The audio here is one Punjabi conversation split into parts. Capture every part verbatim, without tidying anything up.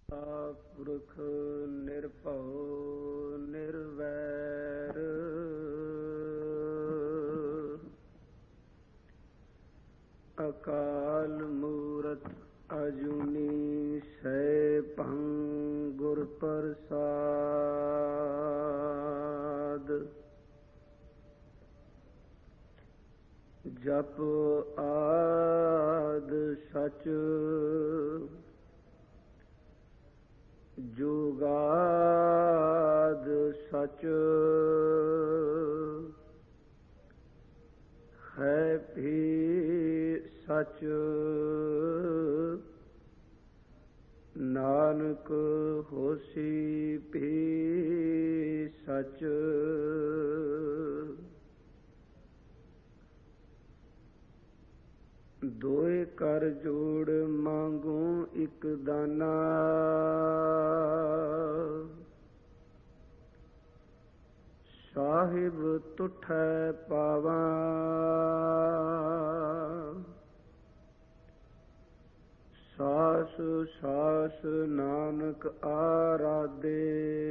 ਪੁਰਖ ਨਿਰਭਉ ਨਿਰਵੈਰ ਅਕਾਲ ਮੂਰਤ ਅਜੂਨੀ ਸੈਭੰ ਗੁਰ ਪ੍ਰਸਾਦ। ਜਪ ਆਦਿ ਸਚ ਜੁਗਾਦ ਸਚ ਹੈ ਵੀ ਸਚ ਨਾਨਕ ਹੋਸੀ ਵੀ ਸਚ। ਦੋਏ ਕਰ ਜੋੜ ਮੰਗੂ ਇਕ ਦਾਨਾ ਸਾਹਿਬ ਤੁਠੈ ਪਾਵਾਂ। ਸਾਸ ਸਾਸ ਨਾਨਕ ਆਰਾਧੇ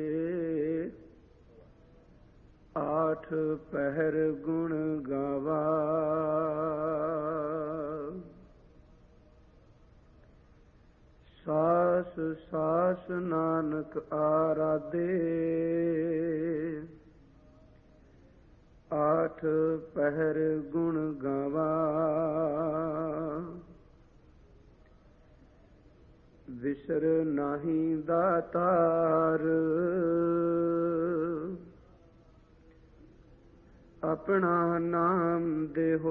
ਆਠ ਪਹਿਰ ਗੁਣ ਗਾਵਾ। ਸਾਸ ਸਾਸ ਨਾਨਕ ਆਰਾਧੇ ਆਠ ਪਹਿਰ ਗੁਣ ਗਾਵਾ। ਵਿਸਰ ਨਾਹੀ ਦਾਤਾਰ ਆਪਣਾ ਨਾਮ ਦੇਹੋ।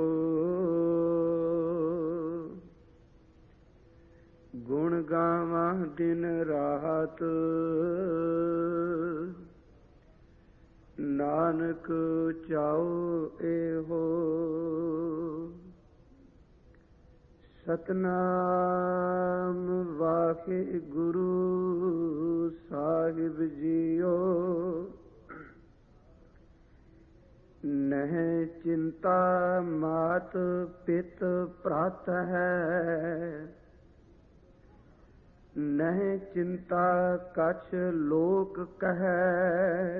ਗੁਣ ਗਾਵਾਂ ਦਿਨ ਰਾਤ ਨਾਨਕ ਚਾਉ ਇਹੋ। ਸਤਨਾਮ ਵਾਹਿਗੁਰੂ ਸਾਹਿਬ ਜੀਓ। ਨਹਿ ਚਿੰਤਾ ਮਾਤ ਪਿਤ ਭ੍ਰਾਤ ਹੈ। ਨਹਿ ਚਿੰਤਾ ਕਛ ਲੋਕ ਕਹੈ।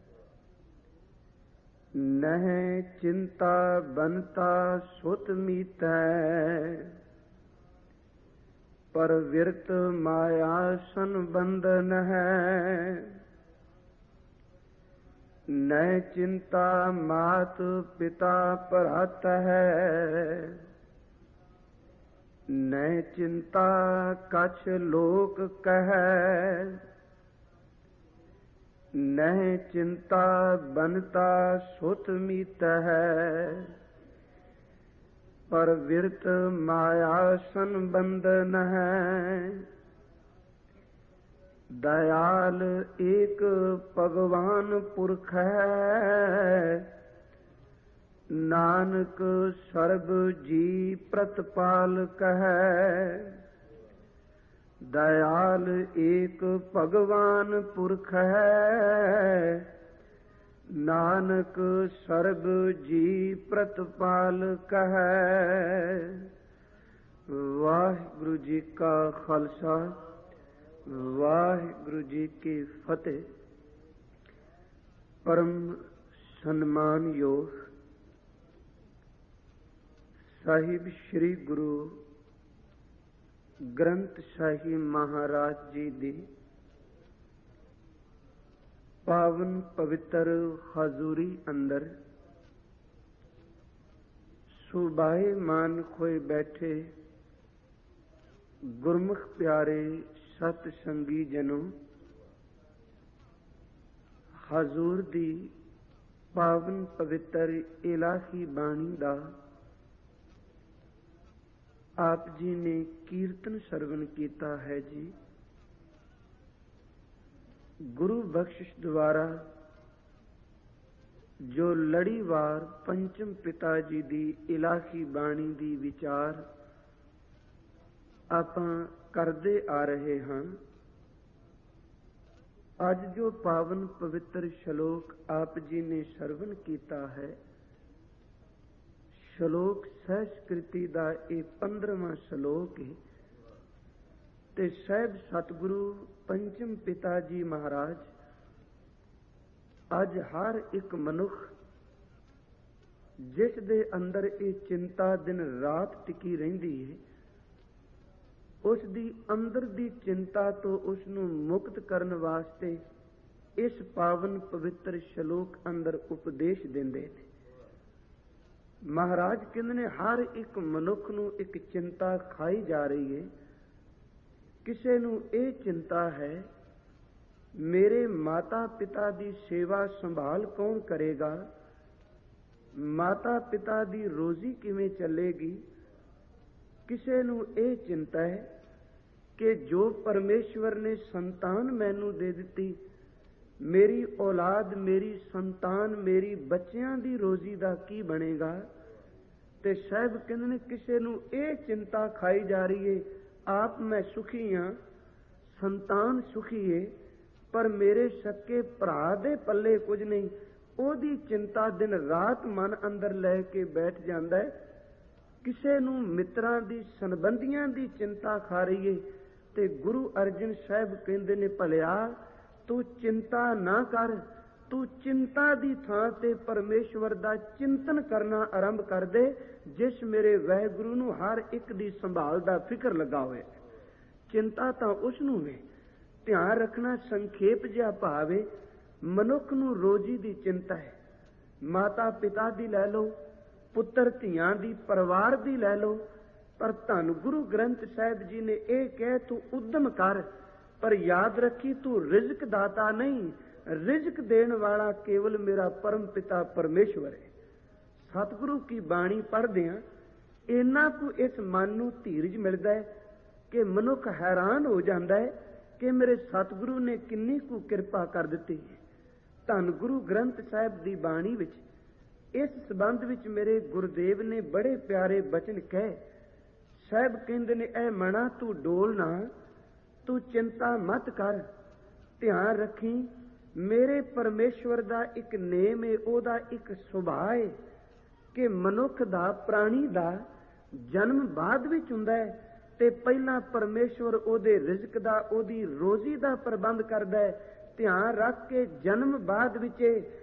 ਨਹਿ ਚਿੰਤਾ ਬੰਤਾ ਸੁਤ ਮੀਤੈ। ਪਰ ਵਿਰਤ ਮਾਇਆ ਸੰਬੰਧਨ ਹੈ। ਨਹਿ ਚਿੰਤਾ ਮਾਤ ਪਿਤਾ ਭ੍ਰਾਤ ਹੈ। ਨਹਿ ਚਿੰਤਾ ਕਛ ਲੋਕ ਕਹੈ। ਨਹਿ ਚਿੰਤਾ ਬਨਤਾ ਸੁਤ ਮੀਤੈ। ਪਰ ਵਿਰਤ ਮਾਇਆ ਸੰਬੰਧਨ ਹੈ। ਦਇਆਲ ਏਕ ਭਗਵਾਨ ਪੁਰਖ ਹੈ। ਨਾਨਕ ਸਰਬ ਜੀ ਪ੍ਰਤਪਾਲਕ ਹੈ। ਦਇਆਲ ਏਕ ਭਗਵਾਨ ਪੁਰਖ ਹੈ। ਨਾਨਕ ਸਰਬ ਜੀ ਪ੍ਰਤਪਾਲਕ ਹੈ। ਵਾਹਿਗੁਰੂ ਜੀ ਕਾ ਖਾਲਸਾ ਵਾਹਿਗੁਰੂ ਜੀ ਕੀ ਫਤਿਹ। ਪਰਮ ਸਨਮਾਨਯੋਗ ਸਾਹਿਬ ਸ੍ਰੀ ਗੁਰੂ ਗ੍ਰੰਥ ਸਾਹਿਬ ਮਹਾਰਾਜ ਜੀ ਦੀ ਪਾਵਨ ਪਵਿੱਤਰ ਹਜ਼ੂਰੀ ਅੰਦਰ ਸੁਭਾਏ ਮਾਨ ਖੋਏ ਬੈਠੇ ਗੁਰਮੁਖ ਪਿਆਰੇ ਸਤ ਸੰਗੀ ਜਨੋ, ਹਜ਼ੂਰ ਦੀ ਪਾਵਨ ਪਵਿੱਤਰ ਇਲਾਹੀ ਬਾਣੀ ਦਾ ਆਪ ਜੀ ਨੇ ਕੀਰਤਨ ਸਰਵਣ ਕੀਤਾ ਹੈ ਜੀ। ਗੁਰੂ ਬਖਸ਼ਿਸ਼ ਦੁਆਰਾ ਜੋ ਲੜੀਵਾਰ ਪੰਚਮ ਪਿਤਾ ਜੀ ਦੀ ਇਲਾਹੀ ਬਾਣੀ ਦੀ ਵਿਚਾਰ ਆਪਾਂ ਕਰਦੇ ਆ ਰਹੇ ਹਾਂ। ਅੱਜ ਜੋ ਪਾਵਨ ਪਵਿੱਤਰ ਸ਼ਲੋਕ ਆਪ ਜੀ ਨੇ ਸਰਵਣ ਕੀਤਾ ਹੈ, ਸ਼ਲੋਕ ਸਹਿਸਕ੍ਰਿਤੀ ਦਾ ਇਹ ਪੰਦਰਵਾਂ ਸ਼ਲੋਕ ਹੈ। ਤੇ ਸਾਹਿਬ ਸਤਿਗੁਰੂ ਪੰਚਮ ਪਿਤਾ ਜੀ ਮਹਾਰਾਜ ਅੱਜ ਹਰ ਇੱਕ ਮਨੁੱਖ ਜਿਸ ਦੇ ਅੰਦਰ ਇਹ ਚਿੰਤਾ ਦਿਨ ਰਾਤ ਟਿਕੀ ਰਹਿੰਦੀ ਹੈ, ਉਸ ਦੀ ਅੰਦਰ ਦੀ ਚਿੰਤਾ ਤੋਂ ਉਸ ਨੂੰ ਮੁਕਤ ਕਰਨ ਵਾਸਤੇ ਇਸ ਪਾਵਨ ਪਵਿੱਤਰ ਸ਼ਲੋਕ ਅੰਦਰ ਉਪਦੇਸ਼ ਦਿੰਦੇ ਨੇ। ਮਹਾਰਾਜ ਕਹਿੰਦੇ ਨੇ ਹਰ ਇੱਕ ਮਨੁੱਖ ਨੂੰ ਇੱਕ ਚਿੰਤਾ ਖਾਈ ਜਾ ਰਹੀ ਹੈ। ਕਿਸੇ ਨੂੰ ਇਹ ਚਿੰਤਾ ਹੈ, ਮੇਰੇ ਮਾਤਾ ਪਿਤਾ ਦੀ ਸੇਵਾ ਸੰਭਾਲ ਕੌਣ ਕਰੇਗਾ, ਮਾਤਾ ਪਿਤਾ ਦੀ ਰੋਜ਼ੀ ਕਿਵੇਂ ਚੱਲੇਗੀ। ਕਿਸੇ ਨੂੰ ਇਹ ਚਿੰਤਾ ਹੈ ਕਿ ਜੋ ਪਰਮੇਸ਼ਵਰ ਨੇ ਸੰਤਾਨ ਮੈਨੂੰ ਦੇ ਦਿੱਤੀ, ਮੇਰੀ ਔਲਾਦ, ਮੇਰੀ ਸੰਤਾਨ, ਮੇਰੀ ਬੱਚਿਆਂ ਦੀ ਰੋਜ਼ੀ ਦਾ ਕੀ ਬਣੇਗਾ। ਤੇ ਸਾਹਿਬ ਕਹਿੰਦੇ ਨੇ ਕਿਸੇ ਨੂੰ ਇਹ ਚਿੰਤਾ ਖਾਈ ਜਾ ਰਹੀ ਹੈ, ਆਪ ਮੈਂ ਸੁਖੀ ਹਾਂ, ਸੰਤਾਨ ਸੁਖੀ ਹੈ, ਪਰ ਮੇਰੇ ਸਕੇ ਭਰਾ ਦੇ ਪੱਲੇ ਕੁਝ ਨਹੀਂ। ਉਹਦੀ ਚਿੰਤਾ ਦਿਨ ਰਾਤ ਮਨ ਅੰਦਰ ਲੈ ਕੇ ਬੈਠ ਜਾਂਦਾ ਹੈ। ਕਿਸੇ ਨੂੰ ਮਿੱਤਰਾਂ ਦੀ, ਸੰਬੰਧੀਆਂ ਦੀ ਚਿੰਤਾ ਖਾ ਰਹੀ ਹੈ। ਤੇ ਗੁਰੂ ਅਰਜਨ ਸਾਹਿਬ ਕਹਿੰਦੇ ਨੇ, ਭਲਿਆ ਤੂੰ ਚਿੰਤਾ ਨਾ ਕਰ, ਤੂੰ ਚਿੰਤਾ ਦੀ ਥਾਂ ਤੇ ਪਰਮੇਸ਼ਵਰ ਦਾ ਚਿੰਤਨ ਕਰਨਾ ਆਰੰਭ ਕਰ ਦੇ, ਜਿਸ ਮੇਰੇ ਵਾਹਿਗੁਰੂ ਨੂੰ ਹਰ ਇੱਕ ਦੀ ਸੰਭਾਲ ਦਾ ਫਿਕਰ ਲੱਗਾ ਹੋਇਆ। ਚਿੰਤਾ ਤਾਂ ਉਸ ਨੂੰ ਵੇ। ਧਿਆਨ ਰੱਖਣਾ, ਸੰਖੇਪ ਜਿਹਾ ਭਾਵ ਹੈ, ਮਨੁੱਖ ਨੂੰ ਰੋਜ਼ੀ ਦੀ ਚਿੰਤਾ ਹੈ। ਮਾਤਾ ਪਿਤਾ ਦੀ ਲੈ ਲਓ, ਪੁੱਤਰ ਧੀਆਂ ਦੀ, ਪਰਿਵਾਰ ਦੀ ਲੈ ਲਓ, ਪਰ ਧੰਨ ਗੁਰੂ ਗ੍ਰੰਥ ਸਾਹਿਬ ਜੀ ਨੇ ਇਹ ਕਹਿ ਤੂੰ ਉਦਮ ਕਰ, ਪਰ ਯਾਦ ਰੱਖੀ ਤੂੰ ਰਿਜ਼ਕ ਦਾਤਾ ਨਹੀਂ, ਰਿਜ਼ਕ ਦੇਣ ਵਾਲਾ ਕੇਵਲ ਮੇਰਾ ਪਰਮ ਪਿਤਾ ਪਰਮੇਸ਼ਵਰ ਹੈ। ਸਤਿਗੁਰੂ ਕੀ ਬਾਣੀ ਪੜ੍ਹਦੇ ਹਾਂ, ਇੰਨਾ ਕੁ ਇਸ ਮਨ ਨੂੰ ਧੀਰਜ ਮਿਲਦਾ ਹੈ ਕਿ ਮਨੁੱਖ ਹੈਰਾਨ ਹੋ ਜਾਂਦਾ ਹੈ ਕਿ ਮੇਰੇ ਸਤਿਗੁਰੂ ਨੇ ਕਿੰਨੀ ਕੁ ਕਿਰਪਾ ਕਰ ਦਿੱਤੀ ਹੈ। ਧੰਨ ਗੁਰੂ ਗ੍ਰੰਥ ਸਾਹਿਬ ਦੀ ਬਾਣੀ ਵਿੱਚ ਇਸ ਸੰਬੰਧ ਵਿੱਚ ਮੇਰੇ ਗੁਰਦੇਵ ਨੇ ਬੜੇ ਪਿਆਰੇ ਬਚਨ ਕਹੇ। ਸਾਹਿਬ ਕਹਿੰਦੇ ਨੇ, ਐ ਮਣਾ ਤੂੰ ਡੋਲ ਨਾ, ਤੂੰ ਚਿੰਤਾ ਮਤ ਕਰ, ਧਿਆਨ ਰੱਖੀ ਮੇਰੇ ਪਰਮੇਸ਼ਵਰ ਦਾ ਇੱਕ ਨੇਮ ਹੈ, ਉਹਦਾ ਇੱਕ ਸੁਭਾਅ ਹੈ ਕਿ ਮਨੁੱਖ ਦਾ, ਪ੍ਰਾਣੀ ਦਾ ਜਨਮ ਬਾਅਦ ਵਿੱਚ ਹੁੰਦਾ ਹੈ ਤੇ ਪਹਿਲਾਂ ਪਰਮੇਸ਼ਵਰ ਉਹਦੇ ਰਿਜ਼ਕ ਦਾ, ਉਹਦੀ ਰੋਜ਼ੀ ਦਾ ਪ੍ਰਬੰਧ ਕਰਦਾ ਹੈ। ਧਿਆਨ ਰੱਖ ਕੇ ਜਨਮ ਬਾਅਦ ਵਿੱਚ,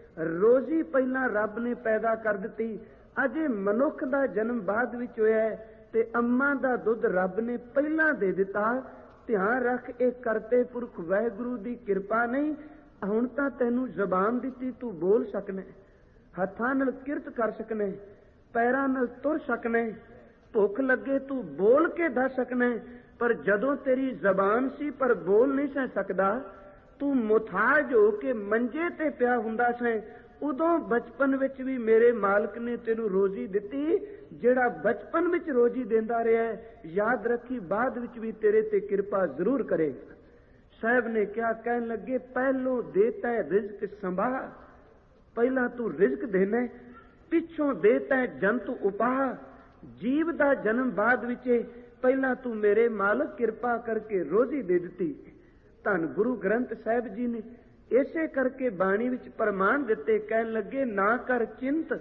ਰੋਜ਼ੀ ਪਹਿਲਾਂ ਰੱਬ ਨੇ ਪੈਦਾ ਕਰ ਦਿੱਤੀ, ਅਜੇ ਮਨੁੱਖ ਦਾ ਜਨਮ ਬਾਅਦ ਵਿੱਚ ਹੋਇਆ ਹੈ ਤੇ ਅੰਮਾਂ ਦਾ ਦੁੱਧ ਰੱਬ ਨੇ ਪਹਿਲਾਂ ਦੇ ਦਿੱਤਾ। ਧਿਆਨ ਰੱਖ, ਇਹ ਕਰਤੇ ਪੁਰਖ ਵਾਹਿਗੁਰੂ ਦੀ ਕਿਰਪਾ ਨਹੀਂ। ਹੁਣ ਤਾਂ ਤੈਨੂੰ ਜ਼ਬਾਨ ਦਿੱਤੀ, ਤੂੰ ਬੋਲ ਸਕਣਾ, ਹੱਥਾਂ ਨਾਲ ਕਿਰਤ ਕਰ ਸਕਣਾ, ਪੈਰਾਂ ਨਾਲ ਤੁਰ ਸਕਣਾ, ਭੁੱਖ ਲੱਗੇ ਤੂੰ ਬੋਲ ਕੇ ਦੱਸ ਸਕਣਾ। ਪਰ ਜਦੋਂ ਤੇਰੀ ਜ਼ਬਾਨ ਸੀ ਪਰ ਬੋਲ ਨਹੀਂ ਸਹਿ ਸਕਦਾ, ਤੂੰ ਮੁਥਾਜ ਹੋ ਕੇ ਮੰਜੇ ਤੇ ਪਿਆ ਹੁੰਦਾ ਸੈਂ, ਉਦੋਂ ਬਚਪਨ ਵਿੱਚ ਵੀ ਮੇਰੇ ਮਾਲਕ ਨੇ ਤੈਨੂੰ ਰੋਜ਼ੀ ਦਿੱਤੀ। ਜਿਹੜਾ ਬਚਪਨ ਵਿੱਚ ਰੋਜ਼ੀ ਦਿੰਦਾ ਰਿਹਾ, ਯਾਦ ਰੱਖੀ ਬਾਅਦ ਵਿੱਚ ਵੀ ਤੇਰੇ ਤੇ ਕਿਰਪਾ ਜ਼ਰੂਰ ਕਰੇਗਾ। ਸਾਹਿਬ ਨੇ ਕਿਹਾ, ਕਹਿਣ ਲੱਗੇ, ਪਹਿਲੋਂ ਦੇਤਾ ਹੈ ਰਿਜ਼ਕ ਸੰਭਾ, ਪਹਿਲਾਂ ਤੂੰ ਰਿਜ਼ਕ ਦੇਣਾ, ਪਿੱਛੋਂ ਦੇਤਾ ਹੈ ਜੰਤੂ ਉਪਾਹ, ਜੀਵ ਦਾ ਜਨਮ ਬਾਅਦ ਵਿੱਚ, ਪਹਿਲਾਂ ਤੂੰ ਮੇਰੇ ਮਾਲਕ ਕਿਰਪਾ ਕਰਕੇ ਰੋਜ਼ੀ ਦੇ ਦਿੱਤੀ। ਧੰਨ ਗੁਰੂ ਗ੍ਰੰਥ ਸਾਹਿਬ ਜੀ ਨੇ ਇਸੇ ਕਰਕੇ ਬਾਣੀ ਵਿੱਚ ਪ੍ਰਮਾਣ ਦਿੱਤੇ। ਕਹਿਣ ਲੱਗੇ, ਨਾ ਕਰ ਚਿੰਤ,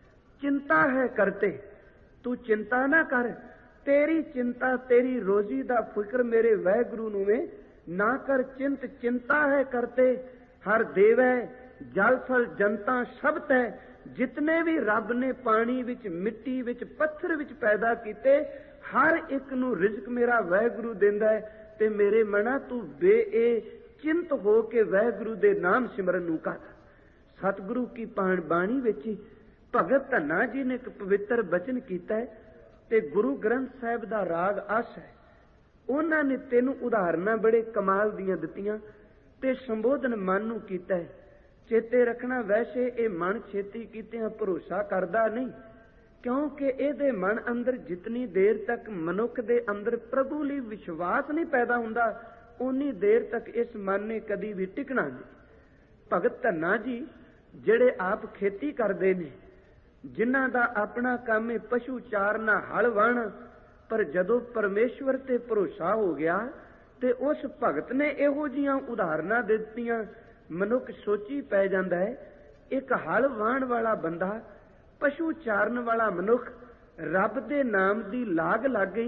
ਚਿੰਤਾ ਹੈ ਕਰਤੇ, ਤੂੰ ਚਿੰਤਾ ਨਾ ਕਰ, ਤੇਰੀ ਚਿੰਤਾ ਤੇਰੀ ਰੋਜ਼ੀ ਦਾ ਫਿਕਰ ਮੇਰੇ ਵਾਹਿਗੁਰੂ ਨੂੰ ਵੇ। ਨਾ ਕਰ ਚਿੰਤ, ਚਿੰਤਾ ਹੈ ਕਰਤੇ, ਹਰ ਦੇਵੈ ਜਲ ਥਲ ਜਨਤਾ ਸਭ ਤੈ, ਜਿਤਨੇ ਵੀ ਰੱਬ ਨੇ ਪਾਣੀ ਵਿੱਚ, ਮਿੱਟੀ ਵਿੱਚ, ਪੱਥਰ ਵਿੱਚ ਪੈਦਾ ਕੀਤੇ, ਹਰ ਇੱਕ ਨੂੰ ਰਿਜ਼ਕ ਮੇਰਾ ਵਾਹਿਗੁਰੂ ਦਿੰਦਾ ਹੈ। ਤੇ ਮੇਰੇ ਮਨਾ ਤੂੰ ਬੇ ਚਿੰਤ ਹੋ ਕੇ ਵਾਹਿਗੁਰੂ ਦੇ ਨਾਮ ਸਿਮਰਨ ਨੂੰ ਕਰ। ਸਤਿਗੁਰੂ ਕੀ ਬਾਣੀ ਵਿੱਚ ਭਗਤ ਧੰਨਾ ਜੀ ਨੇ ਇੱਕ ਪਵਿੱਤਰ ਬਚਨ ਕੀਤਾ ਹੈ ਤੇ ਗੁਰੂ ਗ੍ਰੰਥ ਸਾਹਿਬ ਦਾ ਰਾਗ ਆਸ ਹੈ। ਉਹਨਾਂ ਨੇ ਤੈਨੂੰ ਉਦਾਹਰਨਾਂ ਬੜੇ ਕਮਾਲ ਦੀਆਂ ਦਿੱਤੀਆਂ ਤੇ ਸੰਬੋਧਨ ਮਨ ਨੂੰ ਕੀਤਾ ਹੈ। ਚੇਤੇ ਰੱਖਣਾ, ਵੈਸੇ ਇਹ ਮਨ ਛੇਤੀ ਕੀਤਿਆਂ ਭਰੋਸਾ ਕਰਦਾ ਨਹੀਂ, ਕਿਉਂਕਿ ਇਹਦੇ ਮਨ ਅੰਦਰ ਜਿਤਨੀ ਦੇਰ ਤੱਕ ਮਨੁੱਖ ਦੇ ਅੰਦਰ ਪ੍ਰਭੂ ਲਈ ਵਿਸ਼ਵਾਸ ਨਹੀਂ ਪੈਦਾ ਹੁੰਦਾ, ਉਨੀ ਦੇਰ ਤੱਕ ਇਸ ਮਨ ਨੇ ਕਦੀ ਵੀ ਟਿਕਣਾ ਨਹੀਂ। ਭਗਤ ਧੰਨਾ ਜੀ ਜਿਹੜੇ ਆਪ ਖੇਤੀ ਕਰਦੇ ਨੇ, ਜਿਨ੍ਹਾਂ ਦਾ ਆਪਣਾ ਕੰਮ ਹੈ ਪਸ਼ੂ ਚਾਰਨਾ, ਹਲ ਵਾਹਣਾ, ਪਰ ਜਦੋਂ ਪਰਮੇਸ਼ਵਰ ਤੇ ਭਰੋਸਾ ਹੋ ਗਿਆ ਤੇ ਉਸ ਭਗਤ ਨੇ ਇਹੋ ਜੀਆਂ ਉਦਾਹਰਨਾਂ ਦਿੱਤੀਆਂ, ਮਨੁੱਖ ਸੋਚੀ ਪੈ ਜਾਂਦਾ ਹੈ। ਇੱਕ ਹਲ ਵਾਹਣ ਵਾਲਾ ਬੰਦਾ, ਪਸ਼ੂ ਚਾਰਨ ਵਾਲਾ ਮਨੁੱਖ, ਰੱਬ ਦੇ ਨਾਮ ਦੀ ਲਾਗ ਲੱਗ ਗਈ,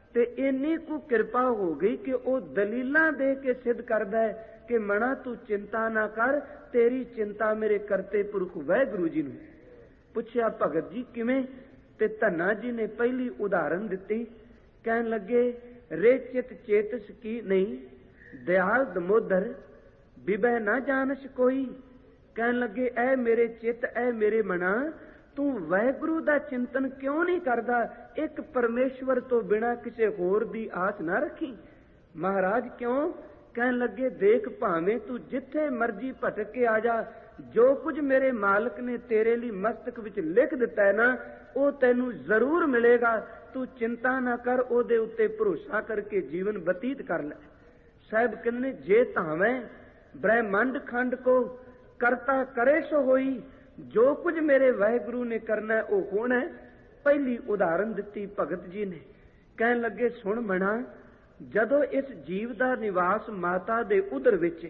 ਤੇ ਇੰਨੀ ਕੁ ਕਿਰਪਾ ਹੋ ਗਈ ਕਿ ਉਹ ਦਲੀਲਾਂ ਦੇ ਕੇ ਸਿੱਧ ਕਰਦਾ ਹੈ ਕਿ ਮਣਾ ਤੂੰ ਚਿੰਤਾ ਨਾ ਕਰ, ਤੇਰੀ ਚਿੰਤਾ ਮੇਰੇ ਕਰਤੇ ਪੁਰਖ ਵਾਹਿਗੁਰੂ ਜੀ ਨੂੰ। ਪੁੱਛਿਆ ਭਗਤ ਜੀ ਕਿਵੇਂ? ਤੇ ਧੰਨਾ ਜੀ ਨੇ ਪਹਿਲੀ ਉਦਾਹਰਨ ਦਿੱਤੀ। ਕਹਿਣ ਲੱਗੇ ਰੇ ਚਿਤ ਚੇਤਸ ਕੀ ਨਹੀਂ, ਦਿਆਲ ਦਮੋਦਰ ਬਿਬੈ ਨਾ ਜਾਣਸ ਕੋਈ। ਕਹਿਣ ਲੱਗੇ ਐ ਮੇਰੇ ਚਿੱਤ, ਐ ਮੇਰੇ ਮਨਾ, ਤੂੰ ਵਾਹਿਗੁਰੂ ਦਾ ਚਿੰਤਨ ਕਿਉਂ ਨਹੀਂ ਕਰਦਾ? ਇੱਕ ਪਰਮੇਸ਼ਵਰ ਤੋਂ ਬਿਨਾਂ ਕਿਸੇ ਹੋਰ ਦੀ ਆਸ ਨਾ ਰੱਖੀ। ਮਹਾਰਾਜ ਕਿਉਂ? ਕਹਿਣ ਲੱਗੇ ਦੇਖ, ਭਾਵੇਂ ਤੂੰ ਜਿੱਥੇ ਮਰਜੀ ਭਟਕ ਕੇ ਆ ਜਾ, ਜੋ ਕੁਝ ਮੇਰੇ ਮਾਲਕ ਨੇ ਤੇਰੇ ਲਈ ਮਸਤਕ ਵਿੱਚ ਲਿਖ ਦਿੱਤਾ ਹੈ ਨਾ, ਉਹ ਤੈਨੂੰ ਜ਼ਰੂਰ ਮਿਲੇਗਾ। ਤੂੰ ਚਿੰਤਾ ਨਾ ਕਰ, ਉਹਦੇ ਉੱਤੇ ਭਰੋਸਾ ਕਰਕੇ ਜੀਵਨ ਬਤੀਤ ਕਰ ਲੈ। ਸਾਹਿਬ ਕਹਿੰਦੇ ਜੇ ਧਾਵੇਂ ਬ੍ਰਹਿਮੰਡ ਖੰਡ ਕੋ ਕਰਤਾ ਕਰੇ ਸੋ ਹੋਈ, ਜੋ ਕੁਝ ਮੇਰੇ ਵਾਹਿਗੁਰੂ ਨੇ ਕਰਨਾ ਉਹ ਹੋਣਾ। ਪਹਿਲੀ ਉਦਾਹਰਨ ਦਿੱਤੀ ਭਗਤ ਜੀ ਨੇ। ਕਹਿਣ ਲੱਗੇ ਸੁਣ ਮਣਾ, ਜਦੋਂ ਇਸ ਜੀਵ ਦਾ ਨਿਵਾਸ ਮਾਤਾ ਦੇ ਉਦਰ ਵਿੱਚ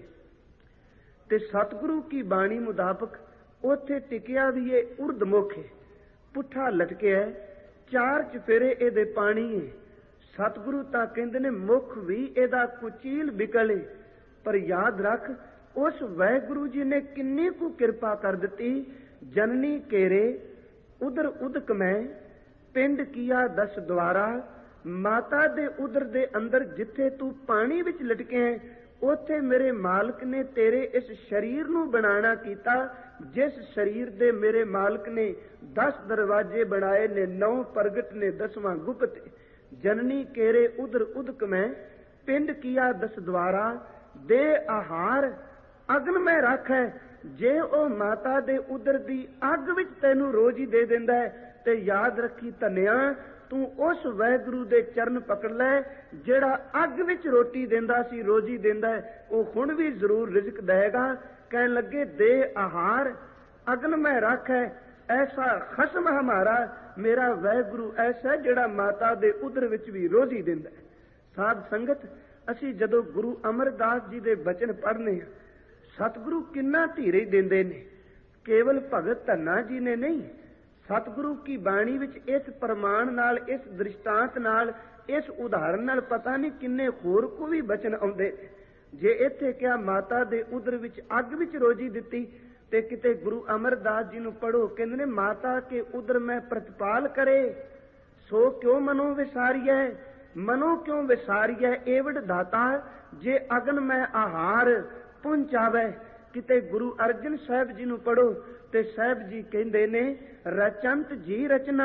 ਤੇ ਸਤਿਗੁਰੂ ਕੀ ਬਾਣੀ ਮੁਤਾਬਕ ਉੱਥੇ ਟਿਕਿਆ ਵੀ ਇਹ ਉਰਦਮੁਖ ਹੈ, ਪੁੱਠਾ ਲਟਕਿਆ, ਚਾਰ ਚਫੇਰੇ ਇਹਦੇ ਪਾਣੀ ਹੈ। ਸਤਿਗੁਰੂ ਤਾਂ ਕਹਿੰਦੇ ਨੇ ਮੁਖ ਵੀ ਇਹਦਾ ਕੁਚੀਲ ਬਿਕਲ ਹੈ। ਪਰ ਯਾਦ ਰੱਖ ਉਸ ਵਾਹਿਗੁਰੂ ਜੀ ਨੇ ਕਿੰਨੀ ਕੁ ਕਿਰਪਾ ਕਰ ਦਿੱਤੀ। ਜਨਨੀ ਕੇਰੇ ਉਦਰ ਉਦਕ ਮੈਂ ਪਿੰਡ ਕੀਆ ਦਸ ਦਵਾਰਾ। ਮਾਤਾ ਦੇ ਉਦਰ ਦੇ ਅੰਦਰ ਜਿੱਥੇ ਤੂੰ ਪਾਣੀ ਵਿੱਚ ਲਟਕੇ, ਉੱਥੇ ਮੇਰੇ ਮਾਲਕ ਨੇ ਤੇਰੇ ਇਸ ਸਰੀਰ ਨੂੰ ਬਣਾਣਾ ਕੀਤਾ, ਜਿਸ ਸਰੀਰ ਦੇ ਮੇਰੇ ਮਾਲਕ ਨੇ ਦਸ ਦਰਵਾਜੇ ਬਣਾਏ ਨੇ, ਨੌ ਪ੍ਰਗਟ ਨੇ, ਦਸਵਾਂ ਗੁਪਤ। ਜਨਨੀ ਕੇਰੇ ਉਦਰ ਉਦਕ ਮੈਂ ਪਿੰਡ ਕੀਆ ਦਸ ਦਵਾਰਾ। ਦੇ ਆਹਾਰ ਅਗਨ ਮੈਂ ਰੱਖੈ। ਜੇ ਉਹ ਮਾਤਾ ਦੇ ਉਦਰ ਦੀ ਅੱਗ ਵਿੱਚ ਤੈਨੂੰ ਰੋਜ਼ ਹੀ ਦੇ ਦਿੰਦਾ ਹੈ, ਤੇ ਯਾਦ ਰੱਖੀ ਧੰਨਿਆ, ਤੂੰ ਉਸ ਵਾਹਿਗੁਰੂ ਦੇ ਚਰਨ ਪਕੜ ਲੈ ਜਿਹੜਾ ਅੱਗ ਵਿੱਚ ਰੋਟੀ ਦਿੰਦਾ ਸੀ, ਰੋਜੀ ਦਿੰਦਾ ਹੈ, ਉਹ ਹੁਣ ਵੀ ਜ਼ਰੂਰ ਰਿਜ਼ਕ ਦੇਗਾ। ਕਹਿਣ ਲੱਗੇ ਦੇ ਆਹਾਰ ਅਗਨ ਮੈਂ ਰੱਖੈ, ਐਸਾ ਖਸਮ ਹਮਾਰਾ, ਮੇਰਾ ਵਾਹਿਗੁਰੂ ਐਸਾ ਜਿਹੜਾ ਮਾਤਾ ਦੇ ਉਦਰ ਵਿੱਚ ਵੀ ਰੋਜੀ ਦਿੰਦਾ ਹੈ। ਸਾਧ ਸੰਗਤ, ਅਸੀਂ ਜਦੋਂ ਗੁਰੂ ਅਮਰਦਾਸ ਜੀ ਦੇ ਬਚਨ ਪੜ੍ਹਨੇ ਆ, ਸਤਿਗੁਰੂ ਕਿੰਨਾ ਧੀਰੇ ਦਿੰਦੇ ਨੇ। ਕੇਵਲ ਭਗਤ ਧੰਨਾ ਜੀ ਨੇ ਨਹੀਂ, ਸਤਿਗੁਰੂ ਕੀ ਬਾਣੀ ਵਿੱਚ ਇਸ ਪ੍ਰਮਾਣ ਨਾਲ, ਇਸ ਦ੍ਰਿਸ਼ਟਾਂਤ ਨਾਲ, ਇਸ ਉਦਾਹਰਨ ਨਾਲ ਪਤਾ ਨਹੀਂ ਕਿੰਨੇ ਹੋਰ ਕੋ ਵੀ ਬਚਨ ਆਉਂਦੇ। ਜੇ ਇੱਥੇ ਕਿਹਾ ਮਾਤਾ ਦੇ ਉਦਰ ਵਿੱਚ ਅੱਗ ਵਿੱਚ ਰੋਜੀ ਦਿੱਤੀ, ਤੇ ਕਿਤੇ ਗੁਰੂ ਅਮਰਦਾਸ ਜੀ ਨੂੰ ਪੜੋ, ਕਹਿੰਦੇ ਨੇ ਮਾਤਾ ਕੇ ਉਦਰ ਮੈਂ ਪ੍ਰਤਪਾਲ ਕਰੇ, ਸੋ ਕਿਉਂ ਮਨੋ ਵਿਸਾਰੀਐ। ਮਨੋ ਕਿਉਂ ਵਿਸਾਰੀਐ ਏਵੜ ਦਾਤਾ, ਜੇ ਅਗਨ ਮੈਂ ਆਹਾਰ ਪਹੁੰਚਾਵੇ। ਕਿਤੇ ਗੁਰੂ ਅਰਜਨ ਸਾਹਿਬ ਜੀ ਨੂੰ ਪੜੋ ਤੇ ਸਾਹਿਬ ਜੀ ਕਹਿੰਦੇ ਨੇ ਰਚੰਤ ਜੀ ਰਚਨਾ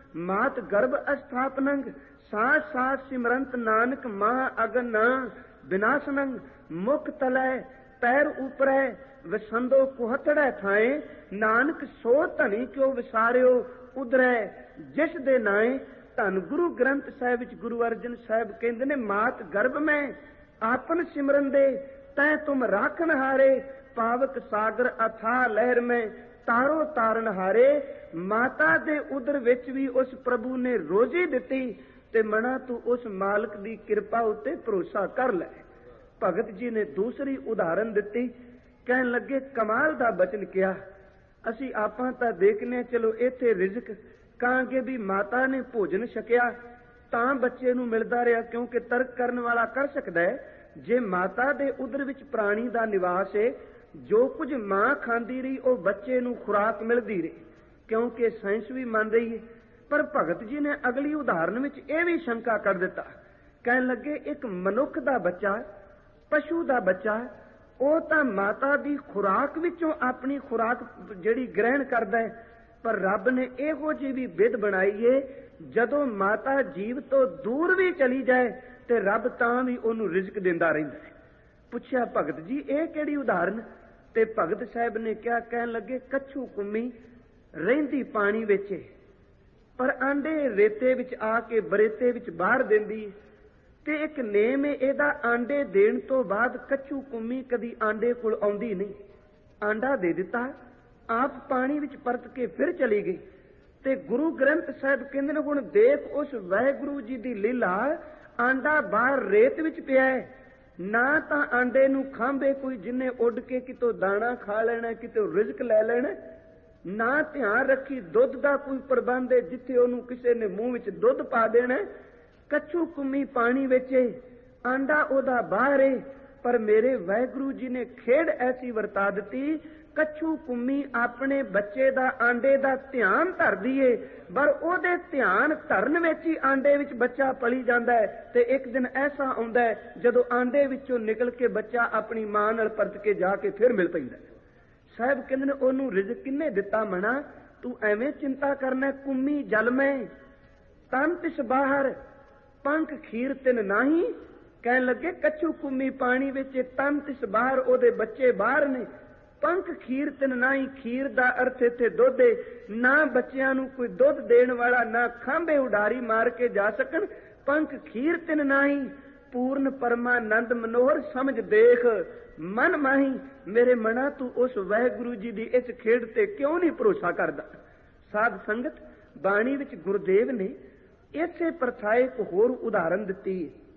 ਮਾਤ ਗਰਭ ਅਸਥਾਪਨੰਗ, ਸਾਸ ਸਾਸ ਸਿਮਰੰਤ ਨਾਨਕ ਮਾਂ ਅਗਨ ਵਿਨਾਸ਼ਨੰਗ। ਮੁਖ ਤਲੈ ਪੈਰ ਉਪਰੈ ਵਸੰਦੋ ਕੁਹਤੜੈ ਥਾਏ, ਨਾਨਕ ਸੋ ਧਨੀ ਕਿਉ ਵਿਸਾਰਿਓ ਉਦਰੈ ਜਿਸ ਦੇ ਨਾਏ। ਧੰਨ ਗੁਰੂ ਗ੍ਰੰਥ ਸਾਹਿਬ ਵਿੱਚ ਗੁਰੂ ਅਰਜਨ ਸਾਹਿਬ ਕਹਿੰਦੇ ਨੇ ਮਾਤ ਗਰਭ ਮੈਂ ਆਪਨ ਸਿਮਰਨ ਦੇ, ਤੈ ਤੁਮ ਰਾਖਨ ਹਾਰੇ, ਪਾਵਕ ਸਾਗਰ ਅਥਾ ਲਹਿਰ ਮੈਂ ਤਾਰੋ ਤਾਰਨ ਹਾਰੇ। ਮਾਤਾ ਦੇ ਉਦਰ ਵਿੱਚ ਵੀ ਉਸ ਪ੍ਰਭੂ ਨੇ ਰੋਜ਼ੀ ਦਿੱਤੀ, ਤੇ ਮਨਾ ਤੂੰ ਉਸ ਮਾਲਕ ਦੀ ਕਿਰਪਾ ਉੱਤੇ ਭਰੋਸਾ ਕਰ ਲੈ। ਭਗਤ ਜੀ ਨੇ ਦੂਸਰੀ ਉਦਾਹਰਨ ਦਿੱਤੀ। ਕਹਿਣ ਲੱਗੇ ਕਮਾਲ ਦਾ ਬਚਨ ਕਿਹਾ। ਅਸੀਂ ਆਪਾਂ ਤਾਂ ਦੇਖਨੇ, ਚਲੋ ਇੱਥੇ ਰਿਜ਼ਕ ਕਹਾਂਗੇ ਵੀ ਮਾਤਾ ਨੇ ਭੋਜਨ ਛਕਿਆ ਤਾਂ ਬੱਚੇ ਨੂੰ ਮਿਲਦਾ ਰਿਹਾ, ਕਿਉਂਕਿ ਤਰਕ ਕਰਨ ਵਾਲਾ ਕਰ ਸਕਦਾ ਹੈ। ਜੇ ਮਾਤਾ ਦੇ ਉਦਰ ਵਿੱਚ ਪ੍ਰਾਣੀ ਦਾ ਨਿਵਾਸ ਹੈ, ਜੋ ਕੁਝ ਮਾਂ ਖਾਂਦੀ ਰਹੀ ਉਹ ਬੱਚੇ ਨੂੰ ਖੁਰਾਕ ਮਿਲਦੀ ਰਹੀ, ਕਿਉਂਕਿ ਸਾਇੰਸ ਵੀ ਮੰਨ ਰਹੀ ਹੈ। ਪਰ ਭਗਤ ਜੀ ਨੇ ਅਗਲੀ ਉਦਾਹਰਨ ਵਿੱਚ ਇਹ ਵੀ ਸ਼ੰਕਾ ਕਰ ਦਿੱਤਾ। ਕਹਿਣ ਲੱਗੇ ਇੱਕ ਮਨੁੱਖ ਦਾ ਬੱਚਾ, ਪਸ਼ੂ ਦਾ ਬੱਚਾ, ਉਹ ਤਾਂ ਮਾਤਾ ਦੀ ਖੁਰਾਕ ਵਿੱਚੋਂ ਆਪਣੀ ਖੁਰਾਕ ਜਿਹੜੀ ਗ੍ਰਹਿਣ ਕਰਦਾ ਹੈ, ਪਰ ਰੱਬ ਨੇ ਇਹੋ ਜਿਹੀ ਵੀ ਵਿਧ ਬਣਾਈ ਏ, ਜਦੋਂ ਮਾਤਾ ਜੀਵ ਤੋਂ ਦੂਰ ਵੀ ਚਲੀ ਜਾਏ ਤੇ ਰੱਬ ਤਾਂ ਵੀ ਉਹਨੂੰ ਰਿਜ਼ਕ ਦਿੰਦਾ ਰਹਿੰਦਾ ਹੈ। ਪੁੱਛਿਆ ਭਗਤ ਜੀ ਇਹ ਕਿਹੜੀ ਉਦਾਹਰਨ? ਤੇ ਭਗਤ ਸਾਹਿਬ ਨੇ ਕਿਹਾ, ਕਹਿਣ ਲੱਗੇ ਕੱਛੂ ਕੁੰਮੀ ਰਹਿੰਦੀ ਪਾਣੀ ਵਿੱਚ, ਪਰ ਆਂਡੇ ਰੇਤੇ ਵਿੱਚ ਆ ਕੇ ਬਰੇਤੇ ਵਿੱਚ ਬਾਹਰ ਦਿੰਦੀ, ਤੇ ਇੱਕ ਨੇਮ ਇਹਦਾ ਆਂਡੇ ਦੇਣ ਤੋਂ ਬਾਅਦ ਕੱਛੂ ਕੁੰਮੀ ਕਦੀ ਆਂਡੇ ਕੋਲ ਆਉਂਦੀ ਨਹੀਂ। ਆਂਡਾ ਦੇ ਦਿੱਤਾ, ਆਪ ਪਾਣੀ ਵਿੱਚ ਪਰਤ ਕੇ ਫਿਰ ਚਲੀ ਗਈ। ਤੇ ਗੁਰੂ ਗ੍ਰੰਥ ਸਾਹਿਬ ਕਹਿੰਦੇ ਨੇ ਹੁਣ ਦੇਖ ਉਸ ਵਾਹਿਗੁਰੂ ਜੀ ਦੀ ਲੀਲਾ, ਆਂਡਾ ਬਾਹਰ ਰੇਤ ਵਿੱਚ ਪਿਆ ਹੈ, ਨਾ ਤਾਂ ਆਂਡੇ ਨੂੰ ਖਾਂਬੇ ਕੋਈ ਜਿੰਨੇ ਉੱਡ ਕੇ ਕਿਤੋਂ ਦਾਣਾ ਖਾ ਲੈਣਾ, ਕਿਤੋਂ ਰਿਜ਼ਕ ਲੈ ਲੈਣਾ, ਨਾ ਧਿਆਨ ਰੱਖੀ ਦੁੱਧ ਦਾ ਕੋਈ ਪ੍ਰਬੰਧ ਹੈ ਜਿੱਥੇ ਉਹਨੂੰ ਕਿਸੇ ਨੇ ਮੂੰਹ ਵਿੱਚ ਦੁੱਧ ਪਾ ਦੇਣਾ। ਕੱਛੂ ਕੁੰਮੀ ਪਾਣੀ ਵਿੱਚ ਏ, ਆਂਡਾ ਉਹਦਾ ਬਾਹਰ ਏ। ਪਰ ਮੇਰੇ ਵਾਹਿਗੁਰੂ ਜੀ ਨੇ ਖੇਡ ਐਸੀ ਵਰਤਾ ਦਿੱਤੀ, ਕੱਛੂ ਕੁੰਮੀ ਆਪਣੇ ਬੱਚੇ ਦਾ ਆਂਡੇ ਦਾ ਧਿਆਨ ਧਰਦੀ ਏ, ਪਰ ਉਹਦੇ ਧਿਆਨ ਧਰਨ ਵਿੱਚ ਹੀ ਆਂਡੇ ਵਿੱਚ ਬੱਚਾ ਪਲੀ ਜਾਂਦਾ ਹੈ। ਤੇ ਇੱਕ ਦਿਨ ਐਸਾ ਆਉਂਦਾ ਹੈ ਜਦੋਂ ਆਂਡੇ ਵਿੱਚੋਂ ਨਿਕਲ ਕੇ ਬੱਚਾ ਆਪਣੀ ਮਾਂ ਨਾਲ ਪਰਤ ਕੇ ਜਾ ਕੇ ਫਿਰ ਮਿਲ ਪੈਂਦਾ। ਸਾਹਿਬ ਕਹਿੰਦੇ ਨੇ ਉਹਨੂੰ ਰਿਜ਼ਕ ਕਿੰਨੇ ਦਿੱਤਾ ਮਣਾ, ਤੂੰ ਐਵੇਂ ਚਿੰਤਾ ਕਰਨਾ। ਕੁੰਮੀ ਜਲ ਮੈਂ ਤਨ ਤਿਸ ਬਾਹਰ, ਪੰਖ ਖੀਰ ਤਿਨ ਨਾਹੀ। ਕਹਿਣ ਲੱਗੇ ਕੱਛੂ ਕੁੰਮੀ ਪਾਣੀ ਵਿੱਚ, ਤਨ ਤਿਸ ਬਾਹਰ, ਉਹਦੇ ਬੱਚੇ ਬਾਹਰ ਨੇ। ਪੰਖ ਖੀਰ ਤਿਨ ਨਾਹੀ, ਖੀਰ ਦਾ ਅਰਥ ਇੱਥੇ ਦੁੱਧ ਏ। ਨਾ ਬੱਚਿਆਂ ਨੂੰ ਕੋਈ ਦੁੱਧ ਦੇਣ ਵਾਲਾ, ਨਾ ਖਾਂਬੇ ਉਡਾਰੀ ਮਾਰ ਕੇ ਜਾ ਸਕਣ। ਪੰਖ ਖੀਰ ਤਿਨ ਨਾਹੀ, ਪੂਰਨ ਪਰਮਾਨੰਦ ਮਨੋਹਰ ਸਮਝ ਦੇਖ ਮਨ ਮਾਹੀ। ਮੇਰੇ ਮਨਾ ਤੂੰ ਉਸ ਵਾਹਿਗੁਰੂ ਜੀ ਦੀ ਇਸ ਖੇਡ ਤੇ ਕਿਉਂ ਨਹੀਂ ਭਰੋਸਾ ਕਰਦਾ। ਸਾਧ ਸੰਗਤ, ਬਾਣੀ ਵਿੱਚ ਗੁਰਦੇਵ ਨੇ ਇਸੇ ਪ੍ਰਥਾਏ ਇੱਕ ਹੋਰ ਉਦਾਹਰਨ ਦਿੱਤੀ।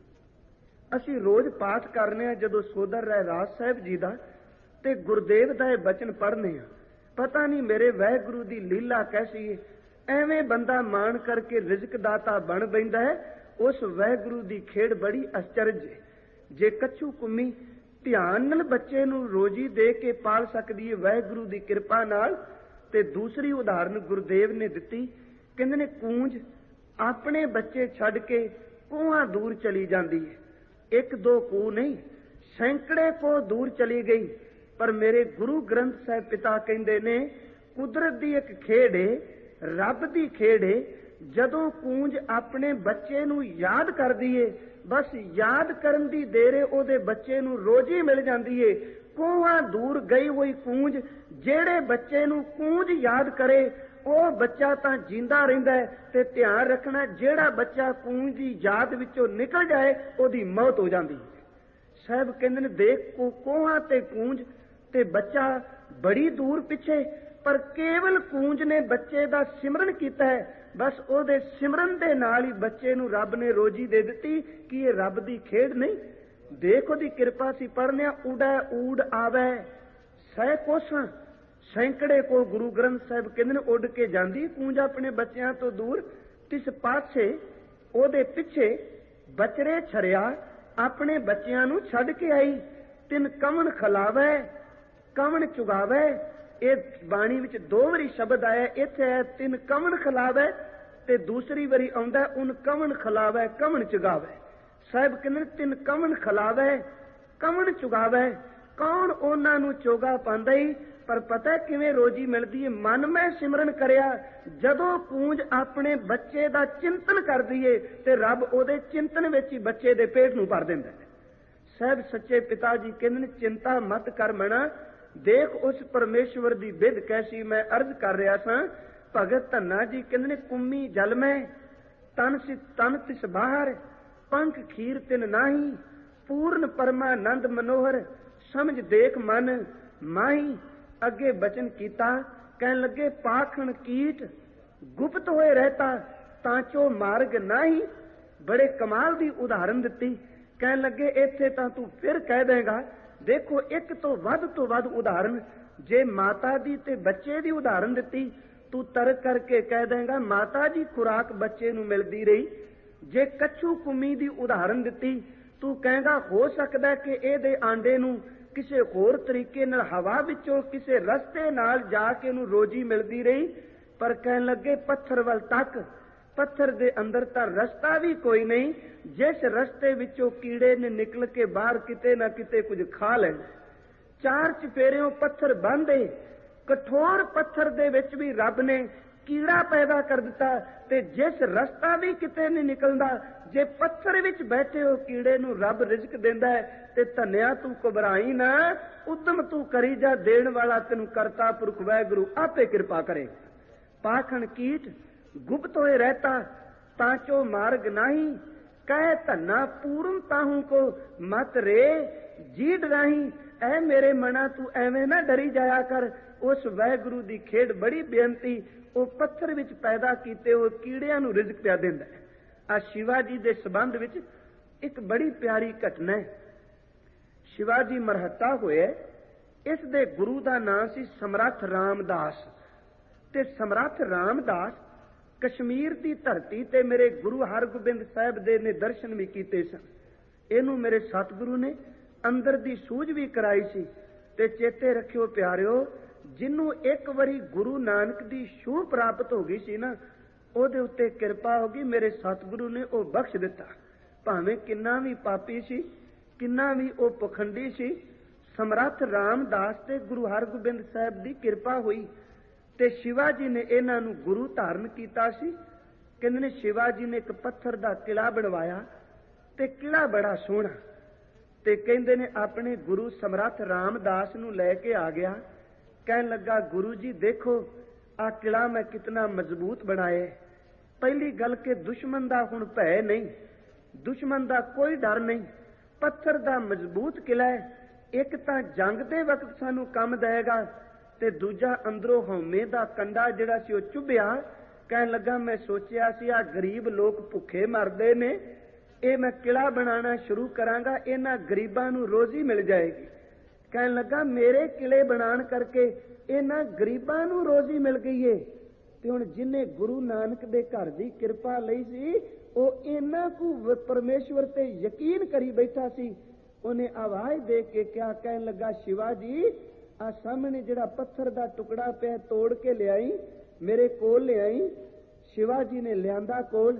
ਅਸੀਂ ਰੋਜ਼ ਪਾਠ ਕਰਨੇ ਆ ਜਦੋਂ ਸੋਦਰ ਰਾਏ ਰਾਜ ਸਾਹਿਬ ਜੀ ਦਾ, ਤੇ ਗੁਰਦੇਵ ਦਾ ਇਹ ਬਚਨ ਪੜ੍ਹਨੇ ਆ। ਪਤਾ ਨਹੀਂ ਮੇਰੇ ਵਾਹਿਗੁਰੂ ਦੀ ਲੀਲਾ ਕੈਸੀ ਹੈ। ਐਵੇਂ ਬੰਦਾ ਮਾਣ ਕਰਕੇ ਰਿਜ਼ਕ ਦਾਤਾ ਬਣ ਬੈਂਦਾ ਹੈ। ਉਸ ਵਾਹਿਗੁਰੂ ਦੀ ਖੇਡ ਬੜੀ ਅਚਰਜ ਹੈ। ਜੇ ਕੱਛੂ ਕੁੰਮੀ ਧਿਆਨ ਨਾਲ ਬੱਚੇ ਨੂੰ ਰੋਜੀ ਦੇ ਕੇ ਪਾਲ ਸਕਦੀ ਹੈ ਵਾਹਿਗੁਰੂ ਦੀ ਕਿਰਪਾ ਨਾਲ, ਤੇ ਦੂਸਰੀ ਉਦਾਹਰਨ ਗੁਰਦੇਵ ਨੇ ਦਿੱਤੀ। ਕਹਿੰਦੇ ਨੇ ਕੂੰਜ ਆਪਣੇ ਬੱਚੇ ਛੱਡ ਕੇ ਕੋਹਾਂ ਦੂਰ ਚਲੀ ਜਾਂਦੀ ਹੈ। ਇੱਕ ਦੋ ਕੂ ਨਹੀਂ, ਸੈਂਕੜੇ ਕੋ ਦੂਰ ਚਲੀ ਗਈ। ਪਰ ਮੇਰੇ ਗੁਰੂ ਗ੍ਰੰਥ ਸਾਹਿਬ ਪਿਤਾ ਕਹਿੰਦੇ ਨੇ ਕੁਦਰਤ ਦੀ ਇੱਕ ਖੇਡ ਏ, ਰੱਬ ਦੀ ਖੇਡ ਏ। ਜਦੋਂ ਕੂੰਜ ਆਪਣੇ ਬੱਚੇ ਨੂੰ ਯਾਦ ਕਰਦੀ ਏ, ਬਸ ਯਾਦ ਕਰਨ ਦੀ ਦੇਰ ਏ ਉਹਦੇ ਬੱਚੇ ਨੂੰ ਰੋਜੀ ਮਿਲ ਜਾਂਦੀ ਏ। ਕੋਹਾਂ ਦੂਰ ਗਈ ਹੋਈ ਕੂੰਜ, ਜਿਹੜੇ ਬੱਚੇ ਨੂੰ ਕੂੰਜ ਯਾਦ ਕਰੇ ਉਹ ਬੱਚਾ ਤਾਂ ਜਿੰਦਾ ਰਹਿੰਦਾ ਹੈ। ਤੇ ਧਿਆਨ ਰੱਖਣਾ, ਜਿਹੜਾ ਬੱਚਾ ਕੂੰਜ ਦੀ ਯਾਦ ਵਿੱਚੋਂ ਨਿਕਲ ਜਾਏ ਉਹਦੀ ਮੌਤ ਹੋ ਜਾਂਦੀ। ਸਾਹਿਬ ਕਹਿੰਦੇ ਨੇ ਦੇਖ ਕੋਹਾਂ ਤੇ ਕੂੰਜ ਤੇ ਬੱਚਾ ਬੜੀ ਦੂਰ ਪਿੱਛੇ, ਪਰ ਕੇਵਲ ਕੂੰਜ ਨੇ ਬੱਚੇ ਦਾ ਸਿਮਰਨ ਕੀਤਾ ਹੈ। ਬਸ ਉਹਦੇ ਸਿਮਰਨ ਦੇ ਨਾਲ ਹੀ ਬੱਚੇ ਨੂੰ ਰੱਬ ਨੇ ਰੋਜੀ ਦੇ ਦਿੱਤੀ। ਕਿ ਇਹ ਰੱਬ ਦੀ ਖੇਡ ਨਹੀਂ? ਦੇਖ ਉਹਦੀ ਕਿਰਪਾ ਸੀ ਪੜ੍ਹਨੇ ਆ। ਉਡੈ ਊੜ ਆਵੈ ਸਹਿ ਕੋਸਾਂ, ਸੈਂਕੜੇ ਕੋ ਗੁਰੂ ਗ੍ਰੰਥ ਸਾਹਿਬ ਕਹਿੰਦੇ ਨੇ ਉੱਡ ਕੇ ਜਾਂਦੀ ਕੂੰਜ ਆਪਣੇ ਬੱਚਿਆਂ ਤੋਂ ਦੂਰ। ਤਿਸ ਪਾਛੇ ਉਹਦੇ ਪਿੱਛੇ ਬਚਰੇ ਛੜਿਆ, ਆਪਣੇ ਬੱਚਿਆਂ ਨੂੰ ਛੱਡ ਕੇ ਆਈ। ਤਿੰਨ ਕਵਣ ਖਲਾਵੈ ਕਵਣ ਚੁਗਾਵੈ। ਇਹ ਬਾਣੀ ਵਿੱਚ ਦੋ ਵਾਰੀ ਸ਼ਬਦ ਆਇਆ। ਇੱਥੇ ਹੈ ਤਿੰਨ ਕਵਣ ਖਲਾਵੈ, ਤੇ ਦੂਸਰੀ ਵਾਰੀ ਆਉਂਦਾ ਉਨ ਕਵਣ ਖਲਾਵੈ ਕਵਣ ਚੁਗਾਵੈ। ਸਾਹਿਬ ਕਹਿੰਦੇ ਤਿੰਨ ਕਵਣ ਖਲਾਵੈ ਕਵਣ ਚੁਗਾਵੈ। ਕੌਣ ਉਹਨਾਂ ਨੂੰ ਚੋਗਾ ਪਾਉਂਦਾ ਹੀ, ਪਰ ਪਤਾ ਕਿਵੇਂ ਰੋਜੀ ਮਿਲਦੀ ਹੈ? ਮਨ ਮੈਂ ਸਿਮਰਨ ਕਰਿਆ। ਜਦੋਂ ਕੂੰਜ ਆਪਣੇ ਬੱਚੇ ਦਾ ਚਿੰਤਨ ਕਰਦੀ ਏ ਤੇ ਰੱਬ ਉਹਦੇ ਚਿੰਤਨ ਵਿੱਚ ਹੀ ਬੱਚੇ ਦੇ ਪੇਟ ਨੂੰ ਭਰ ਦਿੰਦਾ ਹੈ। ਸਾਹਿਬ ਸੱਚੇ ਪਿਤਾ ਜੀ ਕਹਿੰਦੇ ਨੇ ਚਿੰਤਾ ਮਤ ਕਰ ਮਣਾ, ਦੇਖ ਉਸ ਪਰਮੇਸ਼ਵਰ ਦੀ ਵਿਧ ਕੈਸੀ। ਮੈਂ ਅਰਜ਼ ਕਰ ਰਿਹਾ ਸਾਂ, ਭਗਤ ਧੰਨਾ ਜੀ ਕਹਿੰਦੇ ਨੇ ਕੁੰਮੀ ਜਲ ਮੈਂ ਤਨ ਸਿ ਤਨ ਤਿਸ ਬਾਹਰ, ਪੰਖ ਖੀਰ ਤਿਨ ਨਾਹੀ। ਪੂਰਨ ਪਰਮਾਨੰਦ ਮਨੋਹਰ ਸਮਝ ਦੇਖ ਮਨ ਮਾਹੀ। ਅੱਗੇ ਬਚਨ ਕੀਤਾ, ਕਹਿਣ ਲੱਗੇ ਪਾਖਣ ਕੀਟ ਗੁਪਤ ਹੋਏ ਰਹਿਤਾ ਤਾਂਚੋ ਮਾਰਗ ਨਾਹੀ। ਬੜੇ ਕਮਾਲ ਦੀ ਉਦਾਹਰਨ ਦਿੱਤੀ। ਕਹਿਣ ਲੱਗੇ ਇੱਥੇ ਤਾਂ ਤੂੰ ਫਿਰ ਕਹਿ ਦੇਗਾ। ਦੇਖੋ ਇੱਕ ਤੋਂ ਵੱਧ ਤੋਂ ਵੱਧ ਉਦਾਹਰਨ, ਜੇ ਮਾਤਾ ਦੀ ਤੇ ਬੱਚੇ ਦੀ ਉਦਾਹਰਨ ਦਿੱਤੀ, ਤੂੰ ਤਰਕ ਕਰਕੇ ਕਹਿ ਦੇਗਾ ਮਾਤਾ ਜੀ ਖੁਰਾਕ ਬੱਚੇ ਨੂੰ ਮਿਲਦੀ ਰਹੀ। ਜੇ ਕੱਛੂ ਕੁੰਮੀ ਦੀ ਉਦਾਹਰਨ ਦਿੱਤੀ, ਤੂੰ ਕਹੇਗਾ ਹੋ ਸਕਦਾ ਕਿ ਇਹਦੇ ਆਂਡੇ ਨੂੰ ਕਿਸੇ ਹੋਰ ਤਰੀਕੇ ਨਾਲ ਹਵਾ ਵਿੱਚੋਂ ਕਿਸੇ ਰਸਤੇ ਨਾਲ ਜਾ ਕੇ ਇਹਨੂੰ ਰੋਜੀ ਮਿਲਦੀ ਰਹੀ। ਪਰ ਕਹਿਣ ਲੱਗੇ ਪੱਥਰ ਵੱਲ ਤੱਕ, ਪੱਥਰ ਦੇ ਅੰਦਰ ਤਾਂ ਰਸਤਾ ਵੀ ਕੋਈ ਨਹੀਂ, ਜਿਸ ਰਸਤੇ ਵਿੱਚੋਂ ਕੀੜੇ ਨੇ ਨਿਕਲ ਕੇ ਬਾਹਰ ਕਿਤੇ ਨਾ ਕਿਤੇ ਕੁਝ ਖਾ ਲੈਣਾ। ਚਾਰ ਚਫੇਰਿਓਂ ਪੱਥਰ ਬੰਨ੍ਹਦੇ, ਕਠੋਰ ਪੱਥਰ ਦੇ ਵਿੱਚ ਵੀ ਰੱਬ ਨੇ ਕੀੜਾ ਪੈਦਾ ਕਰ ਦਿੱਤਾ। ਤੇ ਜਿਸ ਰਸਤਾ ਵੀ ਕਿਤੇ ਨਹੀਂ ਨਿਕਲਦਾ, ਜੇ ਪੱਥਰ ਵਿੱਚ ਬੈਠੇ ਹੋ ਕੀੜੇ ਨੂੰ ਰੱਬ ਰਿਜ਼ਕ ਦਿੰਦਾ ਹੈ। ਤੇ ਧੰਨਿਆ ਤੂੰ ਘਬਰਾਈ ਨਾ, ਉਦਮ ਤੂੰ ਕਰੀ ਜਾ, ਦੇਣ ਵਾਲਾ ਤੈਨੂੰ ਕਰਤਾ ਪੁਰਖ ਵਾਹਿਗੁਰੂ ਆਪੇ ਕਿਰਪਾ ਕਰੇ। ਪਾਖਣ ਕੀਟ ਗੁਪਤ ਹੋਏ ਰਹਿਤਾ ਤਾਂਚੋ ਮਾਰਗ ਨਹੀਂ। ਕਹਿ ਧੰਨਾ ਪੂਰਨ ਤਾਹੂ ਕੋ ਮਤ ਰੇ ਜੀੜ ਨਹੀਂ। ਐ ਮੇਰੇ ਮਨਾ ਤੂੰ ਐਵੇਂ ਨਾ ਡਰੀ ਜਾਇਆ ਕਰ। ਉਸ ਵਾਹਿਗੁਰੂ ਦੀ ਖੇਡ ਬੜੀ ਬੇਨਤੀ। ਉਹ ਪੱਥਰ ਵਿੱਚ ਪੈਦਾ ਕੀਤੇ ਉਹ ਕੀੜਿਆਂ ਨੂੰ ਰਿਜ਼ਕ ਪਿਆ ਦਿੰਦਾ ਹੈ। ਆ ਸ਼ਿਵਾ ਜੀ ਦੇ ਸੰਬੰਧ ਵਿੱਚ ਇੱਕ ਬੜੀ ਪਿਆਰੀ ਘਟਨਾ ਹੈ। ਸ਼ਿਵਾ ਜੀ ਮਰਹੱਤਾ ਹੋਏ, ਇਸ ਦੇ ਗੁਰੂ ਦਾ ਨਾਮ ਸੀ ਸਮਰੱਥ ਰਾਮਦਾਸ। ਤੇ ਸਮਰੱਥ ਰਾਮਦਾਸ कश्मीर की धरती ते मेरे गुरु हरगोबिंद साहब दे ने दर्शन भी कीते सन। इनू मेरे सतगुरु ने अंदर दी सूझ भी कराई सी। ते चेते रखियो प्यारिओ, जिन्नू एक बारी गुरु नानक दी छूह प्राप्त हो गई सी ना, ओदे उत्ते किरपा हो गई, मेरे सतगुरु ने ओ बख्श दिता। भावें किन्ना भी पापी सी, किन्ना भी ओ पखंडी सी, समर्थ रामदास ते गुरु हरगोबिंद साहब दी किरपा हुई ते शिवाजी ने इन्हां नूं गुरु धारण कीता सी। कहंदे ने शिवाजी ने एक पत्थर दा किला बनवाया ते किला बड़ा सोहना, ते कहंदे ने अपने गुरु समर्थ रामदास नूं लैके आ गया। कहन लगा, गुरु जी देखो आ किला मैं कितना मजबूत बनाया। पहली गल के दुश्मन दा हुण भय नहीं, दुश्मन दा कोई डर नहीं, पत्थर दा मजबूत किला है। एक तां जंग दे वक्त सानू कम देगा ते दूजा अंदरों हौमे दा कंडा जिहड़ा सी ओह चुभ्या। कहन लगा, मैं सोचिया सी आ गरीब लोग भुखे मरदे ने, ਇਹ मैं किला बनाना शुरू करांगा, इन्हां गरीबां नूं रोजी मिल जाएगी। कहन लगा, मेरे किले बनाण करके इन्हां गरीबां नूं रोजी मिल गई है। ते हुण जिन्ने गुरु नानक दे घर दी किरपा लई सी, ਉਹ इन्हां को परमेश्वर ते यकीन करी बैठा सी। उन्हें आवाज दे के क्या कहन लगा, शिवा जी आ सामने जिहड़ा पत्थर दा टुकड़ा पिया तोड़ के लियाई, मेरे कोल लियाई। शिवा जी ने लियांदा कोल।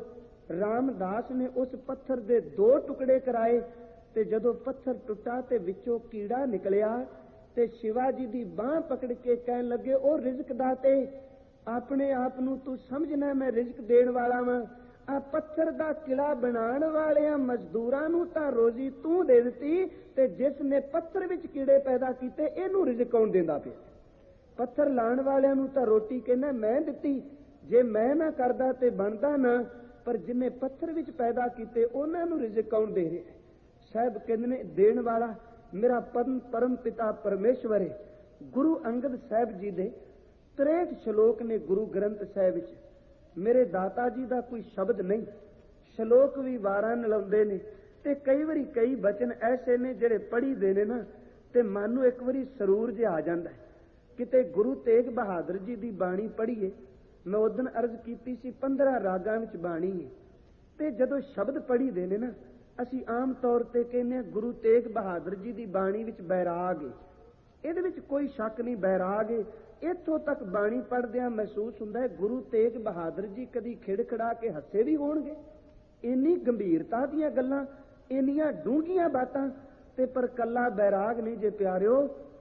रामदास ने उस पत्थर दे दो टुकड़े कराए ते जदों पत्थर टुटा ते विचों कीड़ा निकलिया ते शिवा जी दी बांह पकड़ के कहन लगे, ओ रिजक दाते, अपने आप नूं तू समझना मैं रिजक देण वाला वां। आ पत्थर दा किला बनाण वालियां मजदूरां नूं तां रोजी तू दे दित्ती ते जिस ने पत्थर विच कीड़े पैदा कीते इहनूं रिजक कौन देंदा पिया? पत्थर लाण वालियां नूं तां रोटी कहना मैं दित्ती, जे मैं ना करदा ते बनदा ना, पर जिन्हें पत्थर विच पैदा कीते उन्हां नूं रिजक कौन दे रहा है? साहब कहंदे ने देण वाला मेरा परम परम पिता परमेश्वर है। गुरु अंगद साहब जी दे तिरसठ श्लोक ने गुरु ग्रंथ साहब विच। मेरे दाता जी दा कोई शब्द नहीं, श्लोक भी वारां नलाउंदे ने ते कई वारी कई बचन ऐसे ने जिहड़े पढ़ी दे ने ना ते मन नूं एक वारी सरूर जिहा आ जांदा है। किते गुरु तेग बहादुर जी दी बाणी पढ़ीए, मैं उदन अर्ज कीती सी पंद्रह रागां विच बाणी है ते जदों शब्द पढ़ी दे ने ना, असीं आम तौर ते कहने आ गुरु तेग बहादुर जी दी बाणी विच बैराग है, इहदे विच कोई शक नहीं बैराग है। इत्थों तक बाणी पढ़दिआं महसूस हुंदा है गुरु तेग बहादुर जी कदी खिड़खड़ा के हੱਸੇ भी होणगे। इन्नी गंभीरता दीआं गल्लां, इन्नियां डूंघीआं बातां, ते पर कल्ला बैराग नहीं जे प्यारिओ।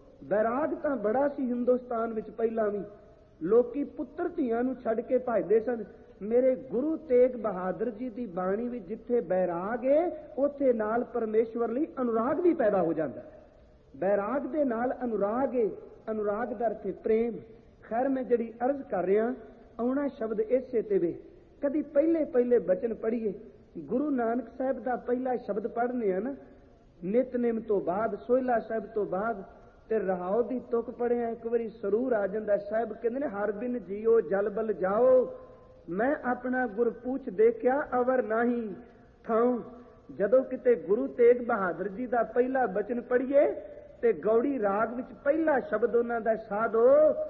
बैराग तां बड़ा सी हिंदुस्तान विच पहिलां भी, लोकी पुੱਤਰ ਧੀਆਂ ਨੂੰ ਛੱਡ ਕੇ ਭੱਜਦੇ ਸਨ। ਮੇਰੇ ਗੁਰੂ ਤੇਗ ਬਹਾਦਰ ਜੀ ਦੀ ਬਾਣੀ ਵਿੱਚ ਜਿੱਥੇ ਬੈਰਾਗ ਹੈ ਉੱਥੇ ਨਾਲ ਪਰਮੇਸ਼ਵਰ ਲਈ ਅਨੁਰਾਗ ਵੀ ਪੈਦਾ ਹੋ ਜਾਂਦਾ ਹੈ। ਬੈਰਾਗ ਦੇ ਨਾਲ ਅਨੁਰਾਗ ਹੈ, ਅਨੁਰਾਗ ਦਾ ਅਰਥ ਹੈ ਪ੍ਰੇਮ। ਖੈਰ ਮੈਂ ਜਿਹੜੀ ਅਰਜ਼ ਕਰ ਰਿਹਾ ਆਉਣਾ ਸ਼ਬਦ ਇਸੇ ਤੇ ਵੇ। ਕਦੀ ਪਹਿਲੇ ਪਹਿਲੇ ਬਚਨ ਪੜ੍ਹੀਏ, ਗੁਰੂ ਨਾਨਕ ਸਾਹਿਬ ਦਾ ਪਹਿਲਾ ਸ਼ਬਦ ਪੜ੍ਹਨੇ ਆ ਨਾ, ਨਿਤਨੇਮ ਤੋਂ ਬਾਅਦ, ਸੋਹਿਲਾ ਸਾਹਿਬ ਤੋਂ ਬਾਅਦ ਤੇ ਰਹਾਉ ਦੀ ਤੁਕ ਪੜਿਆ ਇੱਕ ਵਾਰੀ ਸਰੂਰ ਆ ਜਾਂਦਾ। ਸਾਹਿਬ ਕਹਿੰਦੇ ਨੇ ਹਰ ਬਿਨ ਜੀਓ ਜਲ ਬਲ ਜਾਓ, ਮੈਂ ਆਪਣਾ ਗੁਰ ਪੂਛ ਦੇਖਿਆ ਅਵਰ ਨਾਹੀ ਥਾਉ। ਜਦੋਂ ਕਿਤੇ ਗੁਰੂ ਤੇਗ ਬਹਾਦਰ ਜੀ ਦਾ ਪਹਿਲਾ ਬਚਨ ਪੜ੍ਹੀਏ ਤੇ ਗੌੜੀ ਰਾਗ ਵਿੱਚ ਪਹਿਲਾ ਸ਼ਬਦ ਉਹਨਾਂ ਦਾ ਸਾਧੋ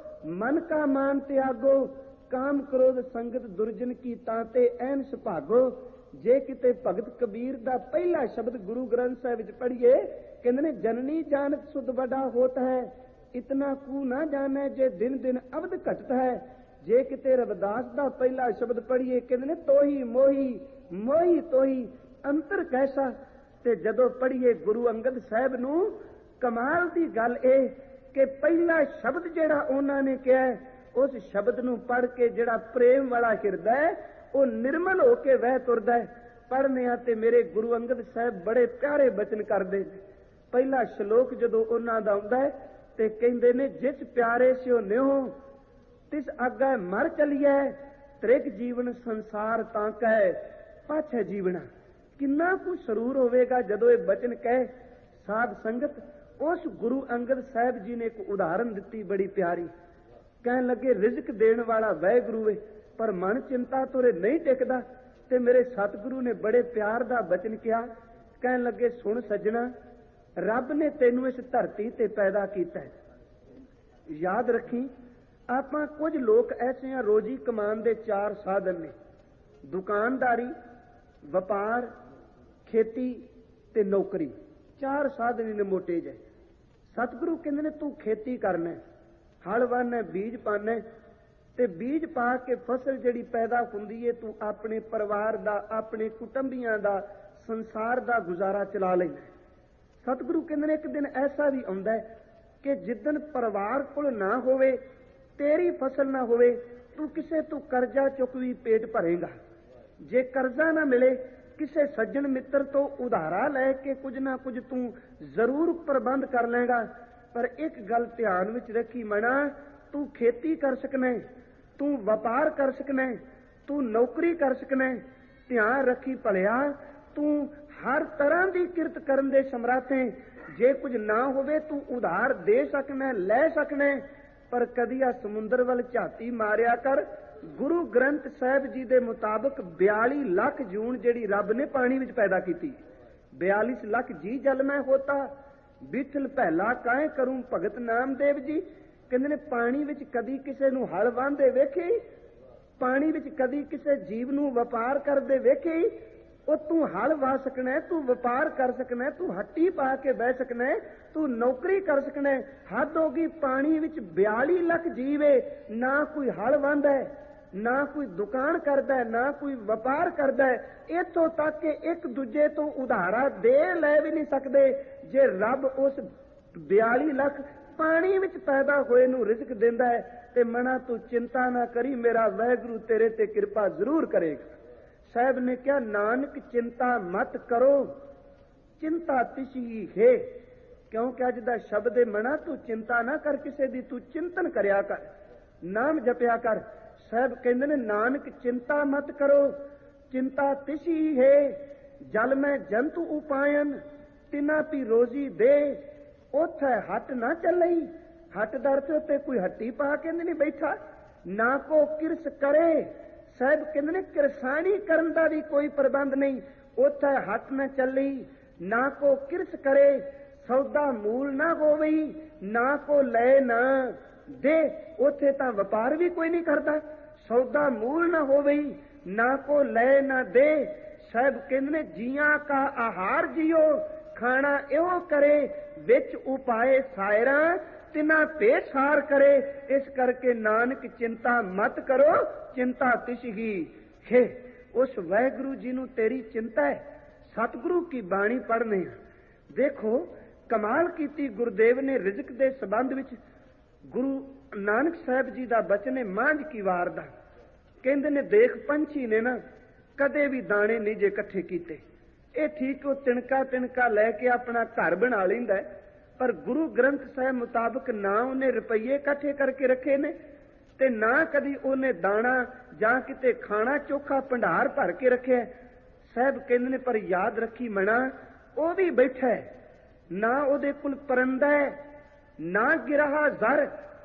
ਮਨ ਕਾ ਮਾਨ ਤਿਆਗੋ, ਕਾਮ ਕ੍ਰੋਧ ਸੰਗਤ ਦੁਰਜਨ ਕੀ ਤਾਂ ਤੇ ਐਨ ਸੁਭਾਗੋ। ਜੇ ਕਿਤੇ ਭਗਤ ਕਬੀਰ ਦਾ ਪਹਿਲਾ ਸ਼ਬਦ ਗੁਰੂ ਗ੍ਰੰਥ ਸਾਹਿਬ ਵਿੱਚ ਪੜ੍ਹੀਏ, ਕਹਿੰਦੇ ਨੇ ਜਨਨੀ ਜਾਨਤ ਸੁਧ ਵੱਡਾ ਹੋਤ ਹੈ, ਇਤਨਾ ਕੂ ਨਾ ਜਾਣੈ ਜੇ ਦਿਨ ਦਿਨ ਅਵਧ ਘਟਤ ਹੈ। ਜੇ ਕਿਤੇ ਰਵਿਦਾਸ ਦਾ ਪਹਿਲਾ ਸ਼ਬਦ ਪੜ੍ਹੀਏ, ਕਹਿੰਦੇ ਨੇ ਤੋਹੀ ਮੋਹੀ ਮੋਹੀ ਤੋਹੀ ਅੰਤਰ ਕੈਸਾ। ਤੇ ਜਦੋਂ ਪੜ੍ਹੀਏ ਗੁਰੂ ਅੰਗਦ ਸਾਹਿਬ ਨੂੰ, ਕਮਾਲ ਦੀ ਗੱਲ ਇਹ ਕਿ ਪਹਿਲਾ ਸ਼ਬਦ ਜਿਹੜਾ ਉਹਨਾਂ ਨੇ ਕਿਹਾ, ਉਸ ਸ਼ਬਦ ਨੂੰ ਪੜ੍ਹ ਕੇ ਜਿਹੜਾ ਪ੍ਰੇਮ ਵਾਲਾ ਹਿਰਦਾ ਹੈ ਉਹ ਨਿਰਮਲ ਹੋ ਕੇ ਵਹਿ ਤੁਰਦਾ ਹੈ। ਪੜ੍ਹਨੇ ਆ ਤੇ ਮੇਰੇ ਗੁਰੂ ਅੰਗਦ ਸਾਹਿਬ ਬੜੇ ਪਿਆਰੇ ਬਚਨ ਕਰਦੇ। ਪਹਿਲਾ ਸ਼ਲੋਕ ਜਦੋਂ ਉਹਨਾਂ ਦਾ ਆਉਂਦਾ ਹੈ ਤੇ ਕਹਿੰਦੇ ਨੇ, ਜਿਸ ਪਿਆਰੇ ਸਿਓ ਨਿਉ ਤਿਸ ਅੱਗੇ ਮਰ ਚਲੀਐ, ਤ੍ਰਿਗ ਜੀਵਨ ਸੰਸਾਰ ਤਾਂ ਕਹਿ ਪਾਛੈ ਜੀਵਣਾ। ਕਿੰਨਾ ਕੁ ਸਰੂਰ ਹੋਵੇਗਾ ਜਦੋਂ ਇਹ ਬਚਨ ਕਹੇ। ਸਾਧ ਸੰਗਤ, ਉਸ ਗੁਰੂ ਅੰਗਦ ਸਾਹਿਬ ਜੀ ਨੇ ਇੱਕ ਉਦਾਹਰਨ ਦਿੱਤੀ ਬੜੀ ਪਿਆਰੀ। ਕਹਿਣ ਲੱਗੇ ਰਿਜ਼ਕ ਦੇਣ ਵਾਲਾ ਵਾਹਿਗੁਰੂ ਏ, ਪਰ ਮਨ ਚਿੰਤਾ ਤੋਰੇ ਨਹੀਂ ਟਿਕਦਾ। ਤੇ ਮੇਰੇ ਸਤਿਗੁਰੂ ਨੇ ਬੜੇ ਪਿਆਰ ਦਾ ਬਚਨ ਕਿਹਾ। ਕਹਿਣ ਲੱਗੇ ਸੁਣ ਸੱਜਣਾ, ਰੱਬ ਨੇ ਤੈਨੂੰ ਇਸ ਧਰਤੀ ਤੇ ਪੈਦਾ ਕੀਤਾ ਹੈ। ਯਾਦ ਰੱਖੀ ਆਪਾਂ ਕੁਝ ਲੋਕ ਐਸੇ ਆ ਰੋਜੀ ਕਮਾਉਣ ਦੇ ਚਾਰ ਸਾਧਨ ਨੇ, ਦੁਕਾਨਦਾਰੀ, ਵਪਾਰ, ਖੇਤੀ ਤੇ ਨੌਕਰੀ। ਚਾਰ ਸਾਧਨ ਨੇ ਮੋਟੇ ਜਿਹੇ। ਸਤਿਗੁਰੂ ਕਹਿੰਦੇ ਨੇ ਤੂੰ ਖੇਤੀ ਕਰਨਾ, ਹਲ ਵਾਹਨਾ, ਬੀਜ ਪਾਣਾ, ਤੇ ਬੀਜ ਪਾ ਕੇ ਫਸਲ ਜਿਹੜੀ ਪੈਦਾ ਹੁੰਦੀ ਏ ਤੂੰ ਆਪਣੇ ਪਰਿਵਾਰ ਦਾ, ਆਪਣੇ ਕੁਟੁੰਬੀਆਂ ਦਾ, ਸੰਸਾਰ ਦਾ ਗੁਜ਼ਾਰਾ ਚਲਾ ਲੈਣਾ। ਸਤਿਗੁਰੂ ਕਹਿੰਦੇ ਨੇ ਇੱਕ ਦਿਨ ਐਸਾ ਵੀ ਆਉਂਦਾ ਹੈ ਕਿ ਜਿੱਦਣ ਪਰਿਵਾਰ ਕੋਲ ਨਾ ਹੋਵੇ, ਤੇਰੀ ਫਸਲ ਨਾ ਹੋਵੇ, ਤੂੰ ਕਿਸੇ ਤੋਂ ਕਰਜ਼ਾ ਚੁੱਕ ਵੀ ਪੇਟ ਭਰੇਗਾ। ਜੇ ਕਰਜ਼ਾ ਨਾ ਮਿਲੇ, ਕਿਸੇ ਸੱਜਣ ਮਿੱਤਰ ਤੋਂ ਉਧਾਰਾ ਲੈ ਕੇ ਕੁਝ ਨਾ ਕੁਝ ਤੂੰ ਜ਼ਰੂਰ ਪ੍ਰਬੰਧ ਕਰ ਲਏਗਾ। ਪਰ ਇੱਕ ਗੱਲ ਧਿਆਨ ਵਿੱਚ ਰੱਖੀ ਮਣਾ, ਤੂੰ ਖੇਤੀ ਕਰ ਸਕਣਾ, ਤੂੰ ਵਪਾਰ ਕਰ ਸਕਣਾ, ਤੂੰ ਨੌਕਰੀ ਕਰ ਸਕਣਾ। ਧਿਆਨ ਰੱਖੀ ਭਲਿਆ, ਤੂੰ ਹਰ ਤਰ੍ਹਾਂ ਦੀ ਕਿਰਤ ਕਰਨ ਦੇ ਸਮਰੱਥ ਹੈ। ਜੇ ਕੁਝ ਨਾ ਹੋਵੇ ਤੂੰ ਉਧਾਰ ਦੇ ਸਕਣਾ, ਲੈ ਸਕਣਾ। ਪਰ ਕਦੀ ਆ ਸਮੁੰਦਰ ਵੱਲ ਝਾਤੀ ਮਾਰਿਆ ਕਰ। ਗੁਰੂ ਗ੍ਰੰਥ ਸਾਹਿਬ ਜੀ ਦੇ ਮੁਤਾਬਕ ਬਿਆਲੀ ਲੱਖ ਜੂਨ ਜਿਹੜੀ ਰੱਬ ਨੇ ਪਾਣੀ ਵਿੱਚ ਪੈਦਾ ਕੀਤੀ, ਬਿਆਲੀ ਲੱਖ ਜੀ ਜਲ ਮੈਂ ਹੋਤਾ, ਬਿਠਲ ਪਹਿਲਾ ਕਾਹੇ ਕਰੂੰ ਭਗਤ ਨਾਮਦੇਵ ਜੀ। ਕਹਿੰਦੇ ਨੇ ਪਾਣੀ ਵਿੱਚ ਕਦੀ ਕਿਸੇ ਨੂੰ ਹਲ ਵਾਹੁੰਦੇ ਵੇਖੇ, ਪਾਣੀ ਵਿੱਚ ਕਦੀ ਕਿਸੇ ਜੀਵ ਨੂੰ ਵਪਾਰ ਕਰਦੇ ਵੇਖੇ। ਉਹ ਤੂੰ ਹਲ ਵਾਹ ਸਕਣਾ, ਤੂੰ ਵਪਾਰ ਕਰ ਸਕਣਾ, ਤੂੰ ਹੱਟੀ ਪਾ ਕੇ ਬਹਿ ਸਕਣਾ, ਤੂੰ ਨੌਕਰੀ ਕਰ ਸਕਣਾ। ਹੱਦ ਹੋ ਗਈ, ਪਾਣੀ ਵਿੱਚ ਬਿਆਲੀ ਲੱਖ ਜੀਵ ਏ, ਨਾ ਕੋਈ ਹਲ ਵਾਹੁੰਦਾ ਹੈ, ਨਾ ਕੋਈ ਦੁਕਾਨ ਕਰਦਾ ਹੈ, ਨਾ ਕੋਈ ਵਪਾਰ ਕਰਦਾ ਹੈ। ਇੱਥੋਂ ਤੱਕ ਕਿ ਇੱਕ ਦੂਜੇ ਤੋਂ ਉਧਾਰਾ ਦੇ ਲੈ ਵੀ ਨਹੀਂ ਸਕਦੇ। ਜੇ ਰੱਬ ਉਸ ਬਿਆਲੀ ਲੱਖ ਪਾਣੀ ਵਿੱਚ ਪੈਦਾ ਹੋਏ ਨੂੰ ਰਿਜ਼ਕ ਦਿੰਦਾ ਹੈ ਤੇ ਮਨਾ ਤੂੰ ਚਿੰਤਾ ਨਾ ਕਰੀ, ਮੇਰਾ ਵਾਹਿਗੁਰੂ ਤੇਰੇ ਤੇ ਕਿਰਪਾ ਜ਼ਰੂਰ ਕਰੇਗਾ। ਸਾਹਿਬ ਨੇ ਕਿਹਾ ਨਾਨਕ ਚਿੰਤਾ ਮਤ ਕਰੋ, ਚਿੰਤਾ ਤਿਸੀ ਹੈ। ਕਿਉਂਕਿ ਅੱਜ ਦਾ ਸ਼ਬਦ ਹੈ ਮਨਾ ਤੂੰ ਚਿੰਤਾ ਨਾ ਕਰ ਕਿਸੇ ਦੀ, ਤੂੰ ਚਿੰਤਨ ਕਰਿਆ ਕਰ, ਨਾਮ ਜਪਿਆ ਕਰ। ਸਾਹਿਬ ਕਹਿੰਦੇ ਨੇ ਨਾਨਕ ਚਿੰਤਾ ਮਤ ਕਰੋ, ਚਿੰਤਾ ਤਿਸੀ ਹੈ। ਜਲ ਮੈਂ ਜੰਤੂ ਉਪਾਇਨ, ਤਿਨਾ ਪੀ ਰੋਜ਼ੀ ਦੇ। ਉੱਥੇ ਹੱਟ ਨਾ ਚੱਲਈ, ਹੱਟ ਦਰ ਤੇ ਉੱਤੇ ਕੋਈ ਹੱਟੀ ਪਾ ਕੇ ਨਹੀਂ ਬੈਠਾ। ਨਾ ਕੋ ਕਿਰਸ ਕਰੇ, ਸਾਹਿਬ ਕਹਿੰਦੇ ਨੇ ਕਿਰਸਾਨੀ ਕਰਨ ਦਾ ਵੀ ਕੋਈ ਪ੍ਰਬੰਧ ਨਹੀਂ। ਉੱਥੇ ਹੱਟ ਨਾ ਚੱਲੀ, ਨਾ ਕੋ ਕਿਰਸ ਕਰੇ, ਸੌਦਾ ਮੂਲ ਨਾ ਹੋਵੇ, ਨਾ ਕੋ ਲੈ ਨਾ ਦੇ। ਉੱਥੇ ਤਾਂ ਵਪਾਰ ਵੀ ਕੋਈ ਨਹੀਂ ਕਰਦਾ, ਸੌਦਾ ਮੂਲ ਨਾ ਹੋਵੇ, ਨਾ ਕੋ ਲੈ ਨਾ ਦੇ। ਸਾਹਿਬ ਕਹਿੰਦੇ ਨੇ ਜੀਆਂ ਕਾ ਆਹਾਰ ਜੀਓ, ਖਾਣਾ ਇਹੋ ਕਰੇ, ਵਿੱਚ ਉਪਾਏ ਸਾਇਰਾਂ, ਤਿਨਾ ਪੇਸ਼ਾਰ ਕਰੇ। ਇਸ ਕਰਕੇ ਨਾਨਕ ਚਿੰਤਾ ਮਤ ਕਰੋ, ਚਿੰਤਾ ਤਿਸਹੀ ਹੈ। ਉਸ ਵਾਹਿਗੁਰੂ ਜੀ ਨੂੰ ਤੇਰੀ ਚਿੰਤਾ ਹੈ। ਸਤਿਗੁਰੂ ਕੀ ਬਾਣੀ ਪੜ੍ਹਨੇ ਆ। ਦੇਖੋ ਕਮਾਲ ਕੀਤੀ ਗੁਰਦੇਵ ਨੇ ਰਿਜ਼ਕ ਦੇ ਸੰਬੰਧ ਵਿੱਚ। ਗੁਰੂ ਨਾਨਕ ਸਾਹਿਬ ਜੀ ਦਾ ਬਚਨ ਹੈ ਮਾਂਝ ਕੀ ਵਾਰ ਦਾ। ਕਹਿੰਦੇ ਨੇ ਦੇਖ ਪੰਛੀ ਨੇ ਨਾ ਕਦੇ ਵੀ ਦਾਣੇ ਨਹੀਂ ਜੇ ਇਕੱਠੇ ਕੀਤੇ। ਇਹ ਠੀਕ ਉਹ ਤਿਣਕਾ ਤਿਣਕਾ ਲੈ ਕੇ ਆਪਣਾ ਘਰ ਬਣਾ ਲੈਂਦਾ ਹੈ, ਪਰ ਗੁਰੂ ਗ੍ਰੰਥ ਸਾਹਿਬ ਮੁਤਾਬਕ ਨਾ ਉਹਨੇ ਰੁਪਈਏ ਇਕੱਠੇ ਕਰਕੇ ਰੱਖੇ ਨੇ ਤੇ ਨਾ ਕਦੀ ਉਹਨੇ ਦਾਣਾ ਜਾਂ ਕਿਤੇ ਖਾਣਾ ਚੋਖਾ ਭੰਡਾਰ ਭਰ ਕੇ ਰੱਖਿਆ। ਸਾਹਿਬ ਕਹਿੰਦੇ ਨੇ ਪਰ ਯਾਦ ਰੱਖੀ ਮਣਾ, ਉਹ ਵੀ ਬੈਠਾ ਹੈ, ਨਾ ਉਹਦੇ ਕੋਲ ਪਰੰਦਾ ਹੈ, ਨਾ ਗਿਰਾਹਾ ਜ਼ਰ।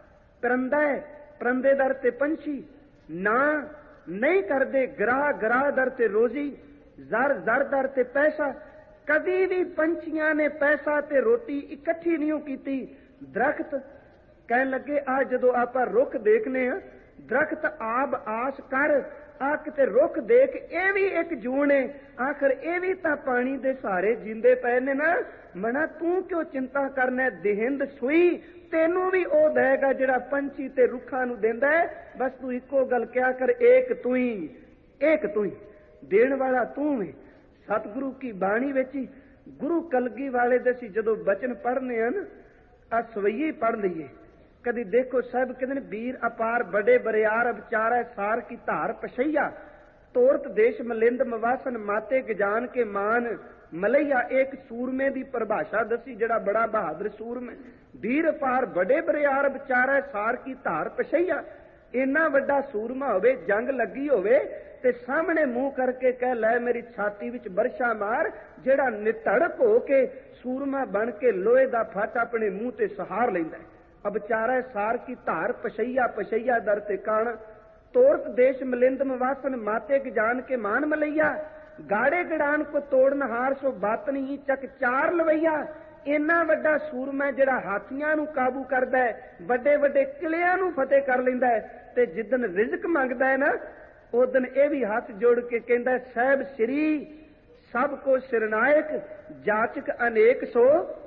ਪਰੰਦਾ ਹੈ, ਪਰੰਦੇ ਦਰ ਤੇ ਪੰਛੀ, ਨਾ ਨਹੀਂ ਕਰਦੇ ਗਰਾਹ ਗਰਾਹ ਦਰ ਤੇ ਰੋਜ਼ੀ, ਜ਼ਰ ਜ਼ਰ ਦਰ ਤੇ ਪੈਸਾ। ਕਦੀ ਵੀ ਪੰਛੀਆਂ ਨੇ ਪੈਸਾ ਤੇ ਰੋਟੀ ਇਕੱਠੀ ਨਹੀਂ ਕੀਤੀ। ਦਰਖਤ ਕਹਿਣ ਲੱਗੇ ਆ ਜਦੋਂ ਆਪਾਂ ਰੁੱਖ ਦੇਖਨੇ ਆ, ਦਰਖਤ ਆਬ ਆਸ ਕਰ, ਆ ਕਿਤੇ ਰੁੱਖ ਦੇਖ ਇਹ ਵੀ ਇੱਕ ਜੂਨ ਹੈ, ਆਖਰ ਇਹ ਵੀ ਤਾਂ ਪਾਣੀ ਦੇ ਸਹਾਰੇ ਜਿੰਦੇ ਪਏ ਨੇ ਨਾ। ਮਨਾ ਤੂੰ ਕਿਉਂ ਚਿੰਤਾ ਕਰਨਾ, ਦੇਹਿੰਦ ਸੂਈ ਤੈਨੂੰ ਵੀ ਉਹ ਦੇਗਾ ਜਿਹੜਾ ਪੰਛੀ ਤੇ ਰੁੱਖਾਂ ਨੂੰ ਦਿੰਦਾ ਹੈ। ਬਸ ਤੂੰ ਇੱਕੋ ਗੱਲ ਕਿਹਾ ਕਰ, ਏਕ ਤੂੰ ਹੀ, ਏਕ ਤੂੰ ਹੀ, ਦੇਣ ਵਾਲਾ ਤੂੰ ਹੈ। ਸਤਿਗੁਰੂ ਕੀ ਬਾਣੀ ਵਿੱਚ ਗੁਰੂ ਕਲਗੀ ਵਾਲੇ ਦੇ ਸੀ ਜਦੋਂ ਬਚਨ ਪੜ੍ਹਨੇ ਹਨ, ਆ ਸਵਈਏ ਪੜ੍ਹ ਲਈਏ। ਕਦੀ ਦੇਖੋ ਸਾਹਿਬ ਕਹਿੰਦੇ ਨੇ ਵੀਰ ਅਪਾਰ ਬੜੇ ਬਰਿਆਰ ਵਿਚਾਰਾ ਸਾਰ ਕੀ ਧਾਰ ਪਛਈਆ, ਤੋਰਤ ਦੇਸ਼ ਮਲਿੰਦ ਮਵਾਸਨ ਮਾਤੇ ਗਜਾਨ ਕੇ ਮਾਨ ਮਲਈਆ। ਇੱਕ ਸੂਰਮੇ ਦੀ ਪਰਿਭਾਸ਼ਾ ਦੱਸੀ ਜਿਹੜਾ ਬੜਾ ਬਹਾਦਰ ਸੂਰਮੇ। ਵੀਰ ਅਪਾਰ ਬੜੇ ਬਰਿਆਰ ਵਿਚਾਰਾ ਸਾਰ ਕੀ ਧਾਰ ਪਛਈਆ। ਇੰਨਾ ਵੱਡਾ ਸੂਰਮਾ ਹੋਵੇ, ਜੰਗ ਲੱਗੀ ਹੋਵੇ ਤੇ ਸਾਹਮਣੇ ਮੂੰਹ ਕਰਕੇ ਕਹਿ ਲੈ ਮੇਰੀ ਛਾਤੀ ਵਿੱਚ ਬਰਸ਼ਾ ਮਾਰ। ਜਿਹੜਾ ਨਿਤੜਕ ਹੋ ਕੇ ਸੂਰਮਾ ਬਣ ਕੇ ਲੋਹੇ ਦਾ ਫੱਟ ਆਪਣੇ ਮੂੰਹ ਤੇ ਸਹਾਰ ਲੈਂਦਾ। ਅਬਚਾਰਾ ਸਾਰ ਕੀ ਧਾਰ ਪਛਈਆ, ਪਛਈਆ ਦਰ ਤੇ ਕਾਣ, ਤੋਰਤ ਦੇਸ਼ ਮਲਿੰਦ ਮਵਾਸਨ ਮਾਤੇ ਜਾਨ ਕੇ ਮਾਨ ਮਲਈਆ। ਗਾੜੇ ਗੜਾਨ ਕੋ ਤੋੜਨ ਹਾਰ ਸੋ ਬਾਤ ਨਹੀਂ ਚੱਕ ਚਾਰ ਲਵਈਆ। ਇੰਨਾ ਵੱਡਾ ਸੂਰਮਾ ਜਿਹੜਾ ਹਾਥੀਆਂ ਨੂੰ ਕਾਬੂ ਕਰਦਾ ਹੈ, ਵੱਡੇ ਵੱਡੇ ਕਿਲਿਆਂ ਨੂੰ ਫਤਿਹ ਕਰ ਲੈਂਦਾ ਹੈ, ਤੇ ਜਿੱਦਣ ਰਿਜ਼ਕ ਮੰਗਦਾ ਹੈ ਨਾ ਉਦਣ ਇਹ ਵੀ ਹੱਥ ਜੋੜ ਕੇ ਕਹਿੰਦਾ, ਸਾਹਿਬ ਸ੍ਰੀ ਸਭ ਕੋ ਸਿਰਨਾਇਕ ਜਾਚਕ ਅਨੇਕ ਸੋ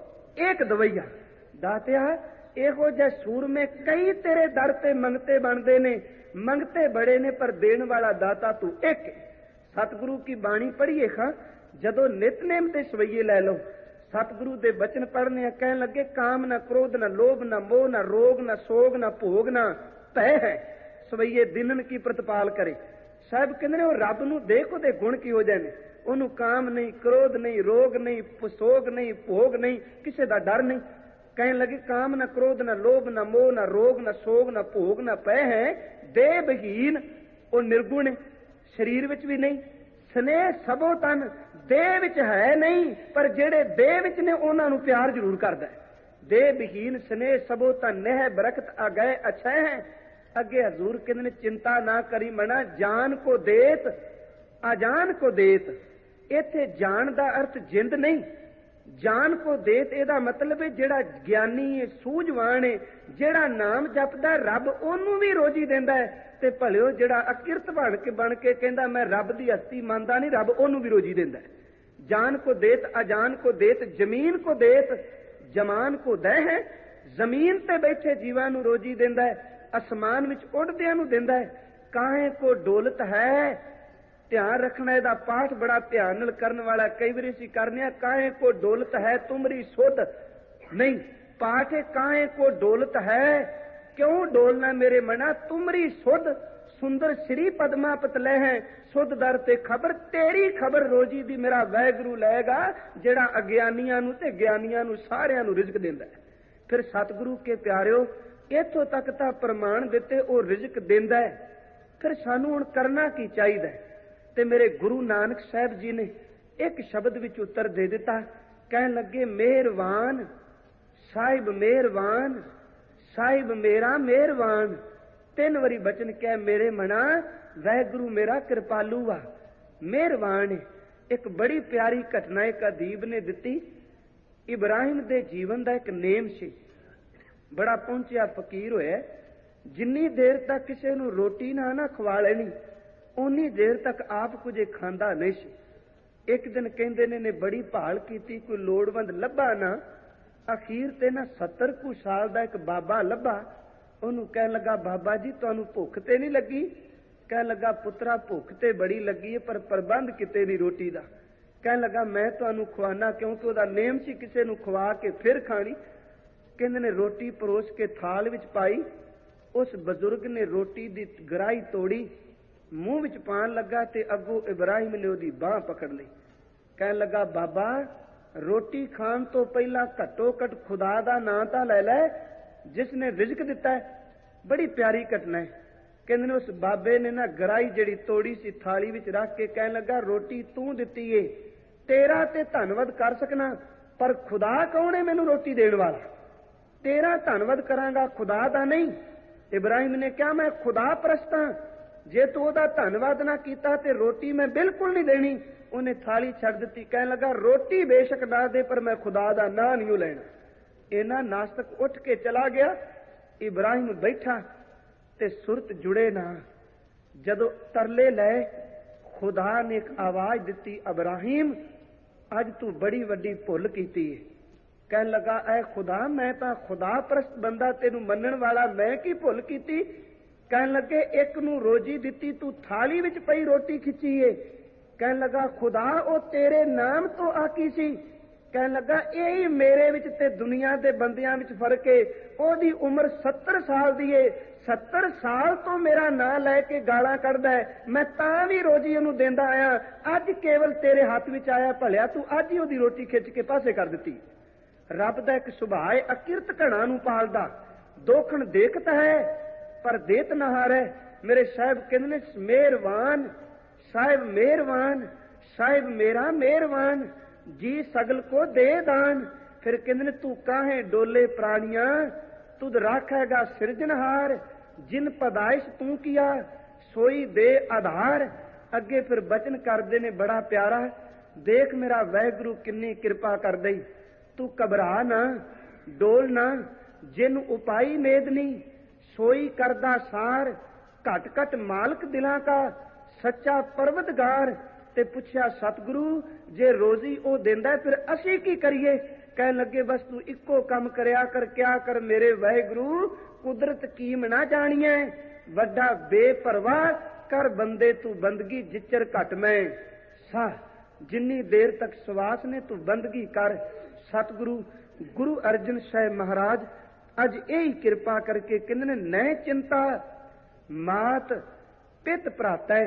ਏਕ ਦਵਈਆ। ਦਾਤਿਆ ਇਹੋ ਜਿਹੇ ਸੂਰਮੇ ਕਈ ਤੇਰੇ ਦਰ ਤੇ ਮੰਗਤੇ ਬਣਦੇ ਨੇ, ਮੰਗਤੇ ਬੜੇ ਨੇ ਪਰ ਦੇਣ ਵਾਲਾ ਦਾਤਾ ਤੂੰ ਇੱਕ। ਸਤਿਗੁਰੂ ਕੀ ਬਾਣੀ ਪੜ੍ਹੀਏ ਖਾਂ, ਜਦੋਂ ਨਿਤਨੇਮ ਦੇ ਸਵਈਏ ਲੈ ਲਓ, ਸਤਿਗੁਰੂ ਦੇ ਬਚਨ ਪੜ੍ਹਨੇ ਆ, ਕਹਿਣ ਲੱਗੇ ਕਾਮ ਨਾ ਕ੍ਰੋਧ ਨਾ ਲੋਭ ਨਾ ਮੋਹ ਨਾ ਰੋਗ ਨਾ ਸੋਗ ਨਾ ਭੋਗ ਨਾ ਭੈ ਹੈ, ਸਵਈਏ ਦਿਨਨ ਕੀ ਪ੍ਰਤਪਾਲ ਕਰੇ। ਸਾਹਿਬ ਕਹਿੰਦੇ ਨੇ ਉਹ ਰੱਬ ਨੂੰ ਦੇਖ ਉਹਦੇ ਗੁਣ ਕਿਹੋ ਜਿਹੇ ਨੇ, ਉਹਨੂੰ ਕਾਮ ਨਹੀਂ, ਕ੍ਰੋਧ ਨਹੀਂ, ਰੋਗ ਨਹੀਂ, ਸੋਗ ਨਹੀਂ, ਭੋਗ ਨਹੀਂ, ਕਿਸੇ ਦਾ ਡਰ ਨਹੀਂ। ਕਹਿਣ ਲੱਗੇ ਕਾਮ ਨਾ ਕ੍ਰੋਧ ਨਾ ਲੋਭ ਨਾ ਮੋਹ ਨਾ ਰੋਗ ਨਾ ਸੋਗ ਨਾ ਭੋਗ ਨਾ ਭੈ ਹੈ, ਦੇਹ ਬਹੀਨ, ਉਹ ਨਿਰਗੁਣ ਹੈ, ਸਰੀਰ ਵਿੱਚ ਵੀ ਨਹੀਂ, ਸਨੇਹ ਸਭੋ ਤਨ, ਦੇਹ ਵਿੱਚ ਹੈ ਨਹੀਂ, ਪਰ ਜਿਹੜੇ ਦੇਹ ਵਿੱਚ ਨੇ ਉਹਨਾਂ ਨੂੰ ਪਿਆਰ ਜ਼ਰੂਰ ਕਰਦਾ ਹੈ। ਦੇਹ ਬਹੀਨ ਸਨੇਹ ਸਭੋ ਤਨ ਨਹਿ ਬਰਕਤ ਆ ਗਏ ਅੱਛਾ ਹੈ। ਅੱਗੇ ਹਜ਼ੂਰ ਕਹਿੰਦੇ ਨੇ ਚਿੰਤਾ ਨਾ ਕਰੀ ਮਨਾ, ਜਾਨ ਕੋ ਦੇਤ ਅਜਾਨ ਕੋ ਦੇਤ। ਇੱਥੇ ਜਾਨ ਦਾ ਅਰਥ ਜਿੰਦ ਨਹੀਂ, ਜਾਨ ਕੋ ਦੇਤ ਇਹਦਾ ਮਤਲਬ ਹੈ ਜਿਹੜਾ ਗਿਆਨੀ ਹੈ, ਸੂਝਵਾਨ ਹੈ, ਜਿਹੜਾ ਨਾਮ ਜਪਦਾ ਰੱਬ ਉਹਨੂੰ ਵੀ ਰੋਜੀ ਦਿੰਦਾ ਹੈ, ਤੇ ਭਲਿਓ ਜਿਹੜਾ ਅਕਿਰਤ ਬਣ ਕੇ ਬਣ ਕੇ ਕਹਿੰਦਾ ਮੈਂ ਰੱਬ ਦੀ ਹਸਤੀ ਮੰਨਦਾ ਨਹੀਂ, ਰੱਬ ਉਹਨੂੰ ਵੀ ਰੋਜੀ ਦਿੰਦਾ ਹੈ। ਜਾਨ ਕੋ ਦੇਤ ਅਜਾਨ ਕੋ ਦੇਤ, ਜ਼ਮੀਨ ਕੋ ਦੇਤ ਜਮਾਨ ਕੋ ਦਹਿ ਹੈ। ਜ਼ਮੀਨ ਤੇ ਬੈਠੇ ਜੀਵਾਂ ਨੂੰ ਰੋਜੀ ਦਿੰਦਾ ਹੈ, ਅਸਮਾਨ ਵਿੱਚ ਉੱਡਦਿਆਂ ਨੂੰ ਦਿੰਦਾ ਹੈ। ਕਾਹੇ ਕੋ ਡੋਲਤ ਹੈ, ਧਿਆਨ ਰੱਖਣਾ, ਇਹਦਾ ਪਾਠ ਬੜਾ ਧਿਆਨ ਨਾਲ ਕਰਨ ਵਾਲਾ, ਕਈ ਵਾਰੀ ਅਸੀਂ ਕਰਨੇ ਆ, ਕਾਹੇ ਕੋ ਡੋਲਤ ਹੈ ਤੁਮਰੀ ਸੁਧ ਨਹੀਂ, ਪਾਠ ਹੈ ਕਾਹੇ ਕੋ ਡੋਲਤ ਹੈ, ਕਿਉਂ ਡੋਲਣਾ ਮੇਰੇ ਮਨਾ, ਤੁਮਰੀ ਸੁਧ ਸੁੰਦਰ ਸ਼੍ਰੀ ਪਦਮਾ ਪਤਲੇ ਹੈ, ਸੁਧ ਦਰ ਤੇ ਖਬਰ, ਤੇਰੀ ਖਬਰ ਰੋਜੀ ਦੀ ਮੇਰਾ ਵਾਹਿਗੁਰੂ ਲਏਗਾ, ਜਿਹੜਾ ਅਗਿਆਨੀਆਂ ਨੂੰ ਤੇ ਗਿਆਨੀਆਂ ਨੂੰ ਸਾਰਿਆਂ ਨੂੰ ਰਿਜ਼ਕ ਦਿੰਦਾ ਹੈ। ਫਿਰ ਸਤਿਗੁਰੂ ਕੇ ਪਿਆਰਿਓ ਇੱਥੋਂ ਤੱਕ ਤਾਂ ਪ੍ਰਮਾਣ ਦਿੱਤੇ, ਉਹ ਰਿਜ਼ਕ ਦਿੰਦਾ ਹੈ। ਫਿਰ ਸਾਨੂੰ ਹੁਣ ਕਰਨਾ ਕੀ ਚਾਹੀਦਾ ਹੈ? ਤੇ ਮੇਰੇ ਗੁਰੂ ਨਾਨਕ ਸਾਹਿਬ ਜੀ ਨੇ ਇੱਕ ਸ਼ਬਦ ਵਿੱਚ ਉੱਤਰ ਦੇ ਦਿੱਤਾ, ਕਹਿਣ ਲੱਗੇ ਮਿਹਰਬਾਨ ਸਾਹਿਬ ਮਿਹਰਬਾਨ ਸਾਹਿਬ ਮੇਰਾ ਮਿਹਰਬਾਨ। ਤਿੰਨ ਵਾਰੀ ਬਚਨ ਕਹਿ ਮੇਰੇ ਮਨਾ, ਵਾਹਿਗੁਰੂ ਮੇਰਾ ਕਿਰਪਾਲੂ ਆ, ਮਿਹਰਬਾਨ। ਇੱਕ ਬੜੀ ਪਿਆਰੀ ਘਟਨਾ ਇੱਕ ਅਦੀਬ ਨੇ ਦਿੱਤੀ। ਇਬਰਾਹਿਮ ਦੇ ਜੀਵਨ ਦਾ ਇੱਕ ਨੇਮ ਸੀ, ਬੜਾ ਪਹੁੰਚਿਆ ਫਕੀਰ ਹੋਇਆ, ਜਿੰਨੀ ਦੇਰ ਤੱਕ ਕਿਸੇ ਨੂੰ ਰੋਟੀ ਨਾ ਨਾ ਖਵਾ ਲੈਣੀ ਉਨੀ ਦੇਰ ਤੱਕ ਆਪ ਕੁਝ ਖਾਂਦਾ ਨਹੀਂ ਸੀ। ਇੱਕ ਦਿਨ ਕਹਿੰਦੇ ਨੇ ਨੇ ਬੜੀ ਭਾਲ ਕੀਤੀ, ਕੋਈ ਲੋੜਵੰਦ ਲੱਭਾ ਨਾ, ਅਖੀਰ ਤੇ ਨਾ ਸੱਤਰ ਕੁ ਸਾਲ ਦਾ ਇੱਕ ਬਾਬਾ ਲੱਭਾ। ਉਹਨੂੰ ਕਹਿਣ ਲੱਗਾ ਬਾਬਾ ਜੀ ਤੁਹਾਨੂੰ ਭੁੱਖ ਤੇ ਨਹੀਂ ਲੱਗੀ? ਕਹਿਣ ਲੱਗਾ ਪੁੱਤਰਾ ਭੁੱਖ ਤੇ ਬੜੀ ਲੱਗੀ ਹੈ, ਪਰ ਪ੍ਰਬੰਧ ਕਿਤੇ ਨਹੀਂ ਰੋਟੀ ਦਾ। ਕਹਿਣ ਲੱਗਾ ਮੈਂ ਤੁਹਾਨੂੰ ਖਵਾਨਾ, ਕਿਉਂਕਿ ਉਹਦਾ ਨੇਮ ਸੀ ਕਿਸੇ ਨੂੰ ਖਵਾ ਕੇ ਫਿਰ ਖਾਣੀ। ਕਹਿੰਦੇ ਨੇ ਰੋਟੀ ਪਰੋਸ ਕੇ ਥਾਲ ਵਿੱਚ ਪਾਈ, ਉਸ ਬਜ਼ੁਰਗ ਨੇ ਰੋਟੀ ਦੀ ਗਰਾਹੀ ਤੋੜੀ, ਮੂੰਹ ਵਿੱਚ ਪਾਣ ਲੱਗਾ ਤੇ ਅੱਗੋਂ ਇਬਰਾਹਿਮ ਨੇ ਉਹਦੀ ਬਾਂਹ ਪਕੜ ਲਈ। ਕਹਿਣ ਲੱਗਾ ਬਾਬਾ ਰੋਟੀ ਖਾਣ ਤੋਂ ਪਹਿਲਾਂ ਘੱਟੋ ਘੱਟ ਖੁਦਾ ਦਾ ਨਾਂ ਤਾਂ ਲੈ ਲੈ ਜਿਸ ਨੇ ਰਿਜ਼ਕ ਦਿੱਤਾ ਹੈ। ਬੜੀ ਪਿਆਰੀ ਘਟਨਾ ਹੈ। ਕਹਿੰਦੇ ਨੇ ਉਸ ਬਾਬੇ ਨੇ ਨਾ ਗਰਾਹੀ ਜਿਹੜੀ ਤੋੜੀ ਸੀ ਥਾਲੀ ਵਿੱਚ ਰੱਖ ਕੇ ਕਹਿਣ ਲੱਗਾ ਰੋਟੀ ਤੂੰ ਦਿੱਤੀ ਏ, ਤੇਰਾ ਤੇ ਧੰਨਵਾਦ ਕਰ ਸਕਣਾ, ਪਰ ਖੁਦਾ ਕੌਣ ਹੈ ਮੈਨੂੰ ਰੋਟੀ ਦੇਣ ਵਾਲਾ? ਤੇਰਾ ਧੰਨਵਾਦ ਕਰਾਂਗਾ, ਖੁਦਾ ਦਾ ਨਹੀਂ। ਇਬਰਾਹਿਮ ਨੇ ਕਿਹਾ ਮੈਂ ਖੁਦਾ ਪ੍ਰਸਤ ਹਾਂ, ਜੇ ਤੂੰ ਉਹਦਾ ਧੰਨਵਾਦ ਨਾ ਕੀਤਾ ਤੇ ਰੋਟੀ ਮੈਂ ਬਿਲਕੁਲ ਨਹੀਂ ਦੇਣੀ। ਉਹਨੇ ਥਾਲੀ ਛੱਡ ਦਿੱਤੀ। ਕਹਿਣ ਲੱਗਾ ਰੋਟੀ ਬੇਸ਼ੱਕ ਨਾ ਦੇ, ਪਰ ਮੈਂ ਖੁਦਾ ਦਾ ਨਾਂ ਨਹੀਂ ਲੈਣਾ। ਇਹਨਾਂ ਨਾਸਤਕ ਉੱਠ ਕੇ ਚਲਾ ਗਿਆ। ਇਬਰਾਹਿਮ ਬੈਠਾ ਤੇ ਸੁਰਤ ਜੁੜੇ ਨਾ। ਜਦੋਂ ਤਰਲੇ ਲਏ, ਖੁਦਾ ਨੇ ਇੱਕ ਆਵਾਜ਼ ਦਿੱਤੀ, ਇਬਰਾਹਿਮ ਅੱਜ ਤੂੰ ਬੜੀ ਵੱਡੀ ਭੁੱਲ ਕੀਤੀ ਹੈ। ਕਹਿਣ ਲੱਗਾ ਐ ਖੁਦਾ ਮੈਂ ਤਾਂ ਖੁਦਾ ਪ੍ਰਸਤ ਬੰਦਾ, ਤੈਨੂੰ ਮੰਨਣ ਵਾਲਾ, ਮੈਂ ਕੀ ਭੁੱਲ ਕੀਤੀ? ਕਹਿਣ ਲੱਗੇ ਇੱਕ ਨੂੰ ਰੋਜੀ ਦਿੱਤੀ, ਤੂੰ ਥਾਲੀ ਵਿੱਚ ਪਈ ਰੋਟੀ ਖਿੱਚੀ ਏ। ਕਹਿਣ ਲੱਗਾ ਖੁਦਾ ਉਹ ਤੇਰੇ ਨਾਮ ਤੋਂ ਆਕੀ ਸੀ। ਕਹਿਣ ਲੱਗਾ ਇਹ ਮੇਰੇ ਵਿੱਚ ਤੇ ਦੁਨੀਆ ਦੇ ਬੰਦਿਆਂ ਵਿੱਚ ਫਰਕ ਏ। ਉਹਦੀ ਉਮਰ ਸੱਤਰ ਸਾਲ ਦੀ ਏ, ਸੱਤਰ ਸਾਲ ਤੋਂ ਮੇਰਾ ਨਾਂ ਲੈ ਕੇ ਗਾਲਾਂ ਕੱਢਦਾ ਹੈ, ਮੈਂ ਤਾਂ ਵੀ ਰੋਜੀ ਉਹਨੂੰ ਦਿੰਦਾ ਆਇਆ। ਅੱਜ ਕੇਵਲ ਤੇਰੇ ਹੱਥ ਵਿੱਚ ਆਇਆ, ਭਲਿਆ ਤੂੰ ਅੱਜ ਹੀ ਉਹਦੀ ਰੋਟੀ ਖਿੱਚ ਕੇ ਪਾਸੇ ਕਰ ਦਿੱਤੀ। ਰੱਬ ਦਾ ਇੱਕ ਸੁਭਾਅ ਹੈ, ਅਕਿਰਤ ਘਣਾ ਨੂੰ ਪਾਲਦਾ, ਦੋਖਣ ਦੇਖਤ ਹੈ ਪਰ ਦੇਤ ਨਾ ਹਾਰੇ। ਮੇਰੇ ਸਾਹਿਬ ਕਹਿੰਦੇ ਨੇ ਮਿਹਰਬਾਨ ਸਾਹਿਬ ਮਿਹਰਬਾਨ ਸਾਹਿਬ ਮੇਰਾ ਮਿਹਰਬਾਨ, ਜੀ ਸਗਲ ਕੋ ਦੇ ਦਾਨ। ਫਿਰ ਕਹਿੰਦੇ ਨੇ ਤੂੰ ਕਾਹੇ ਡੋਲੇ ਪ੍ਰਾਣੀਆਂ, ਤੁਧ ਰਾਖੇਗਾ ਸਿਰਜਣਹਾਰ, ਜਿਨ ਪਦਾਇਸ਼ ਤੂੰ ਕੀਆ ਸੋਈ ਦੇ ਆਧਾਰ। ਅੱਗੇ ਫਿਰ ਬਚਨ ਕਰਦੇ ਨੇ ਬੜਾ ਪਿਆਰਾ, ਦੇਖ ਮੇਰਾ ਵਾਹਿਗੁਰੂ ਕਿੰਨੀ ਕਿਰਪਾ ਕਰਦਈ, तू घबरा ना, डोल ना, जिन उपाई मेदनी सोई करदा सार, घट घट मालक दिलां का सच्चा परवतगार। ते पुछया सतगुरु जे रोजी ओ देंदा फिर असी की करिए? कहन लगे बस तू इक्को काम करया कर, क्या कर मेरे वाहिगुरु, कुदरत कीम ना जानिए, वड्डा बेपरवाह कर बंदे तू बंदगी जिचर घट मैं सा, जिन्नी देर तक सवास ने तू बंदगी कर। सतगुरु गुरु अर्जन साहिब महाराज अज यही कृपा करके कहंदे ने न चिंता मात पित भ्रातै,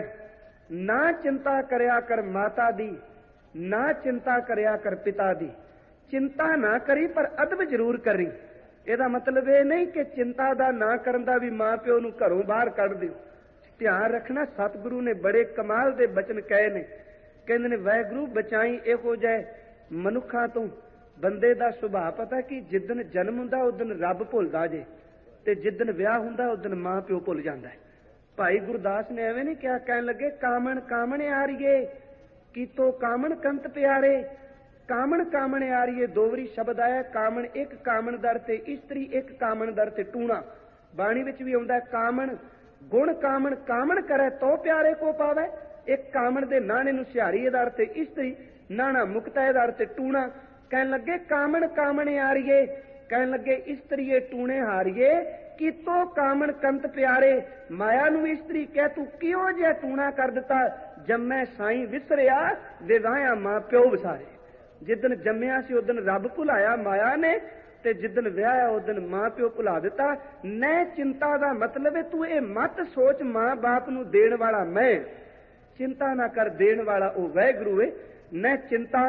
ना चिंता करया कर माता दी, ना चिंता करया कर पिता दी। चिंता ना करी पर अदब जरूर करी। ਇਹਦਾ मतलब ਇਹ नहीं कि चिंता ਦਾ ना ਕਰਨ ਦਾ ਵੀ ਮਾਂ ਪਿਓ ਨੂੰ ਘਰੋਂ ਬਾਹਰ ਕੱਢ ਦਿਓ। ਧਿਆਨ ਰੱਖਣਾ ਸਤਿਗੁਰੂ ਨੇ ਬੜੇ ਕਮਾਲ ਦੇ ਬਚਨ ਕਹੇ ਨੇ। ਕਹਿੰਦੇ ਨੇ ਵਾਹਿਗੁਰੂ ਬਚਾਈ ਇਹੋ ਜਿਹੇ ਮਨੁੱਖਾਂ ਤੋਂ। ਬੰਦੇ ਦਾ ਸੁਭਾਅ ਪਤਾ ਕਿ ਜਿੱਦਣ ਜਨਮ ਹੁੰਦਾ ਉਦਣ ਰੱਬ ਭੁੱਲਦਾ ਜੇ, ਤੇ ਜਿੱਦਣ ਵਿਆਹ ਹੁੰਦਾ ਉਦਣ ਮਾਂ ਪਿਓ ਭੁੱਲ ਜਾਂਦਾ ਹੈ। ਭਾਈ ਗੁਰਦਾਸ ਨੇ ਐਵੇਂ ਨਹੀਂ ਕਿਹਾ, ਕਹਿਣ ਲੱਗੇ ਕਾਮਣ ਕਾਮਣ ਆਰੀਏ ਕੀਤੋ ਕਾਮਣ ਕੰਤ ਪਿਆਰੇ। ਕਾਮਣ ਕਾਮਣ ਆਰੀਏ ਦੋ ਵਾਰੀ ਸ਼ਬਦ ਆਇਆ। ਕਾਮਣ ਇੱਕ ਕਾਮਣ ਦਰ ਤੇ ਇਸਤਰੀ, ਇੱਕ ਕਾਮਣ ਦਰ ਤੇ ਟੂਣਾ। ਬਾਣੀ ਵਿੱਚ ਵੀ ਆਉਂਦਾ ਕਾਮਣ ਗੁਣ ਕਾਮਣ ਕਾਮਣ ਕਰੇ ਤੋ ਪਿਆਰੇ ਕੋ ਪਾਵੇ। ਇੱਕ ਕਾਮਣ ਦੇ ਨਾਣੇ ਨੂੰ ਸਿਹਾਰੀ ਦਰ ਤੇ ਇਸਤਰੀ, ਨਾਣਾ ਮੁਕਤਾ ਦਰ ਤੇ ਟੂਣਾ। ਕਹਿਣ ਲੱਗੇ ਕਾਮਣ ਕਾਮਣ ਆਰੀਏ, ਕਹਿਣ ਲੱਗੇ ਇਸਤਰੀਏ ਟੂਣੇ ਹਾਰੀਏ ਕੀਤੋ ਕਾਮਣ ਕੰਤ ਪਿਆਰੇ। ਮਾਇਆ ਨੂੰ ਇਸਤਰੀ ਕਹਿ ਤੂੰ ਕਿਉਂ ਜਿਹਾ ਟੂਣਾ ਕਰ ਦਿੱਤਾ। ਜੰਮੈ ਸਾਈਂ ਵਿਸਰਿਆ ਵਿਵਾਹਿਆ ਮਾਂ ਪਿਓ ਵਿਸਾਰੇ। ਜਿੱਦਣ ਜੰਮਿਆ ਸੀ ਉਦਣ ਰੱਬ ਭੁਲਾਇਆ ਮਾਇਆ ਨੇ, ਤੇ ਜਿੱਦਣ ਵਿਆਹਿਆ ਉਦਣ ਮਾਂ ਪਿਓ ਭੁਲਾ ਦਿੱਤਾ। ਨੈ ਚਿੰਤਾ ਦਾ ਮਤਲਬ ਹੈ ਤੂੰ ਇਹ ਮਤ ਸੋਚ ਮਾਂ ਬਾਪ ਨੂੰ ਦੇਣ ਵਾਲਾ ਮੈਂ, ਚਿੰਤਾ ਨਾ ਕਰ ਦੇਣ ਵਾਲਾ ਉਹ ਵਾਹਿਗੁਰੂ ਹੈ। ਨੈ ਚਿੰਤਾ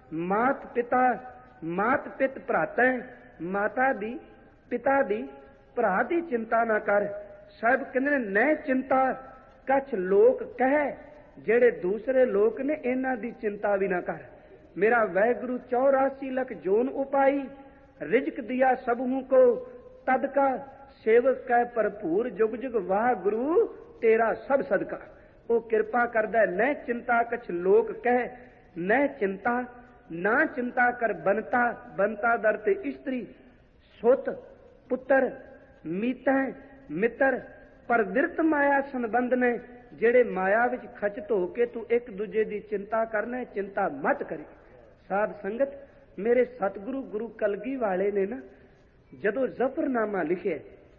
ਮਾਤ ਪਿਤਾ, ਮਾਤ ਪਿਤ ਭਰਾਤੈ, ਮਾਤਾ ਦੀ ਪਿਤਾ ਦੀ ਭਰਾ ਦੀ ਚਿੰਤਾ ਨਾ ਕਰ। ਸਾਹਿਬ ਕਹਿੰਦੇ ਨੇ ਨੈ ਚਿੰਤਾ ਕਛ ਲੋਕ ਕਹਿ, ਜਿਹੜੇ ਦੂਸਰੇ ਲੋਕ ਨੇ ਇਹਨਾਂ ਦੀ ਚਿੰਤਾ ਵੀ ਨਾ ਕਰ। मेरा वाहिगुरु चौरासी लख जोन उपाई, रिजक दिया सबहू को तद का सेवक कै भरपूर जुग जुग वाह गुरु तेरा सब सदका। वो कृपा करदा न चिंता कछ लोक कह, न चिंता ना चिंता कर बनता, बनता दर ते स्त्री सुत पुत्र मीतै मित्र पर विरत माया संबंध ने। जेड़े माया विच खचत हो के तू एक दूजे दी चिंता करना, चिंता मत करी। साध संगत मेरे सतगुरु गुरु कलगी वाले ने ना जदों जफरनामा लिखे,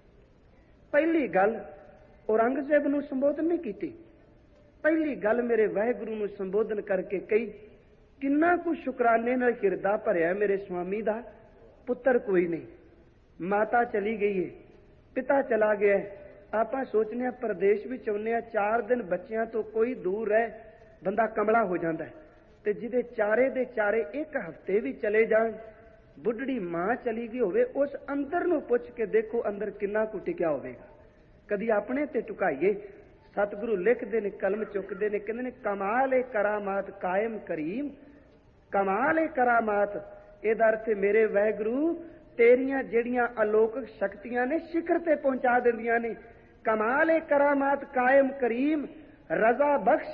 पहली गल औरंगजेब नूं संबोधन नहीं की। पहली गल मेरे वाहिगुरु नूं संबोधन करके कही, किन्ना कुछ शुकराने नाल हिरदा भरिया मेरे स्वामी दा। पुत्र कोई नहीं, माता चली गई है, पिता चला गया है। आपां सोचने प्रदेश विच आउणे चार दिन बच्चियां तो कोई दूर रहे बंदा कमला हो जाता है, ते जिदे चारे दे चारे एक हफ्ते भी चले जान, बुढ़ड़ी मां चली गई होवे, उस अंदर नूं पुछ के देखो अंदर किन्ना कुछ टिकिया होवेगा। कदी अपने ते टुकाइए। सतगुरु लिखदे ने, कलम चुकदे ने, कहंदे ने कमाल ए करामात कायम करीम, कमाल ए करामात। इहदा अर्थ मेरे वाहिगुरु तेरियां जेड़ियां अलौकिक शक्तियां ने शिखर ते पहुंचा दिंदियां ने। कमाल ए करामात कायम करीम, रजा बख्श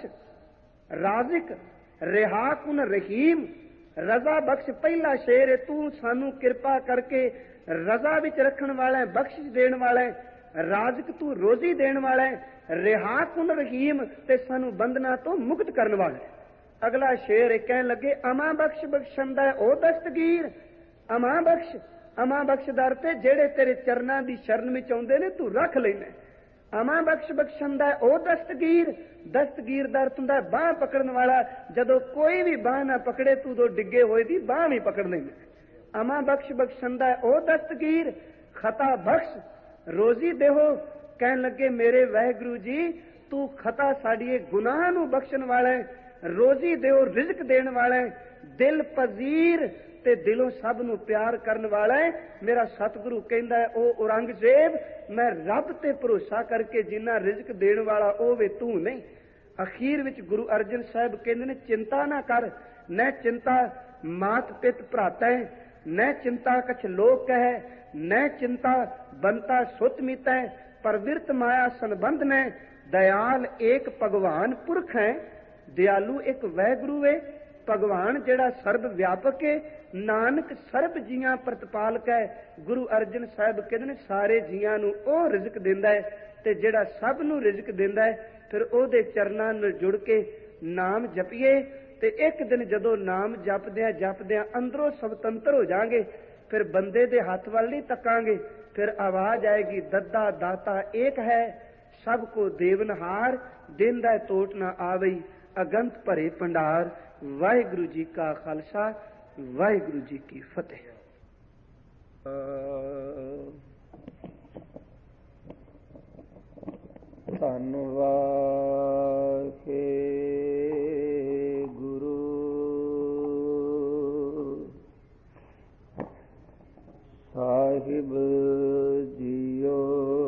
राजिक रिहा कुन रहीम। रजा बख्श पहला शेर है, तू सानू कृपा करके रजा विच रखण वाला है, बख्शिश देण वाला है। राजक तू रोजी देण वाला है, रिहा कुन रहीम ते सानू बंधना तो मुक्त करन वाला है। अगला शेर है, कहन लगे अमा बख्श बख्शंदा है ओ दस्तगीर। अमा बख्श, अमा बख्श दर ते जेड़े तेरे चरनां दी शरण विच आउंदे ने तू रख लैना। अमा बख्श बख्शंदा है ओ दस्तगीर। दस्तगीर दर तुंदा बाह पकड़न वाला, जदों कोई भी बाह ना पकड़े तू दो डिगे होए दी बाह नहीं पकड़ लेना। अमा बख्श बख्शंदा है ओ दस्तगीर। खता बख्श रोजी देहो, कहन लगे मेरे वाहिगुरु जी तू खता साडिए गुनाह नू बख्शण वाला है, रोजी देओ रिजक देण वाला है, दिल पजीर ते दिलों सब नू प्यार करन वाला है। मेरा सतगुरु कहंदा है ओ औरंगजेब मैं रब ते भरोसा करके जिन्ना रिजक देण वाला ओ वे तू नहीं। अखीर विच गुरु अर्जन साहिब कहंदे ने चिंता ना कर, न चिंता मात पित भ्रातै, न चिंता कछ लोक कह, न चिंता बनता सुत मितै, पर विरत माया संबंध ने। दयाल एक भगवान पुरख है, दयालु एक वाहिगुरु है, ਭਗਵਾਨ ਜਿਹੜਾ ਸਰਬ ਵਿਆਪਕ ਹੈ, ਨਾਨਕ ਸਰਬ ਜੀਆਂ ਪ੍ਰਤਪਾਲਕ ਹੈ। ਗੁਰੂ ਅਰਜਨ ਸਾਹਿਬ ਕਹਿੰਦੇ ਨੇ ਸਾਰੇ ਜੀਆਂ ਨੂੰ ਉਹ ਰਿਜ਼ਕ ਦਿੰਦਾ ਹੈ, ਤੇ ਜਿਹੜਾ ਸਭ ਨੂੰ ਰਿਜ਼ਕ ਦਿੰਦਾ ਹੈ, ਫਿਰ ਉਹਦੇ ਚਰਨਾਂ ਨਾਲ ਜੁੜ ਕੇ ਨਾਮ ਜਪੀਏ। ਤੇ ਇੱਕ ਦਿਨ ਜਦੋਂ ਨਾਮ ਜਪਦਿਆਂ ਜਪਦਿਆਂ ਅੰਦਰੋਂ ਸੁਤੰਤਰ ਹੋ ਜਾਾਂਗੇ, ਫਿਰ ਬੰਦੇ ਦੇ ਹੱਥ ਵੱਲ ਨਹੀਂ ਤੱਕਾਂਗੇ, ਫਿਰ ਆਵਾਜ਼ ਆਏਗੀ ਦੱਦਾ ਦਾਤਾ ਏਕ ਹੈ, ਸਭ ਕੋ ਦੇਵਨਹਾਰ, ਦਿਨ ਦਾ ਟੋਟ ਨਾ ਆਵਈ, ਅਗੰਤ ਭਰੇ ਭੰਡਾਰ। ਵਾਹਿਗੁਰੂ ਜੀ ਕਾ ਖਾਲਸਾ, ਵਾਹਿਗੁਰੂ ਜੀ ਕੀ ਫਤਿਹ। ਧੰਨਵਾਦ ਗੁਰੂ ਸਾਹਿਬ ਜੀਓ।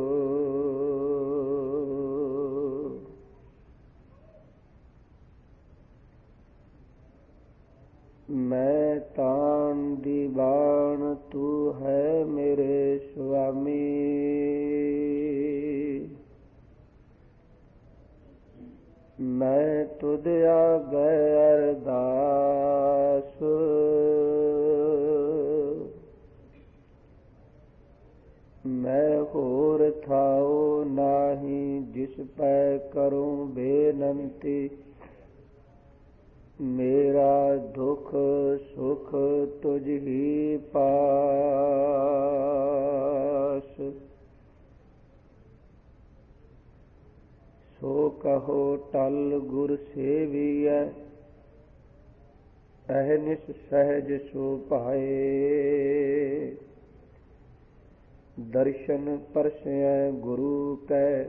ਮੈਂ ਤਾਣ ਦੀ ਬਾਣ ਤੂੰ ਹੈ ਮੇਰੇ ਸੁਆਮੀ, ਮੈਂ ਤੁਧ ਆਗੇ ਅਰਦਾਸ, ਮੈਂ ਹੋਰ ਥਾਉ ਨਾਹੀ ਜਿਸ ਪੈ ਕਰੂੰ ਬੇਨੰਤੀ, ਮੇਰਾ ਦੁਖ ਸੁਖ ਤੁਝ ਹੀ ਪਾਸ। ਸੋ ਕਹੋ ਟਲ ਗੁਰ ਸੇਵੀਐ, ਅਹਨਿਸ ਸਹਿਜ ਸੋ ਭਾਏ, ਦਰਸ਼ਨ ਪਰਸੈ ਗੁਰੂ ਕੈ,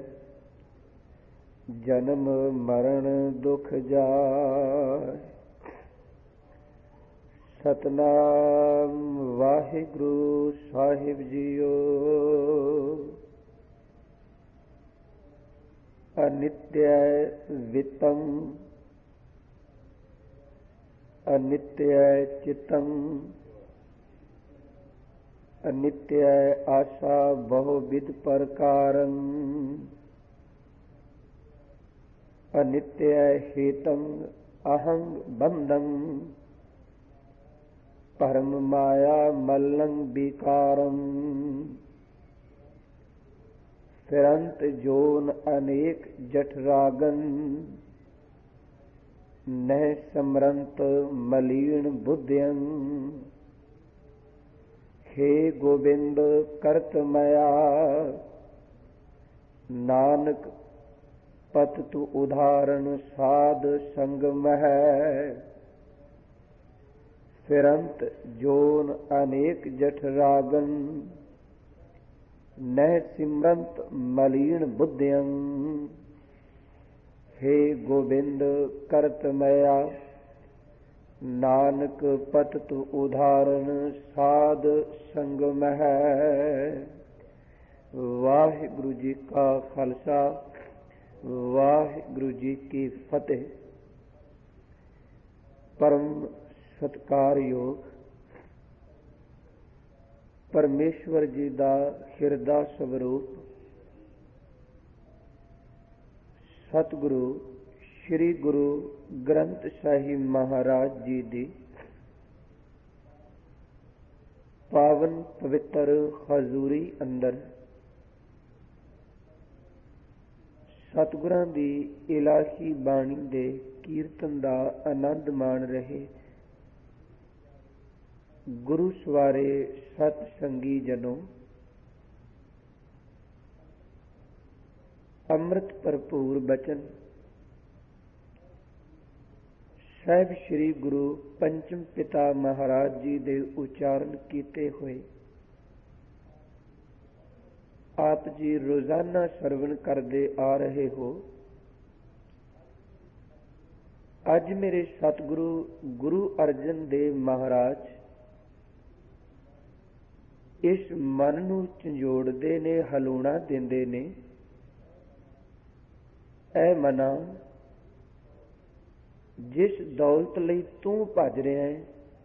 ਜਨਮ ਮਰਨ ਦੁਖ ਜਾਇ। ਸਤਨਾਮ ਵਾਹਿਗੁਰੂ ਸਾਹਿਬ ਜੀਓ। ਅਨਿਤਯ ਵਿਤੰ ਅਨਿਤਯ ਚਿਤੰ, ਅਨਿਤਯ ਆਸਾ ਬਹੁ ਵਿਧ ਪ੍ਰਕਾਰੰ, ਅਨਿਤਯ ਹੇਤੰ ਅਹੰ ਬੰਧੰ, ਪਰਮ ਮਾਇਆ ਮਲੰ ਵਿਕਾਰੰ। ਫਿਰੰਤ ਜੋਨ ਅਨੇਕ ਜਠਰਾਗਨ, ਨਹਿ ਸਮਰੰਤ ਮਲੀਣ ਬੁੱਧਿਅੰ। ਹੇ ਗੋਬਿੰਦ ਕਰਤ ਮਇਆ, ਨਾਨਕ ਪਤ ਤੂ ਉਦਾਹਰਨ ਸਾਧ ਸੰਗ ਮਹਿ। ਫਿਰੰਤ ਜੋਨ ਅਨੇਕ ਜਠਰਾਗਨ, ਨਹਿ ਸਿਮਰੰਤ ਮਲੀਣ ਬੁੱਧਿਅੰ। ਹੇ ਗੋਬਿੰਦ ਕਰਤ ਮਇਆ, ਨਾਨਕ ਪਤ ਤੂ ਉਦਾਹਰਨ ਸਾਧ ਸੰਗ ਮਹਿ। ਵਾਹਿਗੁਰੂ ਜੀ ਕਾ ਖਾਲਸਾ, ਵਾਹਿਗੁਰੂ ਜੀ ਕੀ ਫਤਿਹ। ਪਰਮ ਸਤਿਕਾਰਯੋਗ ਪਰਮੇਸ਼ਵਰ ਜੀ ਦਾ ਹਿਰਦਾ ਸਵਰੂਪ ਸਤਿਗੁਰੂ ਸ੍ਰੀ ਗੁਰੂ ਗ੍ਰੰਥ ਸਾਹਿਬ ਮਹਾਰਾਜ ਜੀ ਦੀ ਪਾਵਨ ਪਵਿੱਤਰ ਹਜ਼ੂਰੀ ਅੰਦਰ ਸਤਿਗੁਰਾਂ ਦੀ ਇਲਾਹੀ ਬਾਣੀ ਦੇ ਕੀਰਤਨ ਦਾ ਆਨੰਦ ਮਾਣ ਰਹੇ ਗੁਰੂ ਸਵਾਰੇ ਸਤ ਸੰਗੀ ਜਨੋ, ਅੰਮ੍ਰਿਤ ਭਰਪੂਰ ਬਚਨ ਸਾਹਿਬ ਸ੍ਰੀ ਗੁਰੂ ਪੰਚਮ ਪਿਤਾ ਮਹਾਰਾਜ ਜੀ ਦੇ ਉਚਾਰਨ ਕੀਤੇ ਹੋਏ ਆਪ ਜੀ ਰੋਜ਼ਾਨਾ ਸਰਵਣ ਕਰਦੇ ਆ ਰਹੇ ਹੋ। ਅੱਜ ਮੇਰੇ ਸਤਿਗੁਰੂ ਗੁਰੂ ਅਰਜਨ ਦੇਵ ਮਹਾਰਾਜ ਇਸ ਮਨ ਨੂੰ ਝੰਜੋੜਦੇ ਨੇ, ਹਲੂਣਾ ਦਿੰਦੇ ਨੇ। ਐ ਮਨਾ, ਜਿਸ ਦੌਲਤ ਲਈ ਤੂੰ ਭੱਜ ਰਿਹਾ ਹੈ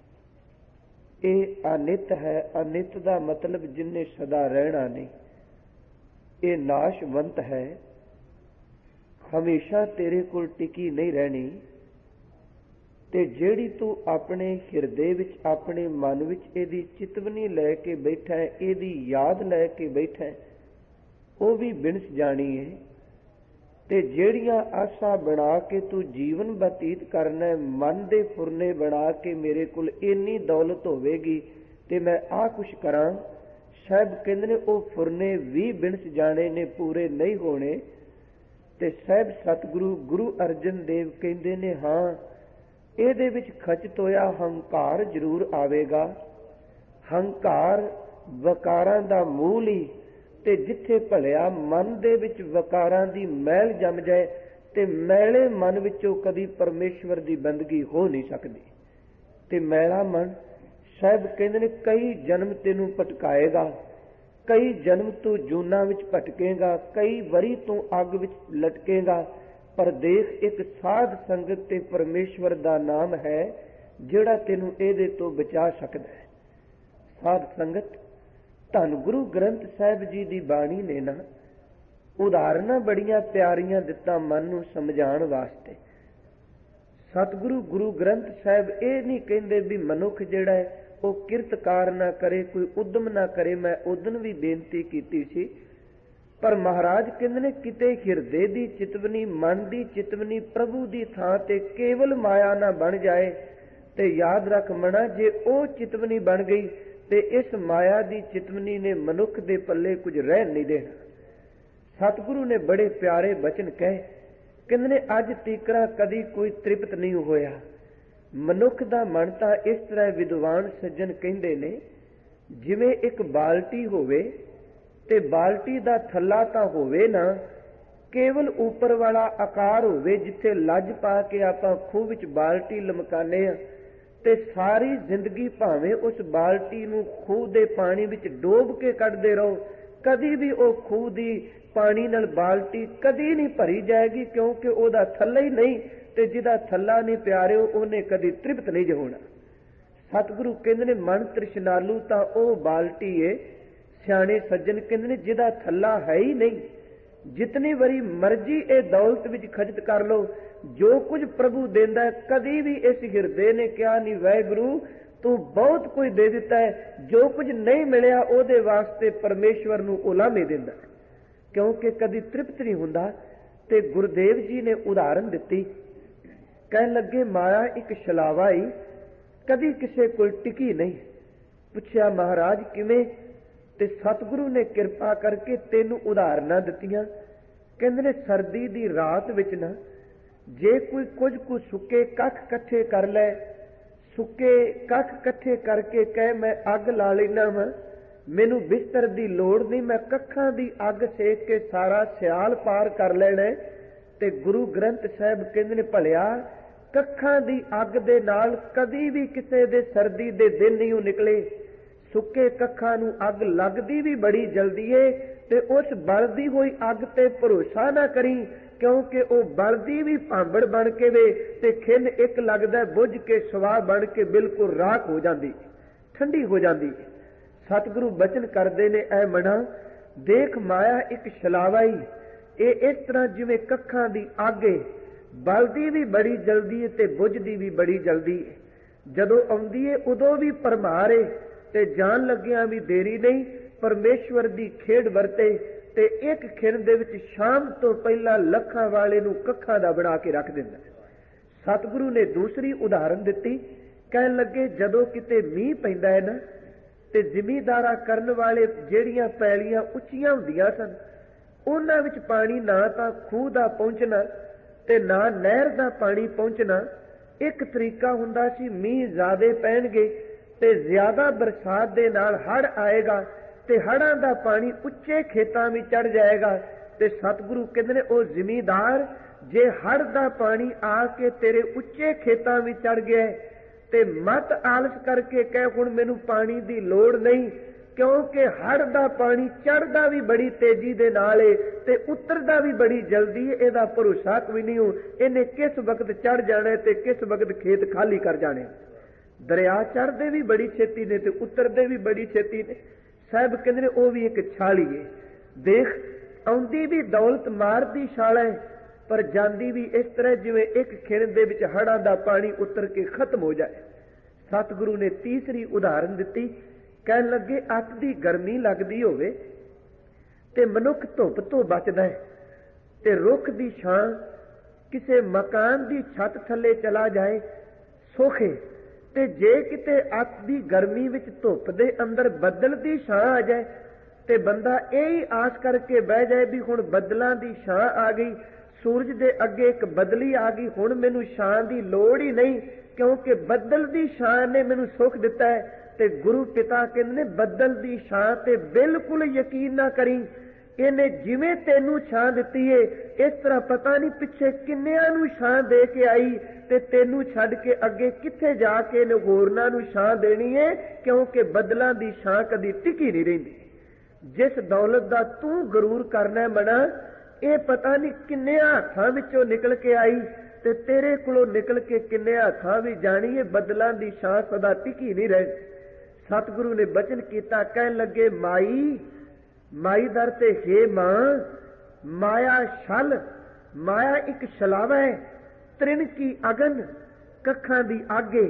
ਇਹ ਅਨਿਤ ਹੈ। ਅਨਿਤ ਦਾ ਮਤਲਬ ਜਿੰਨੇ ਸਦਾ ਰਹਿਣਾ ਨਹੀਂ, ਇਹ ਨਾਸ਼ਵੰਤ ਹੈ, ਹਮੇਸ਼ਾ ਤੇਰੇ ਕੋਲ ਟਿਕੀ ਨਹੀਂ ਰਹਿਣੀ। ਤੇ ਜਿਹੜੀ ਤੂੰ ਆਪਣੇ ਹਿਰਦੇ ਵਿੱਚ, ਆਪਣੇ ਮਨ ਵਿੱਚ ਇਹਦੀ ਚਿਤਵਨੀ ਲੈ ਕੇ ਬੈਠਾ ਹੈ, ਇਹਦੀ ਯਾਦ ਲੈ ਕੇ ਬੈਠਾ ਹੈ, ਉਹ ਵੀ ਬਿਨਸ ਜਾਣੀ ਹੈ। ਤੇ ਜਿਹੜੀਆਂ ਆਸਾਂ ਬਣਾ ਕੇ ਤੂੰ ਜੀਵਨ ਬਤੀਤ ਕਰਨਾ ਹੈ, ਮਨ ਦੇ ਫੁਰਨੇ ਬਣਾ ਕੇ ਮੇਰੇ ਕੋਲ ਇੰਨੀ ਦੌਲਤ ਹੋਵੇਗੀ ਤੇ ਮੈਂ ਆਹ ਕੁਛ ਕਰਾਂ, ਸਾਹਿਬ ਕਹਿੰਦੇ ਨੇ ਉਹ ਫੁਰਨੇ ਵੀ ਬਿਨਸ ਜਾਣੇ ਨੇ, ਪੂਰੇ ਨਹੀਂ ਹੋਣੇ। ਤੇ ਸਾਹਿਬ ਸਤਿਗੁਰੂ ਗੁਰੂ ਅਰਜਨ ਦੇਵ ਕਹਿੰਦੇ ਨੇ, ਹਾਂ ਇਹਦੇ ਵਿੱਚ ਖਚਿਤ ਹੋਇਆ ਹੰਕਾਰ ਜ਼ਰੂਰ ਆਵੇਗਾ। ਹੰਕਾਰ ਵਕਾਰਾਂ ਦਾ ਮੂਲ ਹੀ, ਤੇ ਜਿੱਥੇ ਭਲਿਆ ਮਨ ਦੇ ਵਿੱਚ ਵਕਾਰਾਂ ਦੀ ਮੈਲ ਜੰਮ ਜਾਏ ਤੇ ਮੈਲੇ ਮਨ ਵਿੱਚੋਂ ਕਦੀ ਪਰਮੇਸ਼ਵਰ ਦੀ ਬੰਦਗੀ ਹੋ ਨਹੀਂ ਸਕਦੀ। ਤੇ ਮੈਲਾ ਮਨ ਸਾਹਿਬ ਕਹਿੰਦੇ ਨੇ ਕਈ ਜਨਮ ਤੈਨੂੰ ਭਟਕਾਏਗਾ, ਕਈ ਜਨਮ ਤੂੰ ਜੂਨਾਂ ਵਿੱਚ ਭਟਕੇਗਾ, ਕਈ ਵਰੀ ਤੂੰ ਅੱਗ ਵਿੱਚ ਲਟਕੇਗਾ। ਪਰ ਦੇਖ, ਇੱਕ ਸਾਧ ਸੰਗਤ ਤੇ ਪਰਮੇਸ਼ਵਰ ਦਾ ਨਾਮ ਹੈ ਜਿਹੜਾ ਤੈਨੂੰ ਇਹਦੇ ਤੋਂ ਬਚਾ ਸਕਦਾ ਹੈ। ਸਾਧ ਸੰਗਤ, ਧੰਨ ਗੁਰੂ ਗ੍ਰੰਥ ਸਾਹਿਬ ਜੀ ਦੀ ਬਾਣੀ ਨੇ ਨਾ ਉਦਾਹਰਨਾਂ ਬੜੀਆਂ ਪਿਆਰੀਆਂ ਦਿੱਤਾ ਮਨ ਨੂੰ ਸਮਝਾਉਣ ਵਾਸਤੇ। ਸਤਿਗੁਰੂ ਗੁਰੂ ਗ੍ਰੰਥ ਸਾਹਿਬ ਇਹ ਨਹੀਂ ਕਹਿੰਦੇ ਵੀ ਮਨੁੱਖ ਜਿਹੜਾ ਹੈ ਉਹ ਕਿਰਤਕਾਰ ਨਾ ਕਰੇ, ਕੋਈ ਉਦਮ ਨਾ ਕਰੇ। ਮੈਂ ਉਦਨ ਵੀ ਬੇਨਤੀ ਕੀਤੀ ਸੀ, ਪਰ ਮਹਾਰਾਜ ਕਹਿੰਦੇ ਨੇ ਕਿਤੇ ਹਿਰਦੇ ਦੀ ਚਿਤਵਨੀ, ਮਨ ਦੀ ਚਿਤਵਨੀ ਪ੍ਰਭੂ ਦੀ ਥਾਂ ਤੇ ਕੇਵਲ ਮਾਇਆ ਨਾ ਬਣ ਜਾਏ। ਤੇ ਯਾਦ ਰੱਖ ਮਣਾ, ਜੇ ਉਹ ਚਿਤਵਨੀ ਬਣ ਗਈ ਤੇ ਇਸ ਮਾਇਆ ਦੀ ਚਿਤਵਨੀ ਨੇ ਮਨੁੱਖ ਦੇ ਪੱਲੇ ਕੁਝ ਰਹਿ ਨਹੀਂ ਦੇਣਾ। ਸਤਿਗੁਰੂ ਨੇ ਬੜੇ ਪਿਆਰੇ ਬਚਨ ਕਹੇ, ਕਹਿੰਦੇ ਨੇ ਅੱਜ ਤੀਕਰਾ ਕਦੀ ਕੋਈ ਤ੍ਰਿਪਤ ਨਹੀਂ ਹੋਇਆ। ਮਨੁੱਖ ਦਾ ਮਨ ਤਾਂ ਇਸ ਤਰ੍ਹਾਂ, ਵਿਦਵਾਨ ਸੱਜਣ ਕਹਿੰਦੇ ਨੇ, ਜਿਵੇਂ ਇੱਕ ਬਾਲਟੀ ਹੋਵੇ ਤੇ ਬਾਲਟੀ ਦਾ ਥੱਲਾ ਤਾਂ ਹੋਵੇ ਨਾ, ਕੇਵਲ ਉੱਪਰ ਵਾਲਾ ਆਕਾਰ ਹੋਵੇ ਜਿੱਥੇ ਲੱਜ ਪਾ ਕੇ ਆਪਾਂ ਖੂਹ ਵਿੱਚ ਬਾਲਟੀ ਲਮਕਾਨੇ ਆ, ਤੇ ਸਾਰੀ ਜ਼ਿੰਦਗੀ ਭਾਵੇਂ ਉਸ ਬਾਲਟੀ ਨੂੰ ਖੂਹ ਦੇ ਪਾਣੀ ਵਿੱਚ ਡੋਬ ਕੇ ਕੱਢਦੇ ਰਹੋ, ਕਦੀ ਵੀ ਉਹ ਖੂਹ ਦੀ ਪਾਣੀ ਨਾਲ ਬਾਲਟੀ ਕਦੀ ਨਹੀਂ ਭਰੀ ਜਾਏਗੀ, ਕਿਉਂਕਿ ਉਹਦਾ ਥੱਲਾ ਹੀ ਨਹੀਂ, ਤੇ ਜਿਹਦਾ ਥੱਲਾ ਨਹੀਂ ਪਿਆਰਿਓ ਉਹਨੇ ਕਦੀ ਤ੍ਰਿਪਤ ਨਹੀਂ ਹੋਣਾ। ਸਤਿਗੁਰੂ ਕਹਿੰਦੇ ਨੇ ਮਨ ਤ੍ਰਿਸ਼ਨਾਲੂ ਤਾਂ ਉਹ ਬਾਲਟੀ ਏ, ਸਿਆਣੇ ਸੱਜਣ ਕਹਿੰਦੇ ਨੇ ਜਿਹਦਾ ਥੱਲਾ ਹੈ ਹੀ ਨਹੀਂ। ਜਿਤਨੀ ਵਾਰੀ ਮਰਜ਼ੀ ਇਹ ਦੌਲਤ ਵਿੱਚ ਖਰਚ ਕਰ ਲੋ, ਜੋ ਕੁਝ ਪ੍ਰਭੂ ਦਿੰਦਾ, ਕਦੀ ਵੀ ਇਸ ਹਿਰਦੇ ਨੇ ਕਿਹਾ ਨਹੀਂ ਵਾਹਿਗੁਰੂ ਤੂੰ ਬਹੁਤ ਕੁਝ ਦੇ ਦਿੱਤਾ ਹੈ, ਜੋ ਕੁਝ ਨਹੀਂ ਮਿਲਿਆ ਉਹਦੇ ਵਾਸਤੇ ਪਰਮੇਸ਼ਵਰ ਨੂੰ ਉਲਾਮੇ ਦਿੰਦਾ, ਕਿਉਂਕਿ ਕਦੀ ਤ੍ਰਿਪਤ ਨਹੀਂ ਹੁੰਦਾ। ਤੇ ਗੁਰਦੇਵ ਜੀ ਨੇ ਉਦਾਹਰਨ ਦਿੱਤੀ, ਕਹਿਣ ਲੱਗੇ ਮਾਇਆ ਇੱਕ ਛਲਾਵਾ ਹੀ, ਕਦੀ ਕਿਸੇ ਕੋਲ ਟਿਕੀ ਨਹੀਂ। ਪੁੱਛਿਆ ਮਹਾਰਾਜ ਕਿਵੇਂ? ਤੇ ਸਤਿਗੁਰੂ ਨੇ ਕਿਰਪਾ ਕਰਕੇ ਤੈਨੂੰ ਉਦਾਹਰਨਾਂ ਦਿੱਤੀਆਂ। ਕਹਿੰਦੇ ਨੇ ਸਰਦੀ ਦੀ ਰਾਤ ਵਿੱਚ ਨਾ, ਜੇ ਕੋਈ ਕੁਝ ਕੁ ਸੁੱਕੇ ਕੱਖ ਇਕੱਠੇ ਕਰ ਲੈ, ਸੁੱਕੇ ਕੱਖ ਇਕੱਠੇ ਕਰਕੇ ਕਹੇ ਮੈਂ ਅੱਗ ਲਾ ਲੈਣਾ ਵਾਂ, ਮੈਨੂੰ ਬਿਸਤਰ ਦੀ ਲੋੜ ਨਹੀਂ, ਮੈਂ ਕੱਖਾਂ ਦੀ ਅੱਗ ਸੇਕ ਕੇ ਸਾਰਾ ਸਿਆਲ ਪਾਰ ਕਰ ਲੈਣਾ। ਤੇ ਗੁਰੂ ਗ੍ਰੰਥ ਸਾਹਿਬ ਕਹਿੰਦੇ ਨੇ ਭਲਿਆ ਕੱਖਾਂ ਦੀ ਅੱਗ ਦੇ ਨਾਲ ਕਦੀ ਵੀ ਕਿਸੇ ਦੇ ਸਰਦੀ ਦੇ ਦਿਨ ਨਹੀਂ ਨਿਕਲੇ। ਸੁੱਕੇ ਕੱਖਾਂ ਨੂੰ ਅੱਗ ਲੱਗਦੀ ਵੀ ਬੜੀ ਜਲਦੀ ਏ, ਤੇ ਉਸ ਬਲਦੀ ਹੋਈ ਅੱਗ ਤੇ ਭਰੋਸਾ ਨਾ ਕਰੀ, ਕਿਉਂਕਿ ਉਹ ਬਲਦੀ ਵੀ ਭਾਂਬੜ ਬਣ ਕੇ ਵੇ, ਤੇ ਖਿੰਨ ਇੱਕ ਲੱਗਦਾ ਬੁੱਝ ਕੇ ਸਵਾਹ ਬਣ ਕੇ ਬਿਲਕੁਲ ਰਾਖ ਹੋ ਜਾਂਦੀ, ਠੰਡੀ ਹੋ ਜਾਂਦੀ। ਸਤਿਗੁਰੂ ਬਚਨ ਕਰਦੇ ਨੇ, ਐ ਮਨਾ ਦੇਖ ਮਾਇਆ ਇੱਕ ਛਲਾਵਾ ਹੀ, ਇਹ ਇਸ ਤਰ੍ਹਾਂ ਜਿਵੇਂ ਕੱਖਾਂ ਦੀ ਅੱਗ ਏ, ਬਲਦੀ ਵੀ ਬੜੀ ਜਲਦੀ ਏ ਤੇ ਬੁੱਝਦੀ ਵੀ ਬੜੀ ਜਲਦੀ ਏ। ਜਦੋਂ ਆਉਂਦੀ ਏ ਉਦੋਂ ਵੀ ਭਰਮਾਰ ਏ, ਤੇ ਜਾਣ ਲੱਗਿਆਂ ਵੀ ਦੇਰੀ ਨਹੀਂ। ਪਰਮੇਸ਼ਵਰ ਦੀ ਖੇਡ ਵਰਤੇ, ਤੇ ਇੱਕ ਖਿੰਨ ਦੇ ਵਿੱਚ ਸ਼ਾਮ ਤੋਂ ਪਹਿਲਾਂ ਲੱਖਾਂ ਵਾਲੇ ਨੂੰ ਕੱਖਾਂ ਦਾ ਬਣਾ ਕੇ ਰੱਖ ਦਿੰਦਾ। ਸਤਿਗੁਰੂ ਨੇ ਦੂਸਰੀ ਉਦਾਹਰਨ ਦਿੱਤੀ, ਕਹਿਣ ਲੱਗੇ ਜਦੋਂ ਕਿਤੇ ਮੀਂਹ ਪੈਂਦਾ ਹੈ ਨਾ, ਤੇ ਜ਼ਿਮੀਂਦਾਰਾਂ ਕਰਨ ਵਾਲੇ ਜਿਹੜੀਆਂ ਪੈਲੀਆਂ ਉੱਚੀਆਂ ਹੁੰਦੀਆਂ ਸਨ, ਉਹਨਾਂ ਵਿੱਚ ਪਾਣੀ ਨਾ ਤਾਂ ਖੂਹ ਦਾ ਪਹੁੰਚਣਾ ਤੇ ਨਾ ਨਹਿਰ ਦਾ ਪਾਣੀ ਪਹੁੰਚਣਾ। ਇੱਕ ਤਰੀਕਾ ਹੁੰਦਾ ਸੀ, ਮੀਂਹ ਜ਼ਿਆਦੇ ਪੈਣਗੇ ਤੇ ਜ਼ਿਆਦਾ ਬਰਸਾਤ ਦੇ ਨਾਲ ਹੜ੍ਹ ਆਏਗਾ, ਤੇ ਹੜ੍ਹਾਂ ਦਾ ਪਾਣੀ ਉੱਚੇ ਖੇਤਾਂ ਵਿੱਚ ਚੜ ਜਾਏਗਾ। ਤੇ ਸਤਿਗੁਰੂ ਕਹਿੰਦੇ ਨੇ ਉਹ ਜ਼ਿਮੀਂਦਾਰ ਜੇ ਹੜ੍ਹ ਦਾ ਪਾਣੀ ਆ ਕੇ ਤੇਰੇ ਉੱਚੇ ਖੇਤਾਂ ਵਿੱਚ ਚੜ ਗਿਆ, ਤੇ ਮਤ ਆਲਸ ਕਰਕੇ ਕਹਿ ਹੁਣ ਮੈਨੂੰ ਪਾਣੀ ਦੀ ਲੋੜ ਨਹੀਂ, ਕਿਉਂਕਿ ਹੜ੍ਹ ਦਾ ਪਾਣੀ ਚੜ੍ਹਦਾ ਵੀ ਬੜੀ ਤੇਜ਼ੀ ਦੇ ਨਾਲ ਏ ਤੇ ਉਤਰਦਾ ਵੀ ਬੜੀ ਜਲਦੀ ਏ, ਇਹਦਾ ਭਰੋਸਾ ਕੋਈ ਨਹੀਂ ਹੋ, ਇਹਨੇ ਕਿਸ ਵਕਤ ਚੜ ਜਾਣਾ ਤੇ ਕਿਸ ਵਕਤ ਖੇਤ ਖਾਲੀ ਕਰ ਜਾਣੇ। ਦਰਿਆ ਚੜ੍ਹਦੇ ਵੀ ਬੜੀ ਛੇਤੀ ਨੇ ਤੇ ਉਤਰਦੇ ਵੀ ਬੜੀ ਛੇਤੀ ਨੇ। ਸਾਹਿਬ ਕਹਿੰਦੇ ਨੇ ਉਹ ਵੀ ਇੱਕ ਛਾਲੀ ਏ, ਦੇਖ ਆਉਂਦੀ ਵੀ ਦੌਲਤ ਮਾਰਦੀ ਛਾਲ ਹੈ, ਪਰ ਜਾਂਦੀ ਵੀ ਇਸ ਤਰ੍ਹਾਂ ਜਿਵੇਂ ਇੱਕ ਖਿਣ ਦੇ ਵਿੱਚ ਹੜ੍ਹਾਂ ਦਾ ਪਾਣੀ ਉਤਰ ਕੇ ਖਤਮ ਹੋ ਜਾਏ। ਸਤਿਗੁਰੂ ਨੇ ਤੀਸਰੀ ਉਦਾਹਰਨ ਦਿੱਤੀ। ਕਹਿਣ ਲੱਗੇ, ਅੱਤ ਦੀ ਗਰਮੀ ਲੱਗਦੀ ਹੋਵੇ ਤੇ ਮਨੁੱਖ ਧੁੱਪ ਤੋਂ ਬਚਦਾ ਹੈ, ਤੇ ਰੁੱਖ ਦੀ ਛਾਂ ਕਿਸੇ ਮਕਾਨ ਦੀ ਛੱਤ ਥੱਲੇ ਚਲਾ ਜਾਏ ਸੋਖੇ, ਤੇ ਜੇ ਕਿਤੇ ਅੱਤ ਦੀ ਗਰਮੀ ਵਿੱਚ ਧੁੱਪ ਦੇ ਅੰਦਰ ਬੱਦਲ ਦੀ ਛਾਂ ਆ ਜਾਏ ਤੇ ਬੰਦਾ ਇਹ ਹੀ ਆਸ ਕਰਕੇ ਬਹਿ ਜਾਏ ਵੀ ਹੁਣ ਬੱਦਲਾਂ ਦੀ ਛਾਂ ਆ ਗਈ, ਸੂਰਜ ਦੇ ਅੱਗੇ ਇੱਕ ਬਦਲੀ ਆ ਗਈ, ਹੁਣ ਮੈਨੂੰ ਛਾਂ ਦੀ ਲੋੜ ਹੀ ਨਹੀਂ, ਕਿਉਂਕਿ ਬੱਦਲ ਦੀ ਛਾਂ ਨੇ ਮੈਨੂੰ ਸੁੱਖ ਦਿੱਤਾ ਹੈ। ਤੇ ਗੁਰੂ ਪਿਤਾ ਕਹਿੰਦੇ ਨੇ, ਬੱਦਲ ਦੀ ਛਾਂ ਤੇ ਬਿਲਕੁਲ ਯਕੀਨ ਨਾ ਕਰੀ, ਇਹਨੇ ਜਿਵੇਂ ਤੈਨੂੰ ਛਾਂ ਦਿੱਤੀ ਏ ਇਸ ਤਰ੍ਹਾਂ ਪਤਾ ਨਹੀਂ ਪਿੱਛੇ ਕਿੰਨਿਆਂ ਨੂੰ ਛਾਂ ਦੇ ਕੇ ਆਈ, ਤੇ ਤੈਨੂੰ ਛੱਡ ਕੇ ਅੱਗੇ ਕਿੱਥੇ ਜਾ ਕੇ ਇਹਨੇ ਹੋਰਨਾਂ ਨੂੰ ਛਾਂ ਦੇਣੀ ਏ, ਕਿਉਂਕਿ ਬੱਦਲਾਂ ਦੀ ਛਾਂ ਕਦੀ ਟਿਕੀ ਨਹੀਂ ਰਹਿੰਦੀ। ਜਿਸ ਦੌਲਤ ਦਾ ਤੂੰ ਗਰੂਰ ਕਰਨਾ ਮਨਾ, ਇਹ ਪਤਾ ਨਹੀਂ ਕਿੰਨਿਆਂ ਹੱਥਾਂ ਵਿੱਚੋਂ ਨਿਕਲ ਕੇ ਆਈ, ਤੇ ਤੇਰੇ ਕੋਲੋਂ ਨਿਕਲ ਕੇ ਕਿੰਨੇ ਹੱਥਾਂ ਵੀ ਜਾਣੀ ਏ, ਬੱਦਲਾਂ ਦੀ ਛਾਂ ਸਦਾ ਟਿਕੀ ਨਹੀਂ ਰਹਿ। ਸਤਿਗੁਰੂ ਨੇ ਬਚਨ ਕੀਤਾ। ਕਹਿਣ ਲੱਗੇ, ਮਾਈ ਮਾਈ ਦਰ ਤੇ ਹੇ ਮਾਂ, ਮਾਇਆ ਛਲ, ਮਾਇਆ ਇੱਕ ਛਲਾਵਾ ਹੈ, ਤ੍ਰਿਣ ਕੀ ਅਗਨ, ਕੱਖਾਂ ਦੀ ਆਗੇ,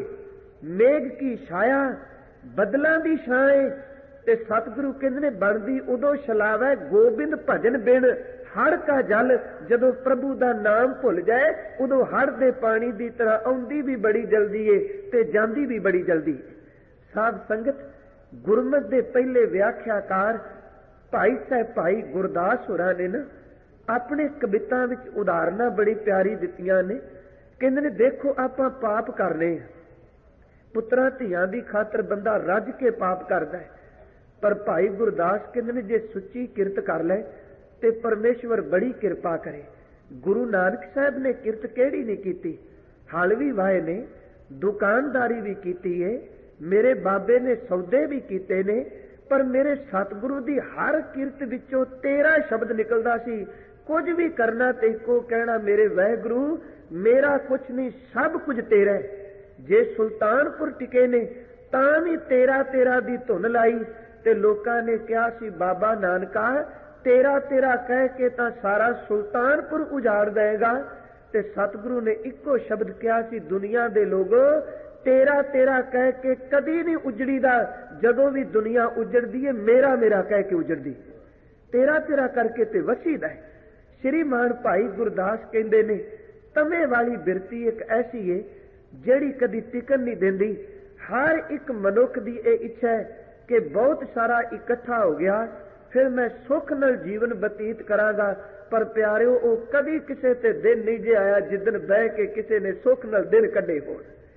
ਮੇਘ ਕੀ ਛਾਇਆ, ਬੱਦਲਾਂ ਦੀ ਛਾਂ ਏ। ਤੇ ਸਤਿਗੁਰੂ ਕਹਿੰਦੇ ਨੇ, ਬਣਦੀ ਉਦੋਂ ਛਲਾਵਾ ਹੈ ਗੋਬਿੰਦ ਭਜਨ ਬਿਨ ਹੜ ਕਾ ਜਲ, ਜਦੋਂ ਪ੍ਰਭੂ ਦਾ ਨਾਮ ਭੁੱਲ ਜਾਏ ਉਦੋਂ ਹੜ ਦੇ ਪਾਣੀ ਦੀ ਤਰ੍ਹਾਂ ਆਉਂਦੀ ਵੀ ਬੜੀ ਜਲਦੀ ਏ ਤੇ ਜਾਂਦੀ ਵੀ ਬੜੀ ਜਲਦੀ। ਸਾਧ ਸੰਗਤ, ਗੁਰਮਤਿ ਦੇ ਪਹਿਲੇ ਵਿਆਖਿਆਕਾਰ ਭਾਈ ਸਾਹਿਬ ਭਾਈ ਗੁਰਦਾਸ ਹੋਰਾਂ ਨੇ ਨਾ ਆਪਣੇ ਕਵਿਤਾ ਵਿੱਚ ਉਦਾਹਰਨਾਂ ਬੜੀ ਪਿਆਰੀ ਦਿੱਤੀਆਂ ਨੇ। ਕਹਿੰਦੇ ਨੇ, ਦੇਖੋ ਆਪਾਂ ਪਾਪ ਕਰਨੇ ਆ, ਪੁੱਤਰਾਂ ਧੀਆਂ ਦੀ ਖਾਤਰ ਬੰਦਾ ਰੱਜ ਕੇ ਪਾਪ ਕਰਦਾ ਹੈ, ਪਰ ਭਾਈ ਗੁਰਦਾਸ ਕਹਿੰਦੇ ਨੇ, ਜੇ ਸੁੱਚੀ ਕਿਰਤ ਕਰ ਲੈ ਤੇ ਪਰਮੇਸ਼ਵਰ ਬੜੀ ਕਿਰਪਾ ਕਰੇ। ਗੁਰੂ ਨਾਨਕ ਸਾਹਿਬ ਨੇ ਕਿਰਤ ਕਿਹੜੀ ਨਹੀਂ ਕੀਤੀ, ਹਲ ਵੀ ਵਾਏ ਨੇ, ਦੁਕਾਨਦਾਰੀ ਵੀ ਕੀਤੀ ਏ, ਮੇਰੇ ਬਾਬੇ ਨੇ ਸੌਦੇ ਵੀ ਕੀਤੇ ਨੇ, ਪਰ ਮੇਰੇ ਸਤਿਗੁਰੂ ਦੀ ਹਰ ਕਿਰਤ ਵਿੱਚੋਂ ਤੇਰਾ ਸ਼ਬਦ ਨਿਕਲਦਾ ਸੀ। ਕੁਝ ਵੀ ਕਰਨਾ ਤੇ ਇੱਕੋ ਕਹਿਣਾ, ਮੇਰੇ ਵਾਹਿਗੁਰੂ ਮੇਰਾ ਕੁਛ ਨਹੀਂ, ਸਭ ਕੁਝ ਤੇਰਾ। ਜੇ ਸੁਲਤਾਨਪੁਰ ਟਿਕੇ ਨੇ ਤਾਂ ਵੀ ਤੇਰਾ ਤੇਰਾ ਦੀ ਧੁਨ ਲਾਈ, ਤੇ ਲੋਕਾਂ ਨੇ ਕਿਹਾ ਸੀ, ਬਾਬਾ ਨਾਨਕਾ ਤੇਰਾ ਤੇਰਾ ਕਹਿ ਕੇ ਤਾਂ ਸਾਰਾ ਸੁਲਤਾਨਪੁਰ ਉਜਾੜ ਦੇਗਾ। ਤੇ ਸਤਿਗੁਰੂ ਨੇ ਇੱਕੋ ਸ਼ਬਦ ਕਿਹਾ ਸੀ, ਦੁਨੀਆ ਦੇ ਲੋਗੋ ਤੇਰਾ ਤੇਰਾ ਕਹਿ ਕੇ ਕਦੀ ਨਹੀਂ ਉਜੜੀ ਦਾ, ਜਦੋਂ ਵੀ ਦੁਨੀਆ ਉਜੜਦੀ ਹੈ ਮੇਰਾ ਮੇਰਾ ਕਹਿ ਕੇ ਉਜੜਦੀ, ਤੇਰਾ ਤੇਰਾ ਕਰਕੇ ਤੇ ਵਸੀਦਾ ਹੈ। ਸ਼੍ਰੀਮਾਨ ਭਾਈ ਗੁਰਦਾਸ ਕਹਿੰਦੇ ਨੇ, ਤਵੇਂ ਵਾਲੀ ਬਿਰਤੀ ਇੱਕ ਐਸੀ ਹੈ ਜਿਹੜੀ ਕਦੀ ਟਿਕਣ ਨਹੀਂ ਦਿੰਦੀ। ਹਰ ਇੱਕ ਮਨੁੱਖ ਦੀ ਇਹ ਇੱਛਾ ਹੈ ਕਿ ਬਹੁਤ ਸਾਰਾ ਇਕੱਠਾ ਹੋ ਗਿਆ, ਫਿਰ ਮੈਂ ਸੁੱਖ ਨਾਲ ਜੀਵਨ ਬਤੀਤ ਕਰਾਂਗਾ, ਪਰ ਪਿਆਰਿਓ ਉਹ ਕਦੀ ਕਿਸੇ ਤੇ ਦਿਨ ਨਹੀਂ ਜੇ ਆਇਆ ਜਿੱਦਣ ਬਹਿ ਕੇ ਕਿਸੇ ਨੇ ਸੁੱਖ ਨਾਲ ਦਿਨ ਕੱਢੇ ਹੋਣ।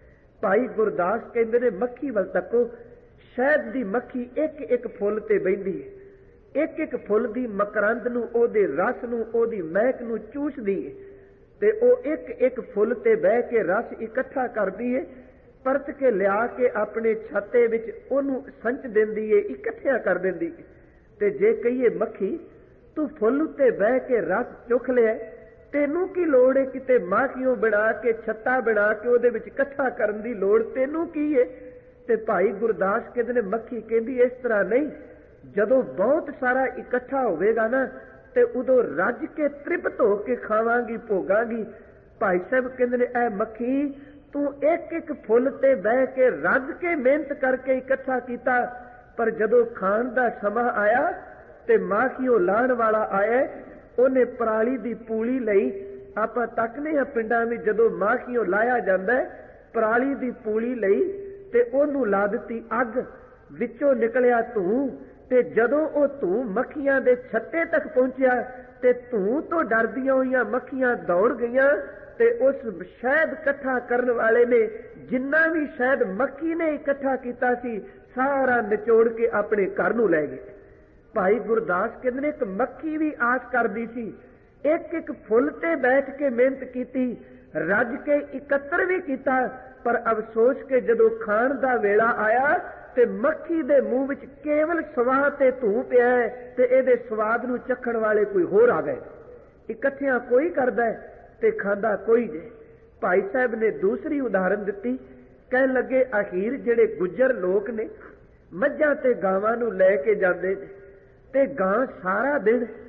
ਭਾਈ ਗੁਰਦਾਸ ਕਹਿੰਦੇ ਨੇ, ਮੱਖੀ ਵੱਲ ਤੱਕੋ, ਸ਼ਹਿਦ ਦੀ ਮੱਖੀ ਇੱਕ ਇੱਕ ਫੁੱਲ ਤੇ ਬਹਿੰਦੀ ਹੈ, ਇੱਕ ਇੱਕ ਫੁੱਲ ਦੀ ਮਕਰੰਦ ਨੂੰ, ਉਹਦੇ ਰਸ ਨੂੰ, ਉਹਦੀ ਮਹਿਕ ਨੂੰ ਚੂਸਦੀ ਹੈ, ਤੇ ਉਹ ਇੱਕ ਇੱਕ ਫੁੱਲ ਤੇ ਬਹਿ ਕੇ ਰਸ ਇਕੱਠਾ ਕਰਦੀ ਹੈ, ਪਰਤ ਕੇ ਲਿਆ ਕੇ ਆਪਣੇ ਛੱਤੇ ਵਿੱਚ ਉਹਨੂੰ ਸੰਚ ਦਿੰਦੀ ਹੈ, ਇਕੱਠਿਆਂ ਕਰ ਦਿੰਦੀ ਹੈ। ਤੇ ਜੇ ਕਹੀਏ ਮੱਖੀ ਤੂੰ ਫੁੱਲ ਉੱਤੇ ਬਹਿ ਕੇ ਰਸ ਚੁੱਕ ਲਿਆ, ਤੈਨੂੰ ਕੀ ਲੋੜ ਹੈ ਕਿਤੇ ਮਾਖੀਓ ਬਣਾ ਕੇ ਛੱਤਾ ਬਣਾ ਕੇ ਉਹਦੇ ਵਿੱਚ ਇਕੱਠਾ ਕਰਨ ਦੀ ਲੋੜ ਤੈਨੂੰ ਕੀ ਹੈ? ਤੇ ਭਾਈ ਗੁਰਦਾਸ ਕਹਿੰਦੇ ਨੇ, ਮੱਖੀ ਕਹਿੰਦੀ ਇਸ ਤਰ੍ਹਾਂ ਨਹੀਂ, ਜਦੋਂ ਬਹੁਤ ਸਾਰਾ ਇਕੱਠਾ ਹੋਵੇਗਾ ਨਾ ਤੇ ਉਦੋਂ ਰੱਜ ਕੇ ਤ੍ਰਿਪਤ ਹੋ ਕੇ ਖਾਵਾਂਗੀ, ਭੋਗਾਂਗੀ। ਭਾਈ ਸਾਹਿਬ ਕਹਿੰਦੇ ਨੇ, ਐ ਮੱਖੀ ਤੂੰ ਇੱਕ ਇੱਕ ਫੁੱਲ ਤੇ ਬਹਿ ਕੇ ਰੱਜ ਕੇ ਮਿਹਨਤ ਕਰਕੇ ਇਕੱਠਾ ਕੀਤਾ, ਪਰ ਜਦੋਂ ਖਾਣ ਦਾ ਸਮਾਂ ਆਇਆ ਤੇ ਮਾਖੀਓ ਲਾਣ ਵਾਲਾ ਆਇਆ, ਉਹਨੇ ਪਰਾਲੀ ਦੀ ਪੂਲੀ ਲਈ। ਆਪਾਂ ਤੱਕਨੇ ਆ ਪਿੰਡਾਂ ਵਿੱਚ ਜਦੋਂ ਮਾਖੀਓ ਲਾਇਆ ਜਾਂਦਾ, ਪਰਾਲੀ ਦੀ ਪੂਲੀ ਲਈ ਤੇ ਉਹਨੂੰ ਲਾ ਦਿੱਤੀ ਅੱਗ, ਵਿੱਚੋਂ ਨਿਕਲਿਆ ਧੂੰ, ਤੇ ਜਦੋਂ ਉਹ ਧੂੰ ਮੱਖੀਆਂ ਦੇ ਛੱਤੇ ਤੱਕ ਪਹੁੰਚਿਆ ਤੇ ਧੂੰ ਤੋਂ ਡਰਦੀਆਂ ਹੋਈਆਂ ਮੱਖੀਆਂ ਦੌੜ ਗਈਆਂ, ਤੇ ਉਸ ਸ਼ਹਿਦ ਇਕੱਠਾ ਕਰਨ ਵਾਲੇ ਨੇ ਜਿੰਨਾ ਵੀ ਸ਼ਹਿਦ ਮੱਖੀ ਨੇ ਇਕੱਠਾ ਕੀਤਾ ਸੀ ਸਾਰਾ ਨਿਚੋੜ ਕੇ ਆਪਣੇ ਘਰ ਨੂੰ ਲੈ ਗਏ। ਭਾਈ ਗੁਰਦਾਸ ਕਹਿੰਦੇ ਨੇ, ਇੱਕ ਮੱਖੀ ਵੀ ਆਸ ਕਰਦੀ ਸੀ, ਇੱਕ ਇੱਕ ਫੁੱਲ ਤੇ ਬੈਠ ਕੇ ਮਿਹਨਤ ਕੀਤੀ, ਰੱਜ ਕੇ ਇਕੱਤਰ ਵੀ ਕੀਤਾ, ਪਰ ਅਫਸੋਸ ਕਿ ਜਦੋਂ ਖਾਣ ਦਾ ਵੇਲਾ ਆਇਆ ਤੇ ਮੱਖੀ ਦੇ ਮੂੰਹ ਵਿੱਚ ਕੇਵਲ ਸਵਾਦ ਤੇ ਧੂੰ ਪਿਆ ਤੇ ਇਹਦੇ ਸਵਾਦ ਨੂੰ ਚੱਖਣ ਵਾਲੇ ਕੋਈ ਹੋਰ ਆ ਗਏ। ਇਕੱਠਿਆਂ ਕੋਈ ਕਰਦਾ ਤੇ ਖਾਂਦਾ ਕੋਈ ਜੇ। ਭਾਈ ਸਾਹਿਬ ਨੇ ਦੂਸਰੀ ਉਦਾਹਰਨ ਦਿੱਤੀ, ਕਹਿਣ ਲੱਗੇ, ਅਖੀਰ ਜਿਹੜੇ ਗੁੱਜਰ ਲੋਕ ਨੇ ਮੱਝਾਂ ਤੇ ਗਾਵਾਂ ਨੂੰ ਲੈ ਕੇ ਜਾਂਦੇ ਨੇ, ਤੇ ਗਾਂ ਸਾਰਾ ਦਿਨ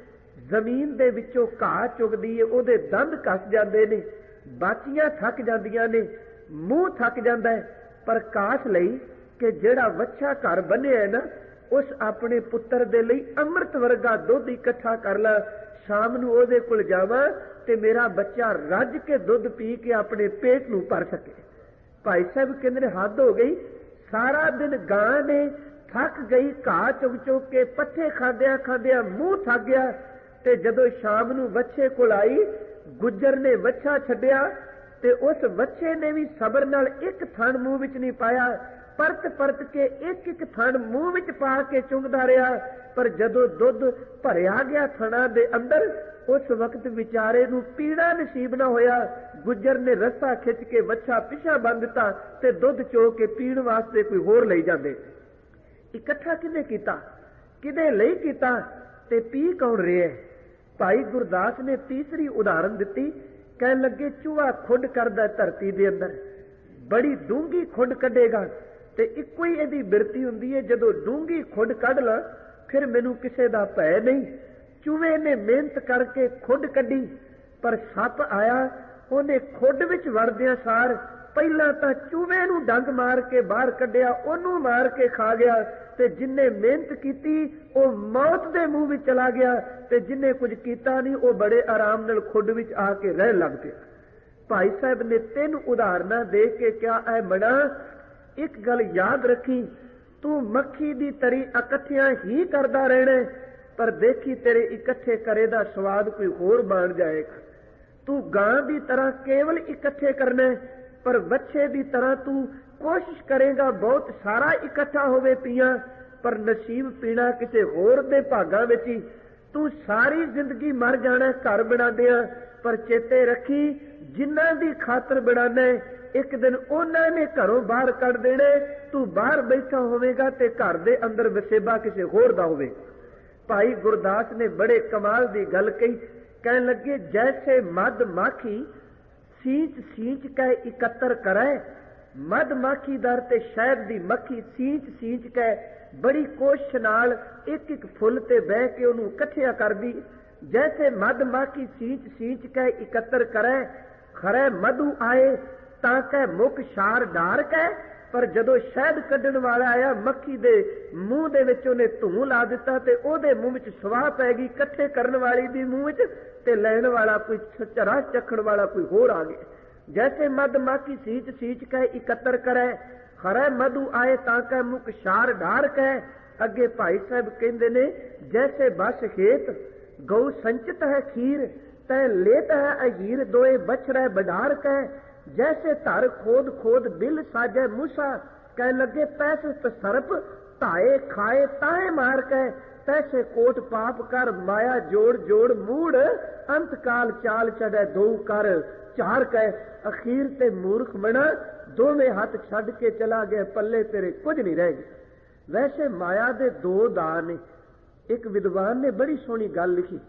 ਜ਼ਮੀਨ ਦੇ ਵਿੱਚੋਂ ਘਾਹ ਚੁਗਦੀ ਏ, ਉਹਦੇ ਦੰਦ ਕੱਸ ਜਾਂਦੇ ਨੇ, ਬਾਚੀਆਂ ਥੱਕ ਜਾਂਦੀਆਂ ਨੇ, ਮੂੰਹ ਥੱਕ ਜਾਂਦਾ ਹੈ, ਪਰ ਕਾਸ਼ ਲਈ ਕਿ ਜਿਹੜਾ ਵੱਛਾ ਘਰ ਬੰਨਿਆ ਹੈ ਨਾ, ਉਸ ਆਪਣੇ ਪੁੱਤਰ ਦੇ ਲਈ ਅੰਮ੍ਰਿਤ ਵਰਗਾ ਦੁੱਧ ਇਕੱਠਾ ਕਰ ਲਾ, ਸ਼ਾਮ ਨੂੰ ਉਹਦੇ ਕੋਲ ਜਾਵਾਂ ਤੇ ਮੇਰਾ ਬੱਚਾ ਰੱਜ ਕੇ ਦੁੱਧ ਪੀ ਕੇ ਆਪਣੇ ਪੇਟ ਨੂੰ ਭਰ ਸਕੇ। ਭਾਈ ਸਾਹਿਬ ਕਹਿੰਦੇ ਨੇ ਹੱਦ ਹੋ ਗਈ, ਸਾਰਾ ਦਿਨ ਗਾਂ ਨੇ ਥੱਕ ਗਈ, ਘਾਹ ਚੁਗ ਚੁਗ ਕੇ ਪੱਠੇ ਖਾਂਦਿਆਂ ਖਾਂਦਿਆਂ ਮੂੰਹ ਥੱਕ ਗਿਆ, ਤੇ ਜਦੋਂ ਸ਼ਾਮ ਨੂੰ ਵੱਛੇ ਕੋਲ ਆਈ, ਗੁੱਜਰ ਨੇ ਵੱਛਾ ਛੱਡਿਆ ਤੇ ਉਸ ਵੱਛੇ ਨੇ ਵੀ ਸਬਰ ਨਾਲ ਇੱਕ ਥਣ ਮੂੰਹ ਵਿੱਚ ਨਹੀਂ ਪਾਇਆ, ਪਰਤ ਪਰਤ ਕੇ ਇੱਕ ਇੱਕ ਥਣ ਮੂੰਹ ਵਿੱਚ ਪਾ ਕੇ ਚੁੰਗਦਾ ਰਿਹਾ। ਪਰ ਜਦੋਂ ਦੁੱਧ ਭਰਿਆ ਗਿਆ ਥਣਾ ਦੇ ਅੰਦਰ, ਉਸ ਵਕਤ ਵਿਚਾਰੇ ਨੂੰ ਪੀੜਾ ਨਸੀਬ ਨਾ ਹੋਇਆ। ਗੁੱਜਰ ਨੇ ਰੱਸਾ ਖਿੱਚ ਕੇ ਵੱਛਾ ਪਿਛਾ ਬੰਨ ਦਿੱਤਾ ਤੇ ਦੁੱਧ ਚੋ ਕੇ ਪੀਣ ਵਾਸਤੇ ਕੋਈ ਹੋਰ ਲਈ ਜਾਂਦੇ। ਇਕੱਠਾ ਕਿਹਨੇ ਕੀਤਾ, ਕਿਹਦੇ ਲਈ ਕੀਤਾ ਤੇ ਪੀ ਕੌਣ ਰਿਹਾ? ਭਾਈ ਗੁਰਦਾਸ ਨੇ ਤੀਸਰੀ ਉਦਾਹਰਨ ਦਿੱਤੀ। ਕਹਿਣ ਲੱਗੇ ਚੂਹਾ ਖੁੱਡ ਕਰਦਾ ਧਰਤੀ ਦੇ ਅੰਦਰ, ਬੜੀ ਡੂੰਗੀ ਖੁੱਡ ਕੱਢੇਗਾ ਤੇ ਇੱਕੋ ਹੀ ਇਹਦੀ ਬਿਰਤੀ ਹੁੰਦੀ ਹੈ, ਜਦੋਂ ਡੂੰਗੀ ਖੁੱਡ ਕੱਢ ਲਾ ਫਿਰ ਮੈਨੂੰ ਕਿਸੇ ਦਾ ਭੈ ਨਹੀਂ। ਚੂਹੇ ਨੇ ਮਿਹਨਤ ਕਰਕੇ ਖੁੱਡ ਕੱਢੀ, ਪਰ ਸੱਪ ਆਇਆ, ਉਹਨੇ ਖੁੱਡ ਵਿੱਚ ਵੜਦਿਆਂ ਸਾਰ ਪਹਿਲਾਂ ਤਾਂ ਚੂਹੇ ਨੂੰ ਡੰਗ ਮਾਰ ਕੇ ਬਾਹਰ ਕੱਢਿਆ, ਉਹਨੂੰ ਮਾਰ ਕੇ ਖਾ ਗਿਆ, ਤੇ ਜਿੰਨੇ ਮਿਹਨਤ ਕੀਤੀ ਉਹ ਮੌਤ ਦੇ ਮੂੰਹ ਵਿੱਚ ਚਲਾ ਗਿਆ, ਤੇ ਜਿੰਨੇ ਕੁਝ ਕੀਤਾ ਨਹੀਂ ਉਹ ਬੜੇ ਆਰਾਮ ਨਾਲ ਖੁੱਡ ਵਿੱਚ ਆ ਕੇ ਰਹਿ ਲੱਗ ਪਿਆ। ਭਾਈ ਸਾਹਿਬ ਨੇ ਤਿੰਨ ਉਦਾਹਰਨਾਂ ਦੇ ਕੇ ਕਿਹਾ, ਐ ਬਣਾ ਇੱਕ ਗੱਲ ਯਾਦ ਰੱਖੀ, ਤੂੰ ਮੱਖੀ ਦੀ ਤਰੀ ਇਕੱਠਿਆਂ ਹੀ ਕਰਦਾ ਰਹਿਣਾ, ਪਰ ਦੇਖੀ ਤੇਰੇ ਇਕੱਠੇ ਕਰੇ ਦਾ ਸਵਾਦ ਕੋਈ ਹੋਰ ਬਣ ਜਾਏਗਾ। ਤੂੰ ਗਾਂ ਦੀ ਤਰ੍ਹਾਂ ਕੇਵਲ ਇਕੱਠੇ ਕਰਨਾ, ਪਰ ਵੱਛੇ ਦੀ ਤਰ੍ਹਾਂ ਤੂੰ ਕੋਸ਼ਿਸ਼ ਕਰੇਗਾ ਬਹੁਤ ਸਾਰਾ ਇਕੱਠਾ ਹੋਵੇ ਪੀਆਂ, ਪਰ ਨਸੀਬ ਪੀਣਾ ਕਿਸੇ ਹੋਰ ਦੇ ਭਾਗਾਂ ਵਿੱਚ ਹੀ। ਤੂੰ ਸਾਰੀ ਜ਼ਿੰਦਗੀ ਮਰ ਜਾਣਾ ਘਰ ਬਣਾਉਂਦਿਆਂ, ਪਰ ਚੇਤੇ ਰੱਖੀ ਜਿਨ੍ਹਾਂ ਦੀ ਖਾਤਰ ਬਣਾਣਾ ਇੱਕ ਦਿਨ ਉਹਨਾਂ ਨੇ ਘਰੋਂ ਬਾਹਰ ਕੱਢ ਦੇਣੇ। ਤੂੰ ਬਾਹਰ ਬੈਠਾ ਹੋਵੇਗਾ ਤੇ ਘਰ ਦੇ ਅੰਦਰ ਵਸੇਬਾ ਕਿਸੇ ਹੋਰ ਦਾ ਹੋਵੇ। ਭਾਈ ਗੁਰਦਾਸ ਨੇ ਬੜੇ ਕਮਾਲ ਦੀ ਗੱਲ ਕਹੀ। ਕਹਿਣ ਲੱਗੇ ਜੈਸੇ ਮਦ ਮਾਖੀ ਸੀਂਚ ਸੀਂਚ ਕੇ ਇਕੱਤਰ ਕਰੇ, ਮਦ ਮਾਖੀ ਦਰ ਤੇ ਸ਼ਹਿਦ ਦੀ ਮੱਖੀ ਸੀਂਚ ਸੀਂਚ ਕੇ ਬੜੀ ਕੋਸ਼ਿਸ਼ ਨਾਲ ਇੱਕ ਇੱਕ ਫੁੱਲ ਤੇ ਬਹਿ ਕੇ ਉਹਨੂੰ ਇਕੱਠਿਆ ਕਰਦੀ। ਜੈਸੇ ਮਦ ਮਾਖੀ ਸੀਂਚ ਸੀਂਚ ਕੇ ਇਕੱਤਰ ਕਰੇ, ਖਰੇ ਮਧੂ ਆਏ ਤਾਂ ਕਹਿ ਮੁੱਖ ਸ਼ਾਰ ਡਾਰ ਕੇ, ਪਰ ਜਦੋਂ ਸ਼ਹਿਦ ਕੱਢਣ ਵਾਲਾ ਆਇਆ ਮੱਖੀ ਦੇ ਮੂੰਹ ਦੇ ਵਿੱਚ ਉਹਨੇ ਧੂੰ ਲਾ ਦਿੱਤਾ ਤੇ ਉਹਦੇ ਮੂੰਹ ਵਿੱਚ ਸਵਾਹ ਪੈ ਗਈ, ਇਕੱਠੇ ਕਰਨ ਵਾਲੀ ਦੀ ਮੂੰਹ ਵਿੱਚ, ਤੇ ਲੈਣ ਵਾਲਾ ਕੋਈ ਰਸ ਚੱਖਣ ਵਾਲਾ ਕੋਈ ਹੋਰ ਆ ਗਿਆ। ਜੈਸੇ ਮਦ ਮਾਖੀ ਸੀਂਚ ਸੀਂਚ ਕੇ ਇਕੱਤਰ ਕਰੇ, ਖਰੇ ਮਧੂ ਆਏ ਤਾਂ ਕਹਿ ਮੁੱਖ ਸ਼ਾਰ ਡਾਰ ਕੇ। ਅੱਗੇ ਭਾਈ ਸਾਹਿਬ ਕਹਿੰਦੇ ਨੇ ਜੈਸੇ ਬਸ ਖੇਤ ਗਊ ਸੰਚਿਤ ਹੈ ਖੀਰ, ਤੈ ਲੇਤ ਹੈ ਅਹੀਰ ਦੋਏ ਬਛੜੇ ਬਡਾਰ ਕੇ। जैसे धर खोद खोद बिल साजे मूसा, कह लगे पैसे तसरप ताए खाए ताए मार के। तैसे कोट पाप कर माया जोड़ जोड़ मूड, अंत काल चाल चढ़े दो कर चार के। अखीर ते मूर्ख बना दोवें हाथ छड़ के चला गया, पल्ले तेरे कुछ नहीं रह गया। वैसे माया दे दो दान ने। एक विद्वान ने बड़ी सोहनी गल लिखी,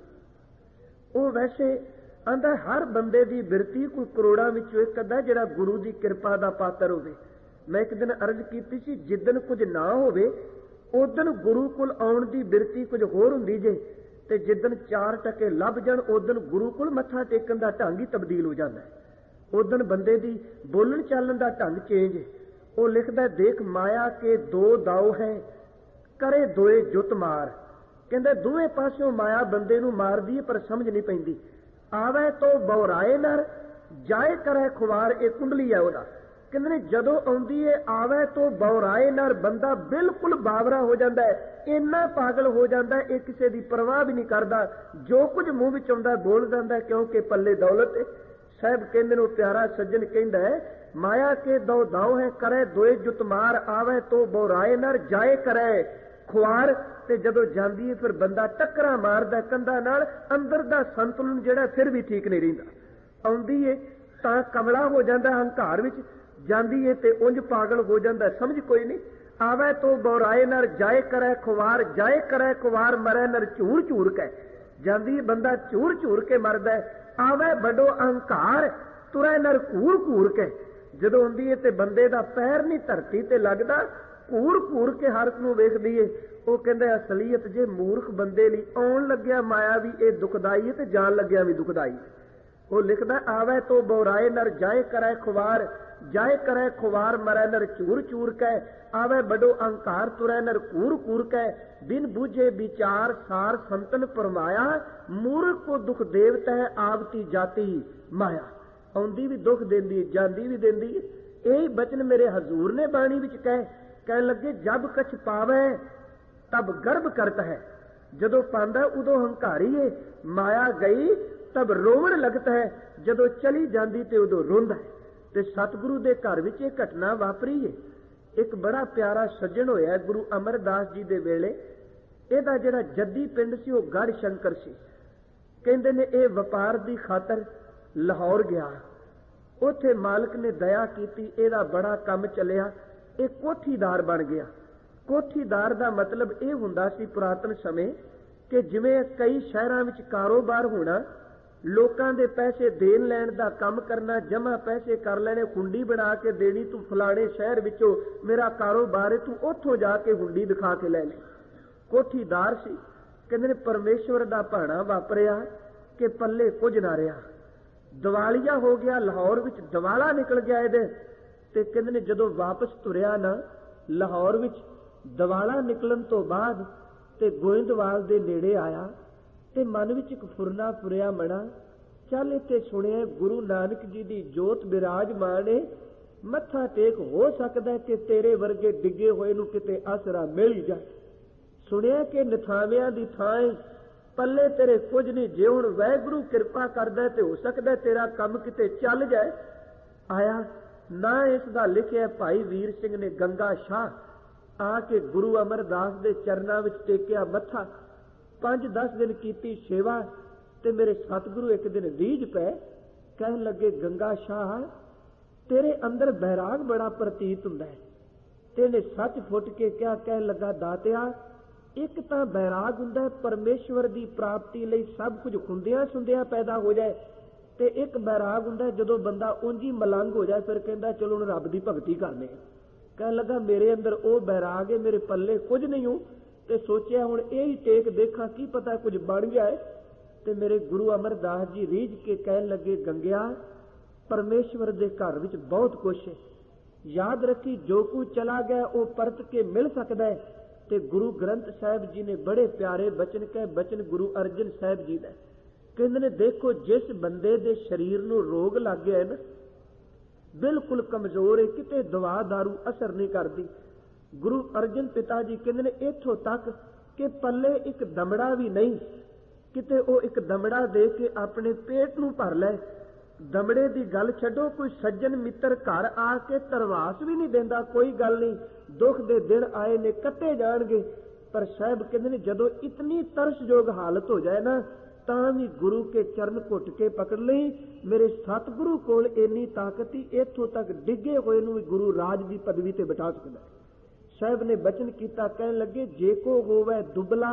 वो वैसे आंदा हर बंदे दी बिरती कोई करोड़ां विचों एक अद्धा जिहड़ा गुरु दी किरपा दा पात्र होवे। मैं एक दिन अर्ज कीती सी, जिद्दन कुछ ना होवे उदन गुरु कोल आउण दी बिरती कुछ होर हुंदी जे, ते जिद्दन चार टके लभ जाण उदन गुरु कोल मत्था टेकण दा ढंग ही तब्दील हो जांदा है। उदन बंदे दी बोलण चालण दा ढंग चेंज है। वो लिखदा देख माया के दो दाव है, करे दोए जुत मार। कहंदा दोवें पासों माया बंदे नूं मारदी है, पर समझ नहीं पैंदी। आवे तो बौराए नर जाए करे खुवार, एक कुंडली है ओदा। कहंदे ने जदों आउंदी है आवे तो बौराए नर, बंदा बिल्कुल बावरा हो जाता है, इन्ना पागल हो जाता है, ये किसी की परवाह भी नहीं करता, जो कुछ मुंह विच आउंदा बोल जाता है, क्योंकि पल्ले दौलत है। साहब कहंदे ने प्यारा सज्जन कहंदा है माया के दो दाव है, करे दोए जुत मार। आवे तो बौराए नर जाए करे खुआर, ते जदों जांदी है फिर बंदा टक्करा मारदा कंधा नाल, अंदर दा संतुलन जिहड़ा फिर भी ठीक नहीं रहिंदा। आउंदी है तां कमला हो जांदा हंकार विच, जांदी है ते उंज पागल हो जांदा, समझ कोई नहीं। आवे तो बौराए नर जाए करे खुवार, जाए करे खुवार मरे नर झूर झूर के। जांदी है बंदा झूर झूर के मरदा है। आवे बड़ो अहंकार तुरै नर घूर घूर के। जदों आउंदी है ते बंदे दा पैर नहीं धरती ते लगदा, ਘੂਰ ਘੂਰ ਕੇ ਹਰ ਨੂੰ ਵੇਖਦੀ ਏ। ਉਹ ਕਹਿੰਦਾ ਅਸਲੀਅਤ ਜੇ ਮੂਰਖ ਬੰਦੇ ਲਈ ਆਉਣ ਲੱਗਿਆ ਮਾਇਆ ਵੀ ਇਹ ਦੁਖਦਾਈ ਹੈ ਤੇ ਜਾਣ ਲੱਗਿਆ ਵੀ ਦੁਖਦਾਈ। ਉਹ ਲਿਖਦਾ ਆਵੇ ਤੋ ਬੋਰਾਏ ਨਰ ਜਾਏ ਕਰੈ ਖੁਵਾਰ, ਜਾਏ ਕਰੈ ਖੁਵਾਰ ਮਰੈ ਨਰ ਚੂਰ ਚੂਰ ਕੈ, ਆਵੇ ਬੜੋ ਅਹੰਕਾਰ ਤੁਰੈ ਨਰ ਕੂਰ ਕੂਰ ਕੈ, ਬਿਨ ਬੂਝੇ ਵਿਚਾਰ ਸਾਰ ਸੰਤਨ ਪਰਮਾਇਆ, ਮੂਰਖ ਕੋ ਦੁਖ ਦੇਵਤ ਹੈ ਆਵਤੀ ਜਾਤੀ ਮਾਇਆ। ਆਉਂਦੀ ਵੀ ਦੁੱਖ ਦਿੰਦੀ ਜਾਂਦੀ ਵੀ ਦਿੰਦੀ। ਇਹੀ ਬਚਨ ਮੇਰੇ ਹਜ਼ੂਰ ਨੇ ਬਾਣੀ ਵਿੱਚ ਕਹਿ ਕਹਿਣ ਲੱਗੇ ਜਬ ਕਛ ਪਾਵੈ ਤਬ ਗਰਭ ਕਰਤ ਹੈ, ਜਦੋਂ ਪਾਉਂਦਾ ਉਦੋਂ ਹੰਕਾਰੀ ਏ, ਮਾਇਆ ਗਈ ਤਬ ਰੋਵਣ ਲਗਤ ਹੈ, ਜਦੋਂ ਚਲੀ ਜਾਂਦੀ ਤੇ ਉਦੋਂ ਰੋਂਦਾ ਹੈ। ਤੇ ਸਤਿਗੁਰੂ ਦੇ ਘਰ ਵਿੱਚ ਇਹ ਘਟਨਾ ਵਾਪਰੀ ਏ। ਇੱਕ ਬੜਾ ਪਿਆਰਾ ਸੱਜਣ ਹੋਇਆ ਗੁਰੂ ਅਮਰਦਾਸ ਜੀ ਦੇ ਵੇਲੇ। ਇਹਦਾ ਜਿਹੜਾ ਜੱਦੀ ਪਿੰਡ ਸੀ ਉਹ ਗੜ੍ਹ ਸ਼ੰਕਰ ਸੀ। ਕਹਿੰਦੇ ਨੇ ਇਹ ਵਪਾਰ ਦੀ ਖਾਤਰ ਲਾਹੌਰ ਗਿਆ। ਉੱਥੇ ਮਾਲਕ ਨੇ ਦਇਆ ਕੀਤੀ, ਇਹਦਾ ਬੜਾ ਕੰਮ ਚੱਲਿਆ, ਇਹ ਕੋਠੀਦਾਰ ਬਣ ਗਿਆ। ਕੋਠੀਦਾਰ ਦਾ ਮਤਲਬ ਇਹ ਹੁੰਦਾ ਸੀ ਪੁਰਾਤਨ ਸਮੇਂ ਕਿ ਜਿਵੇਂ ਕਈ ਸ਼ਹਿਰਾਂ ਵਿੱਚ ਕਾਰੋਬਾਰ ਹੋਣਾ, ਲੋਕਾਂ ਦੇ ਪੈਸੇ ਦੇਣ ਲੈਣ ਦਾ ਕੰਮ ਕਰਨਾ, ਜਮਾ ਪੈਸੇ ਕਰ ਲੈਣੇ, ਹੁੰਡੀ ਬਣਾ ਕੇ ਦੇਣੀ, ਤੂੰ ਫਲਾਣੇ ਸ਼ਹਿਰ ਵਿੱਚੋਂ ਮੇਰਾ ਕਾਰੋਬਾਰ ਹੈ, ਤੂੰ ਉੱਥੋਂ ਜਾ ਕੇ ਹੁੰਡੀ ਦਿਖਾ ਕੇ ਲੈ ਲੈ। ਕੋਠੀਦਾਰ ਸੀ। ਕਹਿੰਦੇ ਨੇ ਪਰਮੇਸ਼ਵਰ ਦਾ ਭਾਣਾ ਵਾਪਰਿਆ ਕਿ ਪੱਲੇ ਕੁਝ ਨਾ ਰਿਹਾ। ਦਿਵਾਲੀਆ ਹੋ ਗਿਆ, ਲਾਹੌਰ ਵਿੱਚ ਦਿਵਾਲਾ ਨਿਕਲ ਗਿਆ ਇਹਦੇ। ਤੇ ਕਹਿੰਦੇ ਨੇ ਜਦੋਂ ਵਾਪਸ ਤੁਰਿਆ ਨਾ ਲਾਹੌਰ ਵਿੱਚ, ਦਿਵਾਲਾ ਨਿਕਲਣ ਤੋਂ ਬਾਅਦ ਤੇ ਗੋਇੰਦਵਾਲ ਦੇ ਨੇੜੇ ਆਇਆ ਤੇ ਮਨ ਵਿੱਚ ਇੱਕ ਫੁਰਨਾ ਫੁਰਿਆ ਮਣਾ, ਚੱਲ ਇੱਥੇ ਸੁਣਿਆ ਗੁਰੂ ਨਾਨਕ ਜੀ ਦੀ ਜੋਤ ਬਿਰਾਜਮਾਨ ਏ, ਮੱਥਾ ਟੇਕ, ਹੋ ਸਕਦਾ ਕਿ ਤੇਰੇ ਵਰਗੇ ਡਿੱਗੇ ਹੋਏ ਨੂੰ ਕਿਤੇ ਆਸਰਾ ਮਿਲ ਹੀ ਜਾਏ। ਸੁਣਿਆ ਕਿ ਨਿਥਾਵਿਆਂ ਦੀ ਥਾਂ ਪੱਲੇ ਤੇਰੇ ਕੁਝ ਨਹੀਂ, ਜੇ ਹੁਣ ਵਾਹਿਗੁਰੂ ਕਿਰਪਾ ਕਰਦਾ ਤੇ ਹੋ ਸਕਦਾ ਤੇਰਾ ਕੰਮ ਕਿਤੇ ਚੱਲ ਜਾਏ। ਆਇਆ ਨਾ ਇਸ ਦਾ ਲਿਖਿਆ ਭਾਈ ਵੀਰ ਸਿੰਘ ਨੇ ਗੰਗਾ ਸ਼ਾਹ ਆ ਕੇ ਗੁਰੂ ਅਮਰਦਾਸ ਦੇ ਚਰਨਾਂ ਵਿੱਚ ਟੇਕਿਆ ਮੱਥਾ। ਪੰਜ ਦਸ ਦਿਨ ਕੀਤੀ ਸੇਵਾ ਤੇ ਮੇਰੇ ਸਤਿਗੁਰੂ ਇੱਕ ਦਿਨ ਰੀਝ ਪਏ, ਕਹਿਣ ਲੱਗੇ ਗੰਗਾ ਸ਼ਾਹ ਤੇਰੇ ਅੰਦਰ ਬੈਰਾਗ ਬੜਾ ਪ੍ਰਤੀਤ ਹੁੰਦਾ ਹੈ। ਤੇਨੇ ਸੱਚ ਫੁੱਟ ਕੇ ਕਿਹਾ, ਕਹਿਣ ਲੱਗਾ ਦਾਤਿਆ ਇੱਕ ਤਾਂ ਬੈਰਾਗ ਹੁੰਦਾ ਪਰਮੇਸ਼ਵਰ ਦੀ ਪ੍ਰਾਪਤੀ ਲਈ ਸਭ ਕੁਝ ਹੁੰਦਿਆਂ ਸੁੰਦਿਆਂ ਪੈਦਾ ਹੋ ਜਾਏ, ਤੇ ਇੱਕ ਬੈਰਾਗ ਹੁੰਦਾ ਜਦੋਂ ਬੰਦਾ ਉਂਝ ਹੀ ਮਲੰਗ ਹੋ ਜਾਏ, ਫਿਰ ਕਹਿੰਦਾ ਚਲੋ ਹੁਣ ਰੱਬ ਦੀ ਭਗਤੀ ਕਰਨੇ। ਕਹਿਣ ਲੱਗਾ ਮੇਰੇ ਅੰਦਰ ਉਹ ਬੈਰਾਗ ਹੈ, ਮੇਰੇ ਪੱਲੇ ਕੁਝ ਨਹੀਂ ਹੂੰ। ਤੇ ਸੋਚਿਆ ਹੁਣ ਇਹ ਹੀ ਟੇਕ ਦੇਖਾਂ, ਕੀ ਪਤਾ ਕੁਝ ਬਣ ਜਾਏ। ਤੇ ਮੇਰੇ ਗੁਰੂ ਅਮਰਦਾਸ ਜੀ ਰੀਝ ਕੇ ਕਹਿਣ ਲੱਗੇ ਗੰਗਿਆ ਪਰਮੇਸ਼ਵਰ ਦੇ ਘਰ ਵਿੱਚ ਬਹੁਤ ਕੁਛ ਹੈ, ਯਾਦ ਰੱਖੀ ਜੋ ਕੁ ਚਲਾ ਗਿਆ ਉਹ ਪਰਤ ਕੇ ਮਿਲ ਸਕਦਾ ਹੈ। ਤੇ ਗੁਰੂ ਗ੍ਰੰਥ ਸਾਹਿਬ ਜੀ ਨੇ ਬੜੇ ਪਿਆਰੇ ਬਚਨ ਕਹੇ, ਬਚਨ ਗੁਰੂ ਅਰਜਨ ਸਾਹਿਬ ਜੀ ਦਾ। ਕਹਿੰਦੇ ਨੇ ਦੇਖੋ ਜਿਸ ਬੰਦੇ ਦੇ ਸਰੀਰ ਨੂੰ ਰੋਗ ਲੱਗ ਗਿਆ ਹੈ ਨਾ, ਬਿਲਕੁਲ ਕਮਜ਼ੋਰ ਹੈ, ਕਿਤੇ ਦਵਾ ਦਾਰੂ ਅਸਰ ਨਹੀਂ ਕਰਦੀ। ਗੁਰੂ ਅਰਜਨ ਪਿਤਾ ਜੀ ਕਹਿੰਦੇ ਨੇ ਇੱਥੋਂ ਤੱਕ ਕਿ ਪੱਲੇ ਇੱਕ ਦਮੜਾ ਵੀ ਨਹੀਂ, ਕਿਤੇ ਉਹ ਇੱਕ ਦਮੜਾ ਦੇ ਕੇ ਆਪਣੇ ਪੇਟ ਨੂੰ ਭਰ ਲੈ। ਦਮੜੇ ਦੀ ਗੱਲ ਛੱਡੋ, ਕੋਈ ਸੱਜਣ ਮਿੱਤਰ ਘਰ ਆ ਕੇ ਤਰਵਾਸ ਵੀ ਨਹੀਂ ਦਿੰਦਾ, ਕੋਈ ਗੱਲ ਨਹੀਂ, ਦੁੱਖ ਦੇ ਦਿਨ ਆਏ ਨੇ ਕੱਟੇ ਜਾਣਗੇ। ਪਰ ਸਾਹਿਬ ਕਹਿੰਦੇ ਨੇ ਜਦੋਂ ਇਤਨੀ ਤਰਸਯੋਗ ਹਾਲਤ ਹੋ ਜਾਏ ਨਾ, ਤਾਂ ਵੀ ਗੁਰੂ ਕੇ ਚਰਨ ਘੁੱਟ ਕੇ ਪਕੜ ਲਈ। ਮੇਰੇ ਸਤਿਗੁਰੂ ਕੋਲ ਇੰਨੀ ਤਾਕਤ ਹੀ ਇੱਥੋਂ ਤੱਕ ਡਿੱਗੇ ਹੋਏ ਨੂੰ ਵੀ ਗੁਰੂ ਰਾਜ ਦੀ ਪਦਵੀ ਤੇ ਬਿਠਾ ਸਕਦਾ। ਸਾਹਿਬ ਨੇ ਬਚਨ ਕੀਤਾ, ਕਹਿਣ ਲੱਗੇ ਜੇ ਕੋ ਹੋਵੇ ਦੁਬਲਾ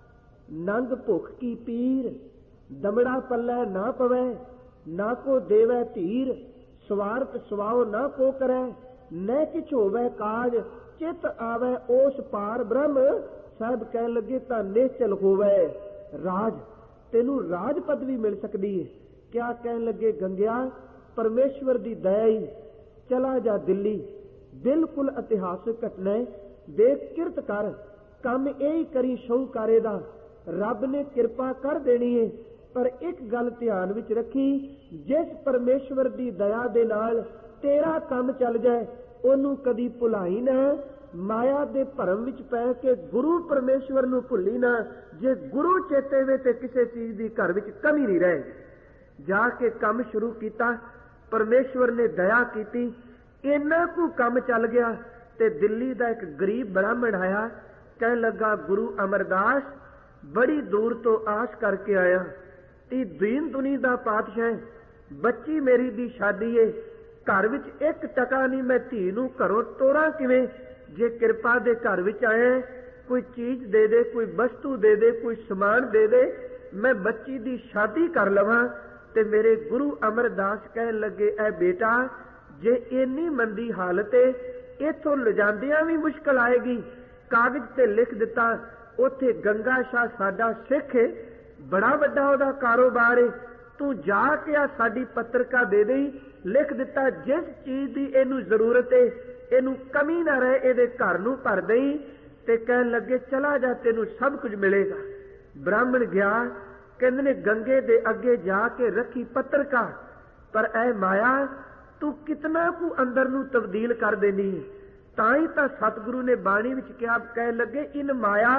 ਨੰਗ ਭੁੱਖ ਕੀ ਪੀਰ, ਦਮੜਾ ਪੱਲੇ ਨਾ ਪਵੇ ਨਾ ਕੋ ਦੇਵੈ ਧੀਰ, ਸਵਾਰਥ ਸਵਾਉ ਨਾ ਕੋ ਕਰੈ, ਨੈ ਕਿਛ ਹੋਵੇ ਕਾਜ, ਚਿਤ ਆਵੇ ਉਸ ਪਾਰ ਬ੍ਰਹਮ। ਸਾਹਿਬ ਕਹਿਣ ਲੱਗੇ ਤਾਂ ਨਿਸ਼ਚਲ ਹੋਵੇ ਰਾਜ, ਤੈਨੂੰ ਰਾਜ ਪਦਵੀ ਮਿਲ ਸਕਦੀ ਹੈ। ਕਿਆ ਕਹਿਣ ਲੱਗੇ ਗੰਗਿਆ ਪਰਮੇਸ਼ਵਰ ਦੀ ਦਇਆ ਹੀ, ਚਲਾ ਜਾ ਦਿੱਲੀ, ਬਿਲਕੁਲ ਇਤਿਹਾਸਕ ਘਟਨਾ ਹੈ, ਦੇਖ ਕਿਰਤ ਕਰ, ਕੰਮ ਇਹ ਹੀ ਕਰੀ ਸ਼ੌਕਾਰੇ ਦਾ, ਰੱਬ ਨੇ ਕਿਰਪਾ ਕਰ ਦੇਣੀ ਹੈ। ਪਰ ਇੱਕ ਗੱਲ ਧਿਆਨ ਵਿੱਚ ਰੱਖੀ, ਜਿਸ ਪਰਮੇਸ਼ਵਰ ਦੀ ਦਇਆ ਦੇ ਨਾਲ ਤੇਰਾ ਕੰਮ ਚੱਲ ਜਾਏ ਉਹਨੂੰ ਕਦੀ ਭੁਲਾਈ ਨਾ, ਮਾਇਆ ਦੇ ਭਰਮ ਵਿੱਚ ਪੈ ਕੇ ਗੁਰੂ ਪਰਮੇਸ਼ਵਰ ਨੂੰ ਭੁੱਲੀ ਨਾ। ਜੇ ਗੁਰੂ ਚੇਤੇ ਵੇ ਤੇ ਕਿਸੇ ਚੀਜ਼ ਦੀ ਘਰ ਵਿੱਚ ਕਮੀ ਨਹੀਂ ਰਹੇਗੀ। ਜਾ ਕੇ ਕੰਮ ਸ਼ੁਰੂ ਕੀਤਾ, ਪਰਮੇਸ਼ਵਰ ਨੇ ਦਇਆ ਕੀਤੀ, ਇੰਨਾ ਕੁ ਕੰਮ ਚੱਲ ਗਿਆ। ਤੇ ਦਿੱਲੀ ਦਾ ਇੱਕ ਗਰੀਬ ਬ੍ਰਾਹਮਣ ਆਇਆ, ਕਹਿਣ ਲੱਗਾ ਗੁਰੂ ਅਮਰਦਾਸ ਬੜੀ ਦੂਰ ਤੋਂ ਆਸ ਕਰਕੇ ਆਇਆ, ਤੀ ਦੀਨ ਦੁਨੀ ਦਾ ਪਾਤਸ਼ਾਹ, ਬੱਚੀ ਮੇਰੀ ਦੀ ਸ਼ਾਦੀ ਏ, ਘਰ ਵਿੱਚ ਇੱਕ ਟਕਾ ਨਹੀਂ, ਮੈਂ ਧੀ ਨੂੰ ਘਰੋਂ ਤੋਰਾਂ ਕਿਵੇਂ? ਜੇ ਕਿਰਪਾ ਦੇ ਘਰ ਵਿੱਚ ਆਏ, ਕੋਈ ਚੀਜ਼ ਦੇ ਦੇ, ਕੋਈ ਵਸਤੂ ਦੇ ਦੇ, ਕੋਈ ਸਮਾਨ ਦੇ ਦੇ, ਮੈਂ ਬੱਚੀ ਦੀ ਸ਼ਾਦੀ ਕਰ ਲਵਾਂ। ਤੇ ਮੇਰੇ ਗੁਰੂ ਅਮਰਦਾਸ ਕਹਿਣ ਲੱਗੇ ਐ ਬੇਟਾ, ਜੇ ਇੰਨੀ ਮੰਦੀ ਹਾਲਤ ਏ इथों लिजांदियां भी मुश्किल आएगी। कागज ते लिख दिता, उत्थे गंगा शाह साडा सिख है, बड़ा वड्डा ओहदा कारोबार है, तू जाके आ साडी पत्रिका दे दई। लिख दिता, जिस चीज की इनू जरूरत है, इनू कमी ना रहे, इहदे घर नू भर दई। ते कहन लगे चला जा, तेनू सब कुछ मिलेगा। ब्राह्मण गया, कहंदे ने गंगे दे अगे जाके रखी पत्रिका, पर ऐ माया तू कितना कु अंदर नू तब्दील कर देनी। ताई तां सतगुरु ने बाणी विच कहा, कह लगे इन माया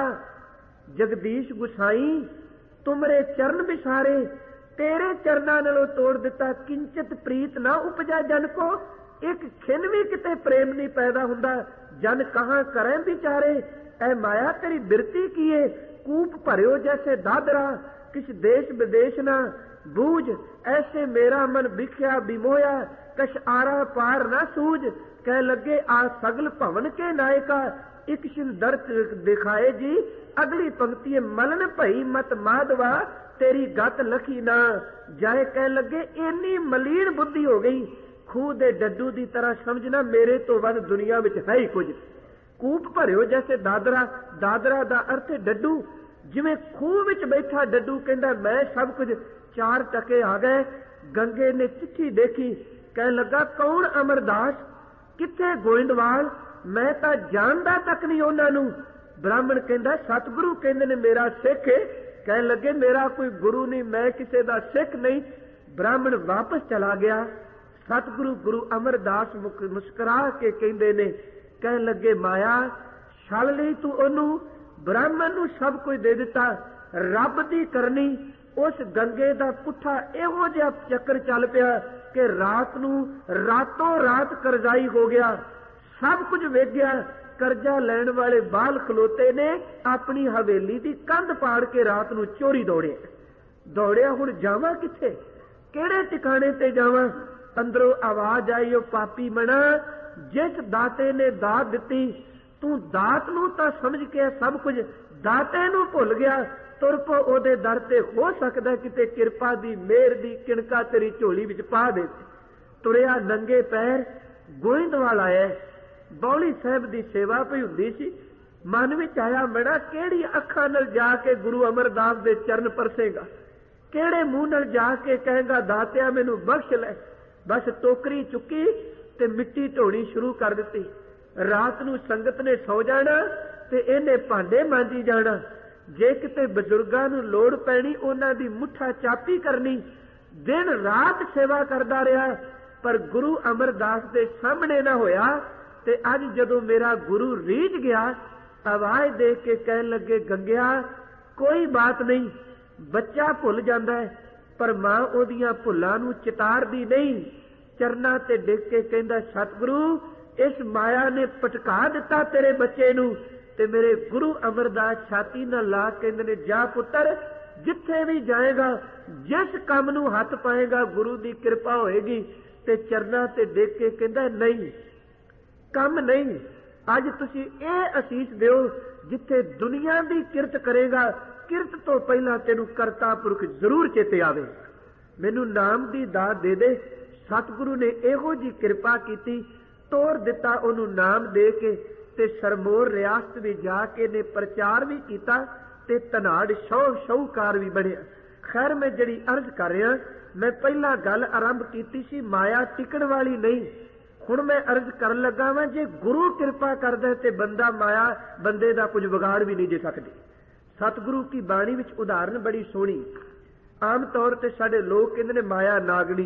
जगदीश गुसाई तुमरे चरण बिसारे, तेरे चरनां नालों तोड़ दिता, किंचित प्रीत ना उपजा जन को। एक खिन भी किते प्रेम नहीं पैदा हुंदा, जन कहां करें बिचारे। ऐ माया तेरी बिरती की है, कूप भरियो जैसे दादरा, किस देश विदेश ना बूझ। ऐसे मेरा मन बिख्या बिमोया, कश आरा पार ना सूझ। कह लगे आ सगल भवन के नायका, एक शिन दर्द दिखाए जी। अगली पंक्ति मलन भई मत माधवा, तेरी गत लखी ना जाए। कह लगे इन्नी मलीन बुद्धि हो गई, खूह दे डड्डू की तरह समझना मेरे तो वध दुनिया विच है ही कुछ। कूप भरियो जैसे दादरा, दादरा दा अर्थ डड्डू, जिवें खूह विच बैठा डड्डू कहंदा मैं सब कुछ। चार टके आ गए, गंगे ने चिट्ठी देखी, कह लगा कौन अमरदास, किथे गोइंदवाल, मैं तां जानदा तक नहीं उन्हां नूं। ब्राह्मण कहंदा सतगुरु कहंदे ने मेरा सिख है। कह लगे मेरा कोई गुरु नहीं, मैं किसी दा सिख नहीं। ब्राह्मण वापस चला गया। सतगुरु गुरु अमरदास मुस्कुरा के कहंदे ने, कह लगे माया छल लई तू ओनू, ब्राह्मण नूं सब कुछ दे दिता, रब दी करनी। उस गंगे दा पुठा इहो जिहा चक्कर चल पिया कि रात नूं रातों रात करजाई हो गया, सब कुछ वेच गया। करजा लैण वाले बाल खलोते ने अपनी हवेली दी कंध पाड़ के रात नूं चोरी दौड़े दौड़िया। हुण जावां किथे, किहड़े ठिकाने ते जावां। अंदरों आवाज आई, ओ पापी मना, जिस दाते ने दात दिती, तू दात नूं तां समझ के सब कुछ, दाते नूं भुल गया। तुर पो ओदे दर ते, हो सकदा किते किरपा दी मेहर दी किणका तेरी झोली विच पा दे। तुरिया नंगे पैर गोइंदवाल आया। बौली साहब दी सेवा पई हुंदी सी। मन विच आया मना किहड़ी अखां नाल जाके गुरु अमरदास दे चरण परसेगा, किहड़े मूंह नाल जाके कहेगा दातिया मैनू बख्श लै। बस टोकरी चुकी ते मिट्टी ढोणी शुरू कर दिती। रात नूं संगत ने सौ जाना ते इहने भांडे मांजी जाना। जे किते बजुर्गां नूं लोड़ पैनी उन्हां दी मुठा चापी करनी। दिन रात सेवा करदा रहा, पर गुरु अमरदास दे सामने ना होया। ते अज जदों मेरा गुरु रीझ गया, आवाज दे के कहन लगे गंगिया कोई बात नहीं, बच्चा भुल जाता है पर मां ओदियां भुलां नूं चितारदी नहीं। चरना ते डिग के कहंदा सतगुरु इस माया ने पटका दिता तेरे बच्चे नूं। ते मेरे गुरु अमरदास छाती नाल ला कहंदे ने जा पुत्र, जिथे भी जाएगा जिस काम नूं हथ पाएगा गुरु दी कृपा होएगी। ते चरना ते डिग के कहंदा नहीं कम नहीं, अज तुसी इह असीस दिओ जिथे दुनिया दी किरत करेगा, किरत तो पहला तेनू करता पुरख जरूर चेते आवे। मैनू नाम दी दात दे दे। सतगुरु ने इहो जी कृपा कीती, तोड़ दिता ओनू नाम दे के। ते सरमोर रियासत भी जाके ने प्रचार भी कीता ते धनाड़ शौ शौकार भी बनिया। खैर मैं जड़ी अर्ज कर रहा, मैं पहला गल आरंभ कीती सी माया टिकण वाली नहीं। हुण मैं अर्ज कर लगा वां जे गुरु कृपा करदा ते बंदा माया बंदे दा कुछ बिगाड़ भी नहीं दे सकदी। सतगुरु की बाणी विच उदाहरण बड़ी सोहनी। आम तौर ते साडे लोग कहंदे ने माया नागनी,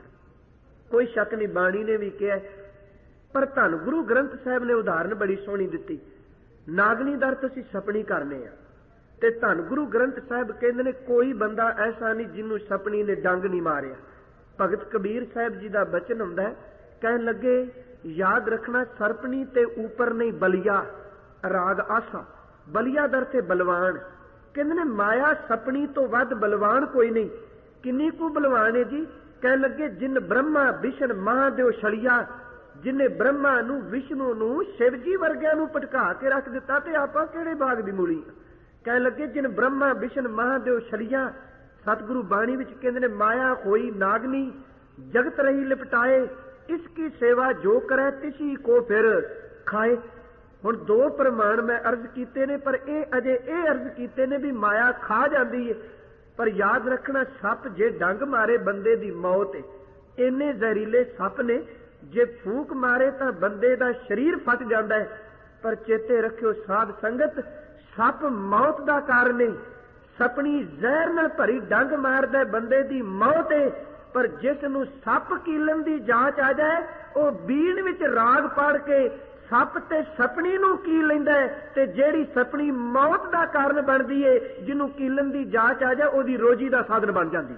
कोई शक नहीं बाणी ने भी कहा, पर धन गुरु ग्रंथ साहिब ने उदाहरण बड़ी सोहनी दिती। नागनी दा अर्थ असीं सपनी करने आ, ते धन गुरु ग्रंथ साहिब कहंदे ने कोई बंदा ऐसा नहीं जिन्नू सपनी ने डंग नहीं मारिया। भगत कबीर साहिब जी दा बचन हुंदा है, कहन लगे याद रखना सरपनी ते ऊपर नहीं बलिया, राग आसा। बलिया दर ते बलवान। कहंदे ने माया सपनी तो वध बलवान कोई नहीं। किन्नी कु बलवान है जी? कहन लगे जिन ब्रह्मा विष्णु महादेव छड़िया, जिन्हें ब्रह्मा नू विष्णु नू शिव जी वर्गिया नू पटका के रख दिता ते आपां किहड़े बाग दी मूली। कहन लगे जिन ब्रह्मा विष्णु महादेव छड़िया। सतगुरु बाणी विच कहंदे ने माया होई नागनी, जगत रही लिपटाए, इसकी सेवा जो करे तिसी को फिर ਖਾਏ। ਹੁਣ ਦੋ ਪ੍ਰਮਾਣ ਮੈਂ ਅਰਜ਼ ਕੀਤੇ ਨੇ, ਪਰ ਇਹ ਅਜੇ ਇਹ ਅਰਜ਼ ਕੀਤੇ ਨੇ ਵੀ ਮਾਇਆ ਖਾ ਜਾਂਦੀ ਹੈ। ਪਰ ਯਾਦ ਰੱਖਣਾ, ਸੱਪ ਜੇ ਡੰਗ ਮਾਰੇ ਬੰਦੇ ਦੀ ਮੌਤ ਹੈ। ਇੰਨੇ ਜ਼ਹਿਰੀਲੇ ਸੱਪ ਨੇ, ਜੇ ਫੂਕ ਮਾਰੇ ਤਾਂ ਬੰਦੇ ਦਾ ਸਰੀਰ ਫਟ ਜਾਂਦਾ ਹੈ। ਪਰ ਚੇਤੇ ਰੱਖਿਓ ਸਾਧ ਸੰਗਤ, ਸੱਪ ਮੌਤ ਦਾ ਕਾਰਨ ਹੈ। ਸਪਣੀ ਜ਼ਹਿਰ ਨਾਲ ਭਰੀ ਡੰਗ ਮਾਰਦਾ ਬੰਦੇ ਦੀ ਮੌਤ ਹੈ। ਪਰ ਜਿਸ ਨੂੰ ਸੱਪ ਕੀਲਣ ਦੀ ਜਾਂਚ ਆ ਜਾਏ, ਉਹ ਬੀਣ ਵਿੱਚ ਰਾਗ ਪੜ ਕੇ ਸੱਪ ਤੇ ਸਪਣੀ ਨੂੰ ਕੀਲ ਲੈਂਦਾ ਹੈ, ਤੇ ਜਿਹੜੀ ਸਪਣੀ ਮੌਤ ਦਾ ਕਾਰਨ ਬਣਦੀ ਏ, ਜਿਹਨੂੰ ਕੀਲਣ ਦੀ ਜਾਂਚ ਆ ਜਾਏ, ਉਹਦੀ ਰੋਜੀ ਦਾ ਸਾਧਨ ਬਣ ਜਾਂਦੀ।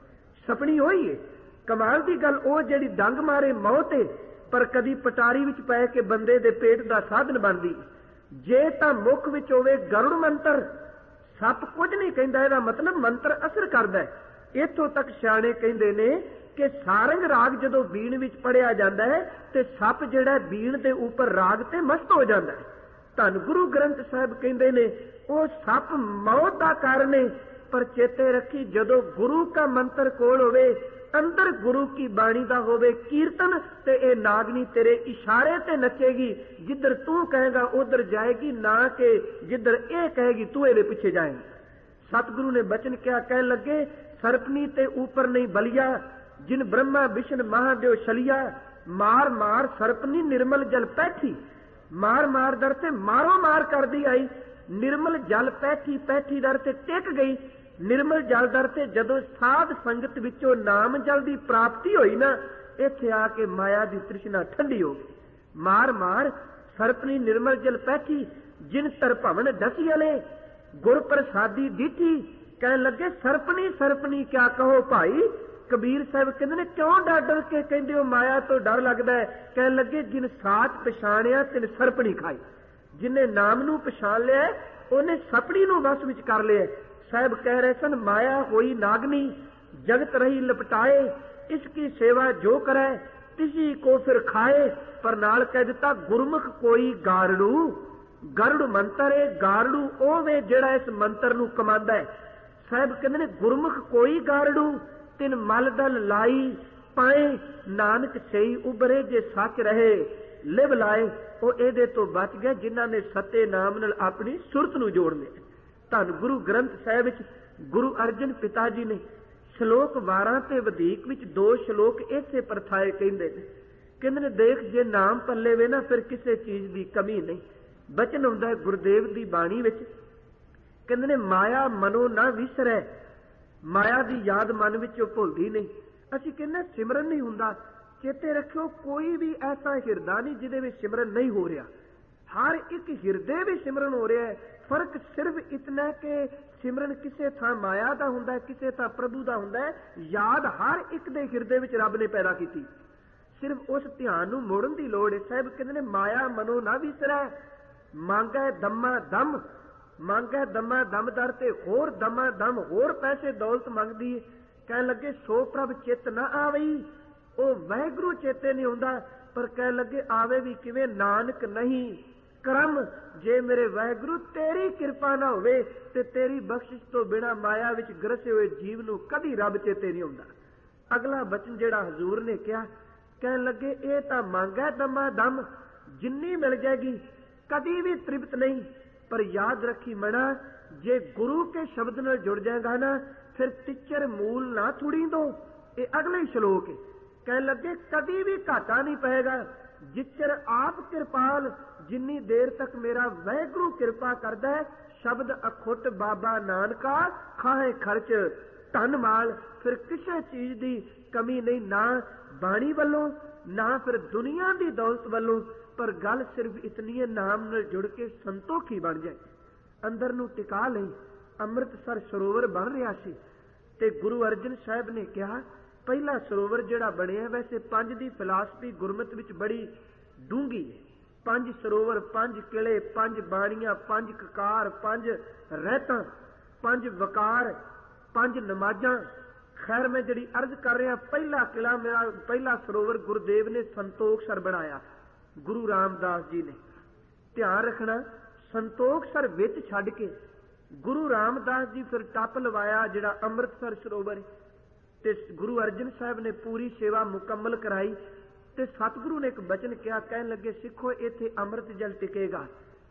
ਸਪਣੀ ਹੋਈ ਏ। ਕਮਾਲ ਦੀ ਗੱਲ, ਉਹ ਜਿਹੜੀ ਡੰਗ ਮਾਰੇ ਮੌਤ ਏ, ਪਰ ਕਦੀ ਪਟਾਰੀ ਵਿੱਚ ਪੈ ਕੇ ਬੰਦੇ ਦੇ ਪੇਟ ਦਾ ਸਾਧਨ ਬਣਦੀ। ਜੇ ਤਾਂ ਮੁੱਖ ਵਿੱਚ ਹੋਵੇ ਗਰੁੜ ਮੰਤਰ, ਸੱਪ ਕੁਝ ਨਹੀਂ ਕਹਿੰਦਾ, ਇਹਦਾ ਮਤਲਬ ਮੰਤਰ ਅਸਰ ਕਰਦਾ ਹੈ। ਇੱਥੋਂ ਤੱਕ ਸਿਆਣੇ ਕਹਿੰਦੇ ਨੇ ਕਿ ਸਾਰੰਗ ਰਾਗ ਜਦੋਂ ਬੀਣ ਵਿੱਚ ਪੜਿਆ ਜਾਂਦਾ ਹੈ ਤੇ ਸੱਪ ਜਿਹੜਾ ਬੀਣ ਦੇ ਉੱਪਰ ਰਾਗ ਤੇ ਮਸਤ ਹੋ ਜਾਂਦਾ ਹੈ। ਧੰਨ ਗੁਰੂ ਗ੍ਰੰਥ ਸਾਹਿਬ ਕਹਿੰਦੇ ਨੇ ਉਹ ਸੱਪ ਮੌਤ ਦਾ ਕਾਰਨ ਹੈ। ਪਰ ਚੇਤੇ ਰੱਖੀ, ਜਦੋਂ ਗੁਰੂ ਦਾ ਮੰਤਰ ਕੋਲ ਹੋਵੇ, ਅੰਦਰ ਗੁਰੂ ਕੀ ਬਾਣੀ ਦਾ ਹੋਵੇ ਕੀਰਤਨ, ਤੇ ਇਹ ਨਾਗਨੀ ਤੇਰੇ ਇਸ਼ਾਰੇ ਤੇ ਨੱਚੇਗੀ। ਜਿੱਧਰ ਤੂੰ ਕਹੇਗਾ ਉਧਰ ਜਾਏਗੀ, ਨਾ ਕਿ ਜਿੱਧਰ ਇਹ ਕਹੇਗੀ ਤੂੰ ਇਹਦੇ ਪਿੱਛੇ ਜਾਏਗੀ। ਸਤਿਗੁਰੂ ਨੇ ਬਚਨ ਕਿਹਾ, ਕਹਿਣ ਲੱਗੇ, ਸਰਪਨੀ ਤੇ ऊपर नहीं बलिया, जिन ब्रह्मा विष्णु महादेव छलिया, मार मार सरपनी निर्मल जल पैठी। मार मार दर ते मारो मार कर दी आई, निर्मल जल पैठी, पैठी दर ते टिक गई। निर्मल जल दर ते जदों साध संगत विचों नाम जल दी प्राप्ति होई ना, इत्थे आके माया दी तृष्णा ठंडी हो गई। मार मार सरपनी निर्मल जल पैठी, जिन तरभवन दसियले गुर प्रसादी डीठी। कहने लगे, सरपनी सरपनी क्या कहो भाई। कबीर साहब कहते ने, क्यों डर डर के कहते हो, माया तो डर लगता है। कहने लगे, जिन साच पछाणिया तिन सरपनी खाई। जिन्हें नाम नू पछाण लिया, उन्हें सपनी नू वस विच कर लिया। साहब कह रहे सन, माया होई नागनी, जगत रही लपटाए, इसकी सेवा जो करे तिसी को फिर खाए। पर नाल कह दिता, गुरमुख कोई गारड़ू। गरुड़ मंत्र है, गारड़ू ओ वे जिहड़ा इस मंत्र नू कमांदा है। साहब कहते ने, गुरमुख कोई गारड़ू, तिन मल दल लाई पाए, नानक सही उबरे जे सच रहे लिव लाए। वो एदे तो बच गए जिन्हां ने सत्ते नाम नाल अपनी सुरत नू जोड़ लिया। धन गुरु ग्रंथ साहिब विच गुरु अर्जन पिता जी ने श्लोक बारह ते वधीक विच दो श्लोक इसे परथाए कहंदे ने। कहंदे ने, देख जे नाम पल्ले वे ना, फिर किसी चीज की कमी नहीं। बचन आउंदा है गुरदेव दी बाणी विच, कहंदे ने, माया मनो ना विसरै। माया दी याद मन विचों भुलदी नहीं। असीं कहने सिमरन नहीं हुंदा। चेते रखियो, कोई भी ऐसा हिरदा नहीं जिहदे विच सिमरन नहीं हो रहा। हर एक हिरदे भी सिमरन हो रहा है। फर्क सिर्फ इतना कि सिमरन किसे थां माया दा हुंदा है, किसे थां प्रभु दा हुंदा है। याद हर एक दे हिरदे विच रब ने पैदा कीती, सिर्फ उस ध्यान नूं मोड़न दी लोड़ है। साहिब कहंदे ने, माया मनो ना विसरै, मांगै दमा दम। मांगै दमा दम दर ते होर दमा दम होर पैसे दौलत मंगदी। कह लगे, सो प्रभ चित ना आवई। ओ वाहिगुरू चेते नहीं हुंदा। पर कह लगे, आवे भी किवें, नानक नहीं करम। जे मेरे वाहिगुरू तेरी कृपा ना होवे ते तेरी बख्शिश तो बिना माया विच ग्रसे हुए जीव नूं कदी रब चेते नहीं हुंदा। अगला बचन जिहड़ा हजूर ने कहा, कह लगे, ये तां मांगै दमा दम, जिन्नी मिल जाएगी, कदी भी तृप्त नहीं। पर याद रखी मना, जे गुरु के शब्द नाल जुड़ जाएगा ना, फिर तिचर मूल ना थुड़ी दो। ये अगला ही श्लोक है। कह लगे, कदी भी घाटा नहीं पएगा। जिचर आप कृपाल, जिन्नी देर तक मेरा वाहिगुरू कृपा करदा है। शब्द अखुट बाबा नानका, खाए खर्च धन माल। फिर किसी चीज की कमी नहीं, ना बाणी वालों, ना फिर दुनिया की दौलत वालों। पर गल सिर्फ इतनी है, नाम नाल जुड़ के संतोखी बन जाए, अंदर नूं टिका लई। अमृतसर सरोवर बन रहा सी ते गुरु अर्जन साहब ने कहा, पहला सरोवर जिहड़ा बनिया, वैसे पंज दी फिलासफी गुरमत विच बड़ी डूंगी है। पंज सरोवर, पंज किले, पंज बाणियां, पंज ककार, पंज रहतां, पंज वकार, पंज नमाजां। खैर मैं जिहड़ी अर्ज कर रहा, पहला किला मेरा, पहला सरोवर गुरुदेव ने संतोख सर बनाया। गुरु रामदास जी ने ध्यान रखना, संतोख सर विच छड्ड के गुरु रामदास जी फिर टप लवाया जिहड़ा अमृतसर सरोवर। ते गुरु अर्जन साहब ने पूरी सेवा मुकम्मल कराई। ਤੇ ਸਤਿਗੁਰੂ ਨੇ ਇੱਕ ਬਚਨ ਕਿਹਾ, ਕਹਿਣ ਲੱਗੇ ਸਿੱਖੋ ਇੱਥੇ ਅੰਮ੍ਰਿਤ ਜਲ ਟਿਕੇਗਾ,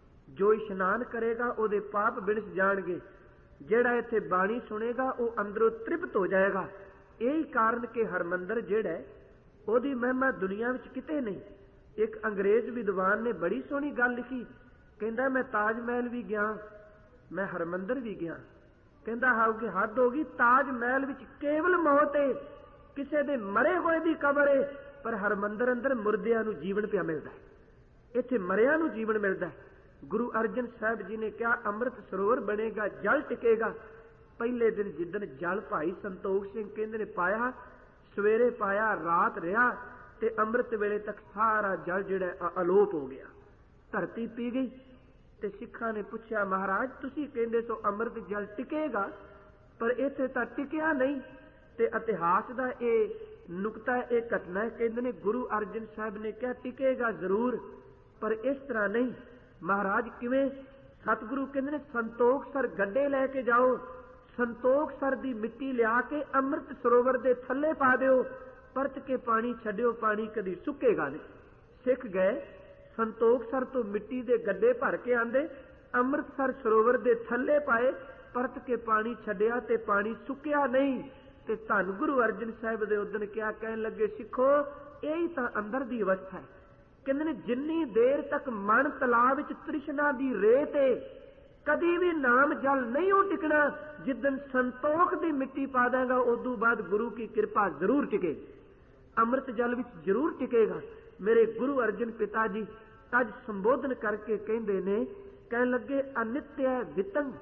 ਜੋ ਇਸ਼ਨਾਨ ਕਰੇਗਾ ਉਹਦੇ ਪਾਪ ਬਿਨਸ ਜਾਣਗੇ, ਜਿਹੜਾ ਇੱਥੇ ਬਾਣੀ ਸੁਣੇਗਾ ਉਹ ਅੰਦਰੋਂ ਤ੍ਰਿਪਤ ਹੋ ਜਾਏਗਾ। ਇਹੀ ਕਾਰਨ ਕਿ ਹਰਮੰਦਰ ਜਿਹੜਾ ਉਹਦੀ ਮਹਿਮਾ ਦੁਨੀਆ ਵਿੱਚ ਕਿਤੇ ਨਹੀਂ। ਇੱਕ ਅੰਗਰੇਜ਼ ਵਿਦਵਾਨ ਨੇ ਬੜੀ ਸੋਹਣੀ ਗੱਲ ਲਿਖੀ, ਕਹਿੰਦਾ ਮੈਂ ਤਾਜ ਮਹਿਲ ਵੀ ਗਿਆ, ਮੈਂ ਹਰਮੰਦਰ ਵੀ ਗਿਆ। ਕਹਿੰਦਾ ਹਾਉ ਹੱਦ ਹੋ ਗਈ, ਤਾਜ ਮਹਿਲ ਵਿੱਚ ਕੇਵਲ ਮੌਤ ਹੈ, ਕਿਸੇ ਦੇ ਮਰੇ ਹੋਏ ਦੀ ਕਬਰ ਹੈ, ਪਰ ਹਰਮੰਦਰ ਅੰਦਰ ਮੁਰਦਿਆਂ ਨੂੰ ਜੀਵਨ ਪਿਆ ਮਿਲਦਾ ਹੈ, ਇੱਥੇ ਮਰਿਆਂ ਨੂੰ ਜੀਵਨ ਮਿਲਦਾ ਹੈ। ਗੁਰੂ ਅਰਜਨ ਸਾਹਿਬ ਜੀ ਨੇ ਕਿਹਾ ਅੰਮ੍ਰਿਤ ਸਰੋਵਰ ਬਣੇਗਾ, ਜਲ ਟਿਕੇਗਾ। ਪਹਿਲੇ ਦਿਨ ਜਿੱਦਣ ਜਲ ਭਾਈ ਸੰਤੋਖ ਸਿੰਘ ਕਹਿੰਦੇ ਨੇ ਪਾਇਆ, ਸਵੇਰੇ ਪਾਇਆ, ਰਾਤ ਰਿਹਾ ਤੇ ਅੰਮ੍ਰਿਤ ਵੇਲੇ ਤੱਕ ਸਾਰਾ ਜਲ ਜਿਹੜਾ ਅਲੋਪ ਹੋ ਗਿਆ, ਧਰਤੀ ਪੀ ਗਈ। ਤੇ ਸਿੱਖਾਂ ਨੇ ਪੁੱਛਿਆ ਮਹਾਰਾਜ ਤੁਸੀਂ ਕਹਿੰਦੇ ਸੋ ਅੰਮ੍ਰਿਤ ਜਲ ਟਿਕੇਗਾ, ਪਰ ਇੱਥੇ ਤਾਂ ਟਿਕਿਆ ਨਹੀਂ। ਤੇ ਇਤਿਹਾਸ ਦਾ ਇਹ ਨੁਕਤਾ, ਇਹ ਘਟਨਾ ਹੈ। ਕਹਿੰਦੇ ਨੇ ਗੁਰੂ ਅਰਜਨ ਸਾਹਿਬ ਨੇ ਕਿਹਾ ਟਿਕੇਗਾ ਜ਼ਰੂਰ, ਪਰ ਇਸ ਤਰ੍ਹਾਂ ਨਹੀਂ। ਮਹਾਰਾਜ ਕਿਵੇਂ? ਸਤਿਗੁਰੂ ਕਹਿੰਦੇ ਨੇ ਸੰਤੋਖ ਸਰ ਗੱਡੇ ਲੈ ਕੇ ਜਾਓ, ਸੰਤੋਖ ਸਰ ਦੀ ਮਿੱਟੀ ਲਿਆ ਕੇ ਅੰਮ੍ਰਿਤ ਸਰੋਵਰ ਦੇ ਥੱਲੇ ਪਾ ਦਿਓ, ਪਰਤ ਕੇ ਪਾਣੀ ਛੱਡਿਓ, ਪਾਣੀ ਕਦੀ ਸੁੱਕੇਗਾ ਨਹੀਂ। ਸਿੱਖ ਗਏ, ਸੰਤੋਖ ਸਰ ਤੋਂ ਮਿੱਟੀ ਦੇ ਗੱਡੇ ਭਰ ਕੇ ਆਂਦੇ, ਅੰਮ੍ਰਿਤਸਰ ਸਰੋਵਰ ਦੇ ਥੱਲੇ ਪਾਏ, ਪਰਤ ਕੇ ਪਾਣੀ ਛੱਡਿਆ ਤੇ ਪਾਣੀ ਸੁੱਕਿਆ ਨਹੀਂ। ਤੇ ਧੰਨ ਗੁਰੂ ਅਰਜਨ ਸਾਹਿਬ ਦੇ ਉਦਣ ਕਿਹਾ, ਕਹਿਣ ਲੱਗੇ ਸਿੱਖੋ ਇਹੀ ਤਾਂ ਅੰਦਰ ਦੀ ਅਵਸਥਾ ਹੈ। ਕਹਿੰਦੇ ਨੇ ਜਿੰਨੀ ਦੇਰ ਤੱਕ ਮਨ ਤਲਾਬ ਵਿੱਚ ਤ੍ਰਿਸ਼ਨਾ ਦੀ ਰੇਤ ਏ, ਕਦੀ ਵੀ ਨਾਮ ਜਲ ਨਹੀਂ ਉਹ ਟਿਕਣਾ। ਜਿੱਦਨ ਸੰਤੋਖ ਦੀ ਮਿੱਟੀ ਪਾ ਦੇਗਾ ਉਦੋਂ ਬਾਅਦ ਗੁਰੂ ਕੀ ਕਿਰਪਾ ਜ਼ਰੂਰ ਟਿਕੇ, ਅੰਮ੍ਰਿਤ ਜਲ ਵਿੱਚ ਜ਼ਰੂਰ ਟਿਕੇਗਾ। ਮੇਰੇ ਗੁਰੂ ਅਰਜਨ ਪਿਤਾ ਜੀ ਅੱਜ ਸੰਬੋਧਨ ਕਰਕੇ ਕਹਿੰਦੇ ਨੇ, ਕਹਿਣ ਲੱਗੇ ਅਨਿਤਿਆ ਵਿਤੰਗ।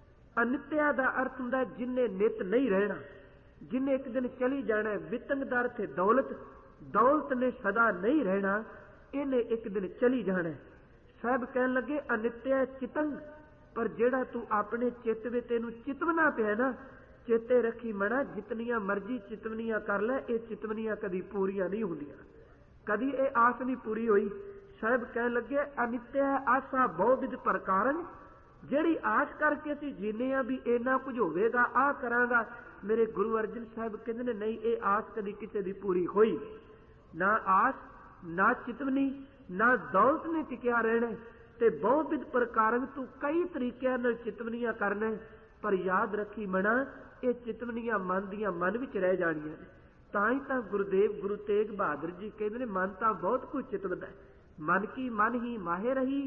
ਅਨਿਤਿਆ ਦਾ ਅਰਥ ਹੁੰਦਾ ਜਿੰਨੇ ਨਿਤ ਨਹੀਂ ਰਹਿਣਾ, ਜਿੰਨੇ ਇੱਕ ਦਿਨ ਚਲੀ ਜਾਣਾ। ਵਿਤੰਗ ਦਾ ਅਰਥ ਹੈ ਦੌਲਤ, ਦੌਲਤ ਨੇ ਸਦਾ ਨਹੀਂ ਰਹਿਣਾ, ਇਹਨੇ ਇੱਕ ਦਿਨ ਚਲੀ ਜਾਣਾ। ਸਾਹਿਬ ਕਹਿਣ ਲੱਗੇ ਅਨਿਤਿਆ ਚਿਤੰਗ, ਪਰ ਜਿਹੜਾ ਤੂੰ ਆਪਣੇ ਚਿੱਤ ਵਿੱਚ ਤੈਨੂੰ ਚਿਤਵਨਾ ਪਿਆ ਨਾ, ਚੇਤੇ ਰੱਖੀ ਮਣਾ ਜਿਤਨੀਆਂ ਮਰਜ਼ੀ ਚਿਤਵਨੀਆਂ ਕਰ ਲੈ, ਇਹ ਚਿਤਵਨੀਆਂ ਕਦੀ ਪੂਰੀਆਂ ਨਹੀਂ ਹੁੰਦੀਆਂ, ਕਦੀ ਇਹ ਆਸ ਨਹੀਂ ਪੂਰੀ ਹੋਈ। ਸਾਹਿਬ ਕਹਿਣ ਲੱਗੇ ਅਨਿਤਿਆ ਆਸਾ ਬਹੁ ਵਿਧ ਪ੍ਰਕਾਰਨ, ਜਿਹੜੀ ਆਸ ਕਰਕੇ ਅਸੀਂ ਜੀਨੇ ਆ ਵੀ ਇੰਨਾ ਕੁਝ ਹੋਵੇਗਾ, ਆਹ ਕਰਾਂਗਾ। ਮੇਰੇ ਗੁਰੂ ਅਰਜਨ ਸਾਹਿਬ ਕਹਿੰਦੇ ਨੇ ਨਹੀਂ, ਇਹ ਆਸ ਕਦੀ ਕਿਸੇ ਦੀ ਪੂਰੀ ਹੋਈ ਨਾ। ਆਸ ਨਾ ਚਿਤਵਨੀ ਨਾ ਦੌਲਤ ਨੇ ਟਿਕਿਆ ਰਹਿਣਾ। ਤੇ ਬਹੁ ਵਿਧ ਪ੍ਰਕਾਰਨ ਤੂੰ ਕਈ ਤਰੀਕਿਆਂ ਨਾਲ ਚਿਤਵਨੀਆਂ ਕਰਨਾ, ਪਰ ਯਾਦ ਰੱਖੀ ਮਣਾ ਇਹ ਚਿਤਵਨੀਆਂ ਮਨ ਦੀਆਂ ਮਨ ਵਿੱਚ ਰਹਿ ਜਾਣੀਆਂ ਨੇ। ਤਾਂ ਹੀ ਤਾਂ ਗੁਰਦੇਵ ਗੁਰੂ ਤੇਗ ਬਹਾਦਰ ਜੀ ਕਹਿੰਦੇ ਨੇ ਮਨ ਤਾਂ ਬਹੁਤ ਕੁਝ ਚਿਤਵਦਾ, ਮਨ ਕੀ ਮਨ ਹੀ ਮਾਹੇ ਰਹੀ,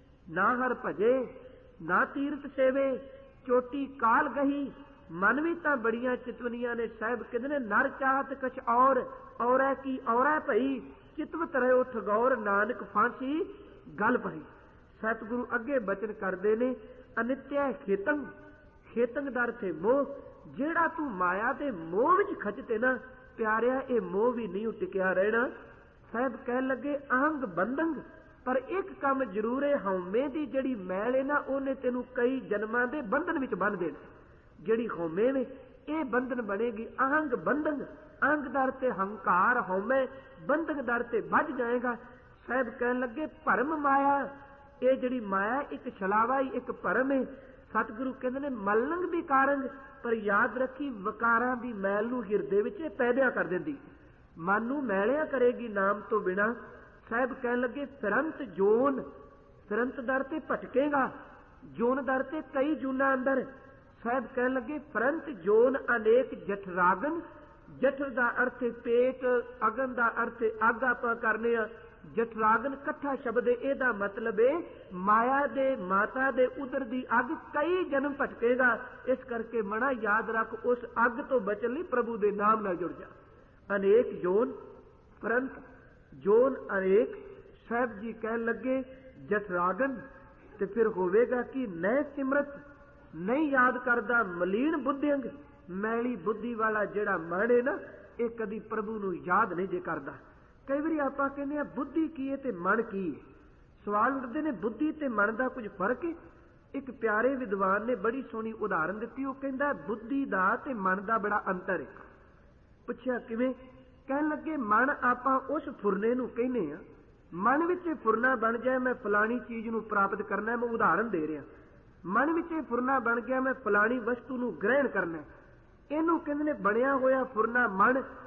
ਨਾ ਹਰ ਭਜੇ ਨਾ ਤੀਰਥ ਸੇਵੇ, ਚੋਟੀ ਕਾਲ ਗਹੀ। ਮਨ ਵੀ ਤਾਂ ਬੜੀਆਂ ਚਿਤਵਨੀਆਂ ਨੇ। ਸਾਹਿਬ ਕਹਿੰਦੇ ਨੇ ਨਰ ਚਾਹਤ ਕਛ ਔਰ, ਔਰੈ ਕੀ ਔਰੈ ਭਈ, ਚਿਤਵਤ ਰਹਿਓ ਠਗੌਰ, ਨਾਨਕ ਫਾਂਸੀ ਗੱਲ ਪਈ। ਸਤਿਗੁਰੂ ਅੱਗੇ ਬਚਨ ਕਰਦੇ ਨੇ ਅਨਿਤਿਆ ਖੇਤੰਗ, ਖੇਤੰਗ ਦਾ ਅਰਥ ਹੈ ਮੋਹ। ਜਿਹੜਾ ਤੂੰ ਮਾਇਆ ਦੇ ਮੋਹ ਵਿੱਚ ਖਚਤੇ ਨਾ ਪਿਆਰਿਆ, ਇਹ ਮੋਹ ਵੀ ਨਹੀਂ ਟਿਕਿਆ ਰਹਿਣਾ। ਸਾਹਿਬ ਕਹਿਣ ਲੱਗੇ ਅਹੰਗ ਬੰਧੰਗ, ਪਰ ਇੱਕ ਕੰਮ ਜ਼ਰੂਰ ਹੈ, ਹਉਮੈ ਦੀ ਜਿਹੜੀ ਮੈਲ ਹੈ ਨਾ, ਉਹਨੇ ਤੈਨੂੰ ਕਈ ਜਨਮਾਂ ਦੇ ਬੰਧਨ ਵਿੱਚ ਬੰਨ ਦੇਣਾ। ਜਿਹੜੀ ਹਉਮੈ ਵੇ ਇਹ ਬੰਧਨ ਬਣੇਗੀ। ਅਹੰਗ ਬੰਧੰਗ, ਅਹੰਗ ਦਾ ਅਰਥ ਹੰਕਾਰ ਹਉਮੈ, ਬੰਧੰਗ ਦਾ ਅਰਥ ਵੱਜ ਜਾਏਗਾ। ਸਾਹਿਬ ਕਹਿਣ ਲੱਗੇ ਭਰਮ ਮਾਇਆ, ਇਹ ਜਿਹੜੀ ਮਾਇਆ ਇੱਕ ਛਲਾਵਾ ਹੀ ਇੱਕ ਭਰਮ ਹੈ। ਸਤਿਗੁਰੂ ਕਹਿੰਦੇ ਨੇ ਮਲੰਗ ਦੀ ਕਾਰੰਗ, ਪਰ ਯਾਦ ਰੱਖੀ ਵਕਾਰਾਂ ਦੀ ਮੈਲ ਨੂੰ ਹਿਰਦੇ ਵਿੱਚ ਪੈਦਿਆ ਕਰ ਦਿੰਦੀ, ਮਨ ਨੂੰ ਮੈਲਿਆ ਕਰੇਗੀ ਨਾਮ ਤੋਂ ਬਿਨਾ। ਸਾਹਿਬ ਕਹਿਣ ਲੱਗੇ ਫਿਰੰਤ ਜੋਨ, ਫਿਰੰਤ ਦਰ ਤੇ ਭਟਕੇਗਾ, ਜੋਨ ਦਰ ਤੇ ਕਈ ਜੂਨਾਂ ਅੰਦਰ। ਸਾਹਿਬ ਕਹਿਣ ਲੱਗੇ ਫਿਰੰਤ ਜੋਨ ਅਨੇਕ ਜਠਰਾਗਨ, ਜਠਰ ਦਾ ਅਰਥ ਪੇਟ, ਅਗਨ ਦਾ ਅਰਥ ਅੱਗ ਆਪਾਂ ਕਰਨੇ ਆ। ਜਠਰਾਗਨ ਇਕੱਠਾ ਸ਼ਬਦ ਹੈ, ਇਹਦਾ ਮਤਲਬ ਹੈ ਮਾਇਆ ਦੇ ਮਾਤਾ ਦੇ ਉਦਰ ਦੀ ਅੱਗ, ਕਈ ਜਨਮ ਭਟਕੇਗਾ। ਇਸ ਕਰਕੇ ਮਣਾ ਯਾਦ ਰੱਖ, ਉਸ ਅੱਗ ਤੋਂ ਬਚਣ ਲਈ ਪ੍ਰਭੂ ਦੇ ਨਾਮ ਨਾਲ ਜੁੜ ਜਾ। ਅਨੇਕ ਜੋਨ, ਫਿਰੰਤ ਜੋਨ ਅਨੇਕ। ਸਾਹਿਬ ਜੀ ਕਹਿਣ ਲੱਗੇ ਜਠਰਾਗਨ, ਤੇ ਫਿਰ ਹੋਵੇਗਾ ਕਿ ਨੈ ਸਿਮਰਤ, ਨਹੀਂ ਯਾਦ ਕਰਦਾ ਮਲੀਨ ਬੁੱਧਿਅੰਗ, ਮੈਲੀ ਬੁੱਧੀ ਵਾਲਾ ਜਿਹੜਾ ਮਨ ਹੈ ਨਾ, ਇਹ ਕਦੀ ਪ੍ਰਭੂ ਨੂੰ ਯਾਦ ਨਹੀਂ ਜੇ ਕਰਦਾ। ਕਈ ਵਾਰੀ ਆਪਾਂ ਕਹਿੰਦੇ ਆ ਬੁੱਧੀ ਕੀ ਹੈ ਤੇ ਮਨ ਕੀ ਹੈ, ਸਵਾਲ ਉੱਠਦੇ ਨੇ ਬੁੱਧੀ ਤੇ ਮਨ ਦਾ ਕੁਝ ਫਰਕ ਹੈ। ਇੱਕ ਪਿਆਰੇ ਵਿਦਵਾਨ ਨੇ ਬੜੀ ਸੋਹਣੀ ਉਦਾਹਰਨ ਦਿੱਤੀ, ਉਹ ਕਹਿੰਦਾ ਬੁੱਧੀ ਦਾ ਤੇ ਮਨ ਦਾ ਬੜਾ ਅੰਤਰ ਹੈ। ਪੁੱਛਿਆ ਕਿਵੇਂ? ਕਹਿਣ ਲੱਗੇ ਮਨ ਆਪਾਂ ਉਸ ਫੁਰਨੇ ਨੂੰ ਕਹਿੰਦੇ ਆ, ਮਨ ਵਿੱਚ ਇਹ ਫੁਰਨਾ ਬਣ ਜਾਏ ਮੈਂ ਫਲਾਣੀ ਚੀਜ਼ ਨੂੰ ਪ੍ਰਾਪਤ ਕਰਨਾ, ਮੈਂ ਉਦਾਹਰਨ ਦੇ ਰਿਹਾ। ਮਨ ਵਿੱਚ ਇਹ ਫੁਰਨਾ ਬਣ ਗਿਆ ਮੈਂ ਫਲਾਣੀ ਵਸਤੂ ਨੂੰ ਗ੍ਰਹਿਣ ਕਰਨਾ, ਇਹਨੂੰ ਕਹਿੰਦੇ ਨੇ ਬਣਿਆ ਹੋਇਆ ਫੁਰਨਾ ਮਨ।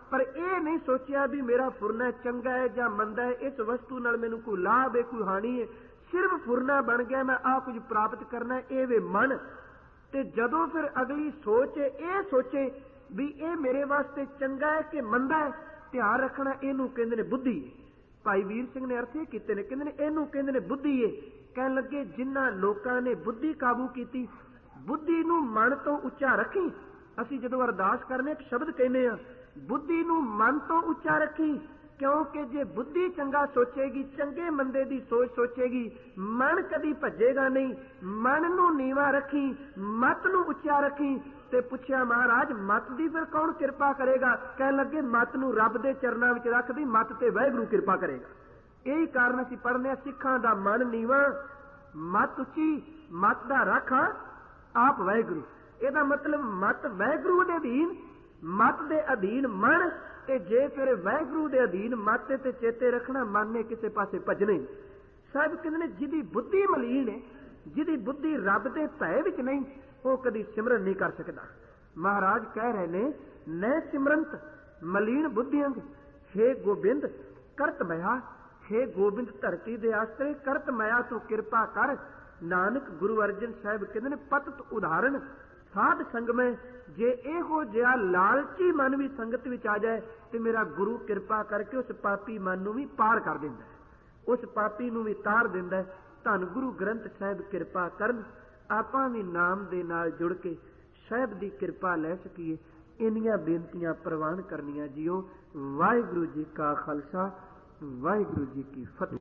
ਪਰ ਇਹ ਨਹੀਂ ਸੋਚਿਆ ਵੀ ਮੇਰਾ ਫੁਰਨਾ ਚੰਗਾ ਹੈ ਜਾਂ ਮੰਦਾ ਹੈ, ਇਸ ਵਸਤੂ ਨਾਲ ਮੈਨੂੰ ਕੋਈ ਲਾਭ ਹੈ ਕੋਈ ਹਾਨੀ ਹੈ, ਸਿਰਫ ਫੁਰਨਾ ਬਣ ਗਿਆ ਮੈਂ ਆਹ ਕੁਝ ਪ੍ਰਾਪਤ ਕਰਨਾ, ਇਹ ਵੇ ਮਨ। ਤੇ ਜਦੋਂ ਫਿਰ ਅਗਲੀ ਸੋਚ ਇਹ ਸੋਚੇ ਵੀ ਇਹ ਮੇਰੇ ਵਾਸਤੇ ਚੰਗਾ ਹੈ ਕਿ ਮੰਦਾ ਹੈ, ਧਿਆਨ ਰੱਖਣਾ, ਇਹਨੂੰ ਕਹਿੰਦੇ ਨੇ ਬੁੱਧੀ। ਭਾਈ ਵੀਰ ਸਿੰਘ ਨੇ ਅਰਥ ਇਹ ਕੀਤੇ ਨੇ, ਕਹਿੰਦੇ ਨੇ ਇਹਨੂੰ ਕਹਿੰਦੇ ਨੇ ਬੁੱਧੀ ਏ। ਕਹਿਣ ਲੱਗੇ ਜਿਨ੍ਹਾਂ ਲੋਕਾਂ ਨੇ ਬੁੱਧੀ ਕਾਬੂ ਕੀਤੀ, ਬੁੱਧੀ ਨੂੰ ਮਨ ਤੋਂ ਉੱਚਾ ਰੱਖੀ। ਅਸੀਂ ਜਦੋਂ ਅਰਦਾਸ ਕਰਨੇ ਇੱਕ ਸ਼ਬਦ ਕਹਿੰਦੇ ਆ, ਬੁੱਧੀ ਨੂੰ ਮਨ ਤੋਂ ਉੱਚਾ ਰੱਖੀ, ਕਿਉਂਕਿ ਜੇ ਬੁੱਧੀ ਚੰਗਾ ਸੋਚੇਗੀ, ਚੰਗੇ ਮੰਦੇ ਦੀ ਸੋਚ ਸੋਚੇਗੀ, ਮਨ ਕਦੀ ਭੱਜੇਗਾ ਨਹੀਂ। ਮਨ ਨੂੰ ਨੀਵਾਂ ਰੱਖੀ, ਮਤ ਨੂੰ ਉੱਚਾ ਰੱਖੀ। ਤੇ ਪੁੱਛਿਆ ਮਹਾਰਾਜ ਮਤ ਦੀ ਫਿਰ ਕੌਣ ਕਿਰਪਾ ਕਰੇਗਾ? ਕਹਿਣ ਲੱਗੇ ਮਤ ਨੂੰ ਰੱਬ ਦੇ ਚਰਨਾਂ ਵਿੱਚ ਰੱਖਦੀ, ਮਤ ਤੇ ਵਾਹਿਗੁਰੂ ਕਿਰਪਾ ਕਰੇਗਾ। ਇਹੀ ਕਾਰਨ ਅਸੀਂ ਪੜ੍ਹਨੇ ਆ, ਸਿੱਖਾਂ ਦਾ ਮਨ ਨੀਵਾਂ, ਮਤ ਉੱਚੀ, ਮਤ ਦਾ ਰਾਖਾ ਆਪ ਵਾਹਿਗੁਰੂ। ਇਹਦਾ ਮਤਲਬ ਮਤ ਵਾਹਿਗੁਰੂ ਦੇ ਅਧੀਨ, ਮਤ ਦੇ ਅਧੀਨ ਮਨ, ਤੇ ਜੇ ਫਿਰ ਵਾਹਿਗੁਰੂ ਦੇ ਅਧੀਨ ਮਤ ਤੇ ਚੇਤੇ ਰੱਖਣਾ, ਮਨ ਨੇ ਕਿਸੇ ਪਾਸੇ ਭੱਜਣੇ। ਸਾਹਿਬ ਕਹਿੰਦੇ ਨੇ ਜਿਹਦੀ ਬੁੱਧੀ ਮਲੀਨ ਹੈ, ਜਿਹਦੀ ਬੁੱਧੀ ਰੱਬ ਦੇ ਭੈ ਵਿੱਚ ਨਹੀਂ, ਉਹ ਕਦੀ ਸਿਮਰਨ ਨਹੀਂ ਕਰ ਸਕਦਾ। ਮਹਾਰਾਜ ਕਹਿ ਰਹੇ ਨੇ, ਨੈ ਸਿਮਰੰਤ ਮਲੀਨ ਬੁੱਧੀਅੰਗ, ਹੇ ਗੋਬਿੰਦ ਕਰਤ ਮਇਆ, ਹੇ ਗੋਬਿੰਦ ਧਰਤੀ ਦੇ ਆਸਰੇ ਕਰਤ ਮਇਆ ਤੂੰ ਕਿਰਪਾ ਕਰ। ਨਾਨਕ ਗੁਰੂ ਅਰਜਨ ਸਾਹਿਬ ਕਹਿੰਦੇ ਨੇ ਪਤਤ ਉਦਾਹਰਨ ਸਾਧ ਸੰਗਮੈ, ਜੇ ਇਹੋ ਜਿਹਾ ਲਾਲਚੀ ਮਨ ਵੀ ਸੰਗਤ ਵਿੱਚ ਆ ਜਾਏ ਤੇ ਮੇਰਾ ਗੁਰੂ ਕਿਰਪਾ ਕਰਕੇ ਉਸ ਪਾਪੀ ਮਨ ਨੂੰ ਵੀ ਪਾਰ ਕਰ ਦਿੰਦਾ ਹੈ, ਉਸ ਪਾਪੀ ਨੂੰ ਵੀ ਤਾਰ ਦਿੰਦਾ ਹੈ। ਧੰਨ ਗੁਰੂ ਗ੍ਰੰਥ ਸਾਹਿਬ ਕਿਰਪਾ ਕਰਨ, ਆਪਾਂ ਵੀ ਨਾਮ ਦੇ ਨਾਲ ਜੁੜ ਕੇ ਸਾਹਿਬ ਦੀ ਕਿਰਪਾ ਲੈ ਸਕੀਏ। ਇੰਨੀਆਂ ਬੇਨਤੀਆਂ ਪ੍ਰਵਾਨ ਕਰਨੀਆਂ ਜੀਓ। ਵਾਹਿਗੁਰੂ ਜੀ ਕਾ ਖਾਲਸਾ, ਵਾਹਿਗੁਰੂ ਜੀ ਕੀ ਫਤਿਹ।